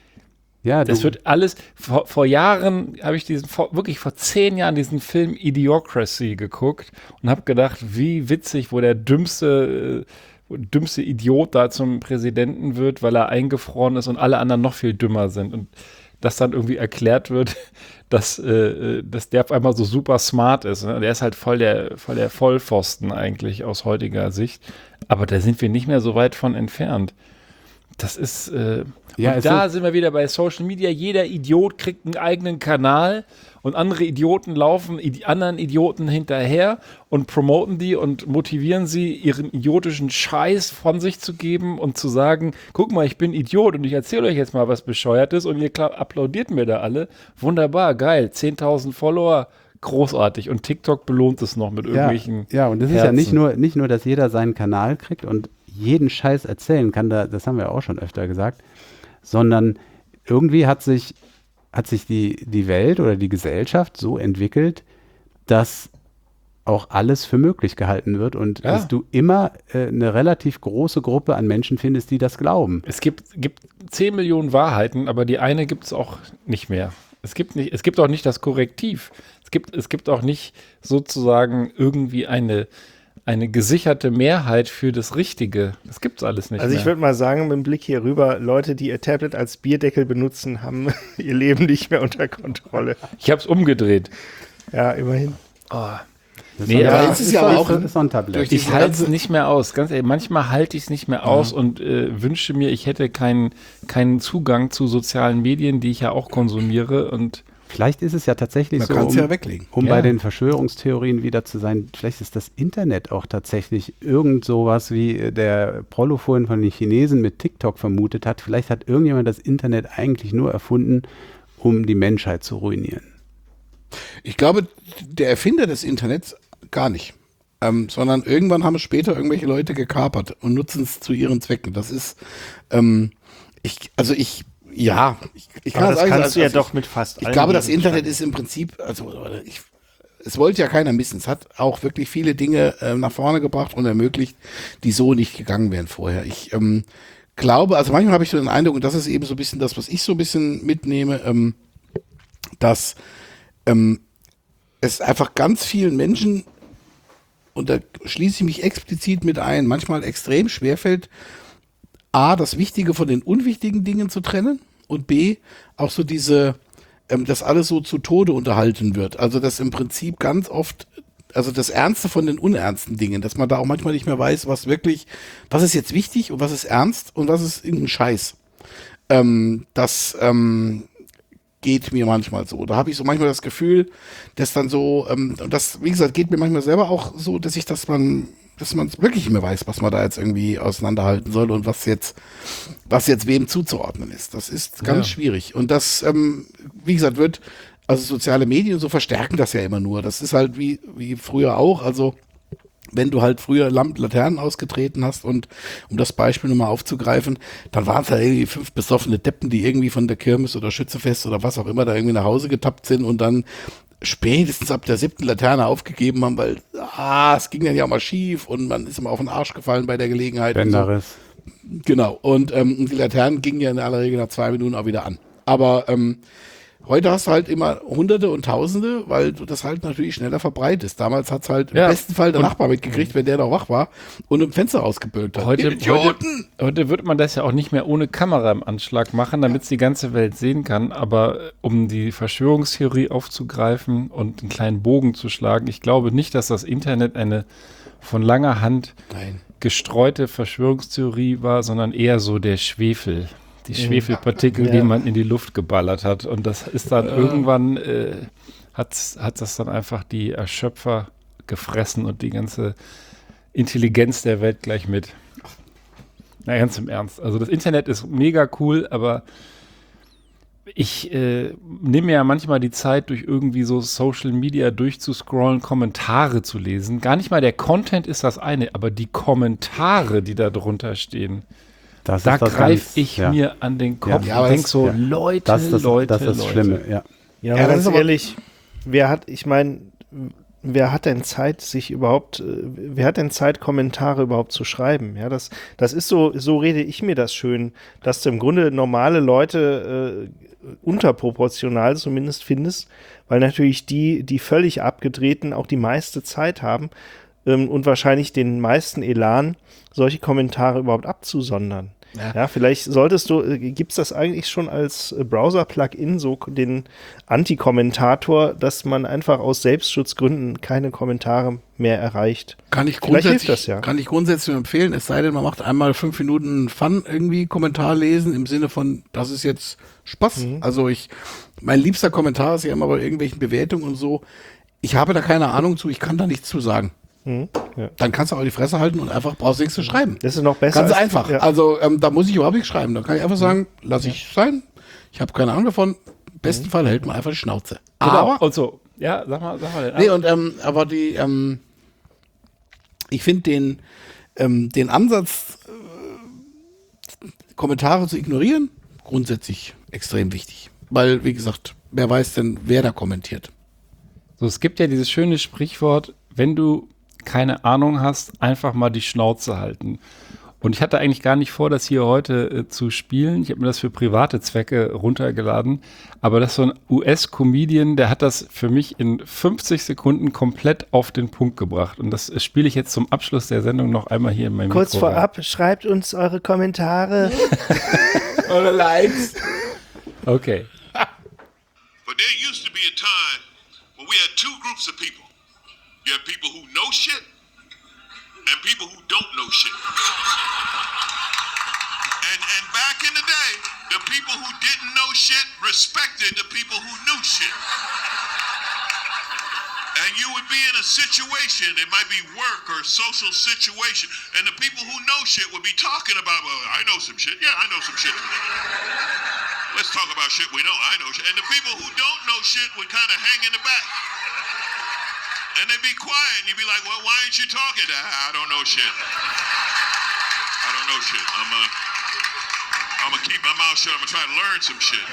Ja, das du, wird alles, vor, vor Jahren habe ich diesen, vor, wirklich vor zehn Jahren diesen Film Idiocracy geguckt und habe gedacht, wie witzig, wo der dümmste, äh, wo der dümmste Idiot da zum Präsidenten wird, weil er eingefroren ist und alle anderen noch viel dümmer sind. Und dass dann irgendwie erklärt wird, dass, äh, dass der auf einmal so super smart ist. Ne? Der ist halt voll der, voll der Vollpfosten eigentlich aus heutiger Sicht. Aber da sind wir nicht mehr so weit von entfernt. Das ist, äh, Ja, und es da ist- sind wir wieder bei Social Media. Jeder Idiot kriegt einen eigenen Kanal und andere Idioten laufen die anderen Idioten hinterher und promoten die und motivieren sie, ihren idiotischen Scheiß von sich zu geben und zu sagen, guck mal, ich bin Idiot und ich erzähle euch jetzt mal was Bescheuertes und ihr kla- applaudiert mir da alle. Wunderbar, geil, zehntausend Follower, großartig. Und TikTok belohnt es noch mit ja, irgendwelchen ja, und das ist ja Herzen. nicht nur, nicht nur, dass jeder seinen Kanal kriegt und jeden Scheiß erzählen kann, da, das haben wir auch schon öfter gesagt, sondern irgendwie hat sich, hat sich die, die Welt oder die Gesellschaft so entwickelt, dass auch alles für möglich gehalten wird und Ja. dass du immer äh, eine relativ große Gruppe an Menschen findest, die das glauben. Es gibt, gibt zehn Millionen Wahrheiten, aber die eine gibt es auch nicht mehr. Es gibt, nicht, es gibt auch nicht das Korrektiv. Es gibt, es gibt auch nicht sozusagen irgendwie eine, eine gesicherte Mehrheit für das Richtige. Das gibt es alles nicht Also ich mehr. würde mal sagen, mit dem Blick hier rüber, Leute, die ihr Tablet als Bierdeckel benutzen, haben ihr Leben nicht mehr unter Kontrolle. Ich habe es umgedreht. Ja, immerhin. Das Nee, ist aber doch- es ist ja aber auch ist, ist doch ein Tablet. durch die- Ich halte es nicht mehr aus. Ganz ehrlich, manchmal halte ich es nicht mehr aus und äh, wünsche mir, ich hätte keinen keinen Zugang zu sozialen Medien, die ich ja auch konsumiere. Und Vielleicht ist es ja tatsächlich Man so, kann es um, ja weglegen. um Ja. bei den Verschwörungstheorien wieder zu sein, vielleicht ist das Internet auch tatsächlich irgend sowas, wie äh, der Prollo vorhin von den Chinesen mit TikTok vermutet hat. Vielleicht hat irgendjemand das Internet eigentlich nur erfunden, um die Menschheit zu ruinieren. Ich glaube, der Erfinder des Internets gar nicht. Ähm, sondern irgendwann haben es später irgendwelche Leute gekapert und nutzen es zu ihren Zwecken. Das ist, ähm, ich, also ich, ja, ich, ich kann Aber das sagen, kannst also, du ja also doch mit fast Ich allen glaube, das Gegenständen. Internet ist im Prinzip, also ich, es wollte ja keiner missen. Es hat auch wirklich viele Dinge äh, nach vorne gebracht und ermöglicht, die so nicht gegangen wären vorher. Ich ähm, glaube, also manchmal habe ich so den Eindruck, und das ist eben so ein bisschen das, was ich so ein bisschen mitnehme, ähm, dass ähm, es einfach ganz vielen Menschen, und da schließe ich mich explizit mit ein, manchmal extrem schwerfällt, A, das Wichtige von den unwichtigen Dingen zu trennen und B, auch so diese, ähm, dass alles so zu Tode unterhalten wird. Also dass im Prinzip ganz oft, also das Ernste von den unernsten Dingen, dass man da auch manchmal nicht mehr weiß, was wirklich, was ist jetzt wichtig und was ist ernst und was ist irgendein Scheiß. Ähm, das ähm, geht mir manchmal so. Da habe ich so manchmal das Gefühl, dass dann so, ähm, und das, wie gesagt, geht mir manchmal selber auch so, dass ich, dass man, dass man wirklich nicht mehr weiß, was man da jetzt irgendwie auseinanderhalten soll und was jetzt, was jetzt wem zuzuordnen ist. Das ist ganz Ja. schwierig. Und das, ähm, wie gesagt, wird, also soziale Medien so verstärken das ja immer nur. Das ist halt wie, wie früher auch. Also, wenn du halt früher Lamp Laternen ausgetreten hast und um das Beispiel nochmal aufzugreifen, dann waren es ja irgendwie fünf besoffene Deppen, die irgendwie von der Kirmes oder Schützefest oder was auch immer da irgendwie nach Hause getappt sind und dann spätestens ab der siebten Laterne aufgegeben haben, weil ah, es ging dann ja auch mal schief und man ist immer auf den Arsch gefallen bei der Gelegenheit. und so. Bänderriss. Genau. Und ähm, die Laternen gingen ja in aller Regel nach zwei Minuten auch wieder an. Aber ähm, heute hast du halt immer Hunderte und Tausende, weil du das halt natürlich schneller verbreitest. Damals hat's halt Ja. im besten Fall der Und- Nachbar mitgekriegt, wenn der noch wach war und im Fenster rausgebölkt hat. Heute, Ihr heute, Idioten! heute wird man das ja auch nicht mehr ohne Kamera im Anschlag machen, damit es die ganze Welt sehen kann. Aber äh, um die Verschwörungstheorie aufzugreifen und einen kleinen Bogen zu schlagen, ich glaube nicht, dass das Internet eine von langer Hand Nein. gestreute Verschwörungstheorie war, sondern eher so der Schwefel, Die Schwefelpartikel, Ja. die man in die Luft geballert hat. Und das ist dann irgendwann, äh, hat, hat das dann einfach die Erschöpfer gefressen und die ganze Intelligenz der Welt gleich mit. Na, ganz im Ernst. Also das Internet ist mega cool, aber ich äh, nehme mir ja manchmal die Zeit, durch irgendwie so Social Media durchzuscrollen, Kommentare zu lesen. Gar nicht mal der Content ist das eine, aber die Kommentare, die da drunter stehen, Das da ist das greife ganz- ich ja. mir an den Kopf Ja, aber und denke das- so, ja. Leute, Das ist das, Leute, das, ist das Leute. Schlimme, ja. Ja, Ja, aber das ganz ist aber- ehrlich, wer hat, ich meine, wer hat denn Zeit, sich überhaupt, äh, wer hat denn Zeit, Kommentare überhaupt zu schreiben? Ja, das, das ist so, so rede ich mir das schön, dass du im Grunde normale Leute äh, unterproportional zumindest findest, weil natürlich die, die völlig abgedrehten auch die meiste Zeit haben ähm, und wahrscheinlich den meisten Elan, solche Kommentare überhaupt abzusondern. Ja. Ja, vielleicht solltest du, äh, gibt es das eigentlich schon als äh, Browser-Plugin, so den Anti-Kommentator, dass man einfach aus Selbstschutzgründen keine Kommentare mehr erreicht? Kann ich Vielleicht hilft grundsätzlich, das ja. kann ich grundsätzlich empfehlen, es sei denn, man macht einmal fünf Minuten Fun irgendwie Kommentar lesen im Sinne von, das ist jetzt Spaß. Mhm. Also ich, mein liebster Kommentar ist ja immer bei irgendwelchen Bewertungen und so. Ich habe da keine Ahnung zu, ich kann da nichts zu sagen. Mhm. Ja. Dann kannst du auch die Fresse halten und einfach brauchst nichts zu schreiben. Das ist noch besser. Ganz als- einfach. Ja. Also ähm, da muss ich überhaupt nichts schreiben. Da kann ich einfach sagen, lass ich sein. Ich habe keine Ahnung davon. Im besten Fall hält man einfach die Schnauze. Genau. Aber Und so, ja, sag mal, sag mal. Nee, und ähm, aber die, ähm, ich finde den, ähm, den Ansatz, äh, Kommentare zu ignorieren, grundsätzlich extrem wichtig. Weil, wie gesagt, wer weiß denn, wer da kommentiert. So, es gibt ja dieses schöne Sprichwort, wenn du keine Ahnung hast, einfach mal die Schnauze halten. Und ich hatte eigentlich gar nicht vor, das hier heute äh, zu spielen. Ich habe mir das für private Zwecke runtergeladen. Aber das ist so ein U S-Comedian, der hat das für mich in fünfzig Sekunden komplett auf den Punkt gebracht. Und das äh, spiele ich jetzt zum Abschluss der Sendung noch einmal hier in meinem Kurz Mikro rein. vorab, schreibt uns eure Kommentare. Eure Likes. Okay. But there used to be a time when we had two groups of people. You have people who know shit and people who don't know shit. And and back in the day, the people who didn't know shit respected the people who knew shit. And you would be in a situation, it might be work or social situation, and the people who know shit would be talking about, well, I know some shit. Yeah, I know some shit. Let's talk about shit we know. I know shit. And the people who don't know shit would kind of hang in the back. And they'd be quiet, and you'd be like, well, why aren't you talking? I don't know shit. I don't know shit. I'm uh, I'm gonna keep my mouth shut. I'm gonna try to learn some shit.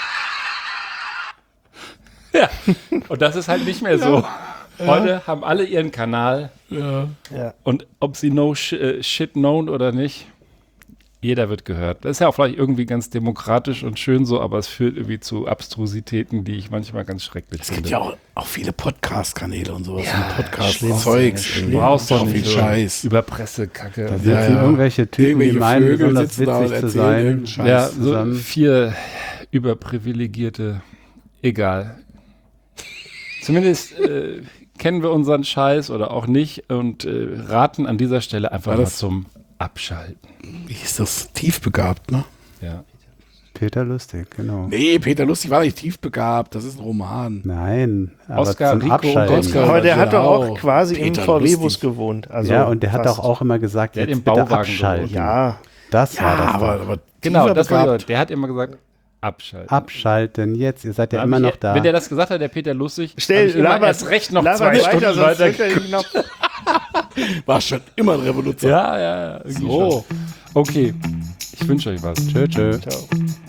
Ja, und das ist halt nicht mehr so. Heute haben alle ihren Kanal. Ja. Ja. Und ob sie know sh äh, shit known oder nicht, jeder wird gehört. Das ist ja auch vielleicht irgendwie ganz demokratisch und schön so, aber es führt irgendwie zu Abstrusitäten, die ich manchmal ganz schrecklich Es gibt finde. ja auch, auch viele Podcast-Kanäle und sowas. Ja, und schlimm. Podcast-Zeugs. Du brauchst doch Auch viel nicht so Scheiß. über Pressekacke. Da sitzen Ja, ja. irgendwelche Typen, Irgendwelche die meinen, Vögel besonders sitzen da und witzig zu erzählen sein. irgendeinen Scheiß. Ja, so zusammen. vier überprivilegierte, egal. Zumindest äh, kennen wir unseren Scheiß oder auch nicht und äh, raten an dieser Stelle einfach War mal das- zum Abschalten. Wie ist das? Tiefbegabt, ne? Ja. Peter Lustig, genau. Nee, Peter Lustig war nicht tiefbegabt. Das ist ein Roman. Nein, aber Oscar zum Rico, Abschalten. Oscar- Aber der hat doch auch Genau. quasi im Peter V W-Bus Lustig. gewohnt. Also ja, und der hat fast. doch auch immer gesagt, Der hat jetzt im bitte Bauwagen abschalten. gewohnt. Ja, Das war das. aber, doch. aber Genau, tiefer das war begabt. der hat immer gesagt, abschalten. Abschalten jetzt, ihr seid ja Da immer hab ich- noch da. Wenn der das gesagt hat, der Peter Lustig, Stell, hab ich immer laber, erst recht noch laber zwei weiter, Stunden sonst weiter. kriegt er den Knopf. War schon immer ein Revolution. Ja, ja, ja. irgendwie So. schon. Okay, ich wünsche euch was. Tschö, tschö. Ciao.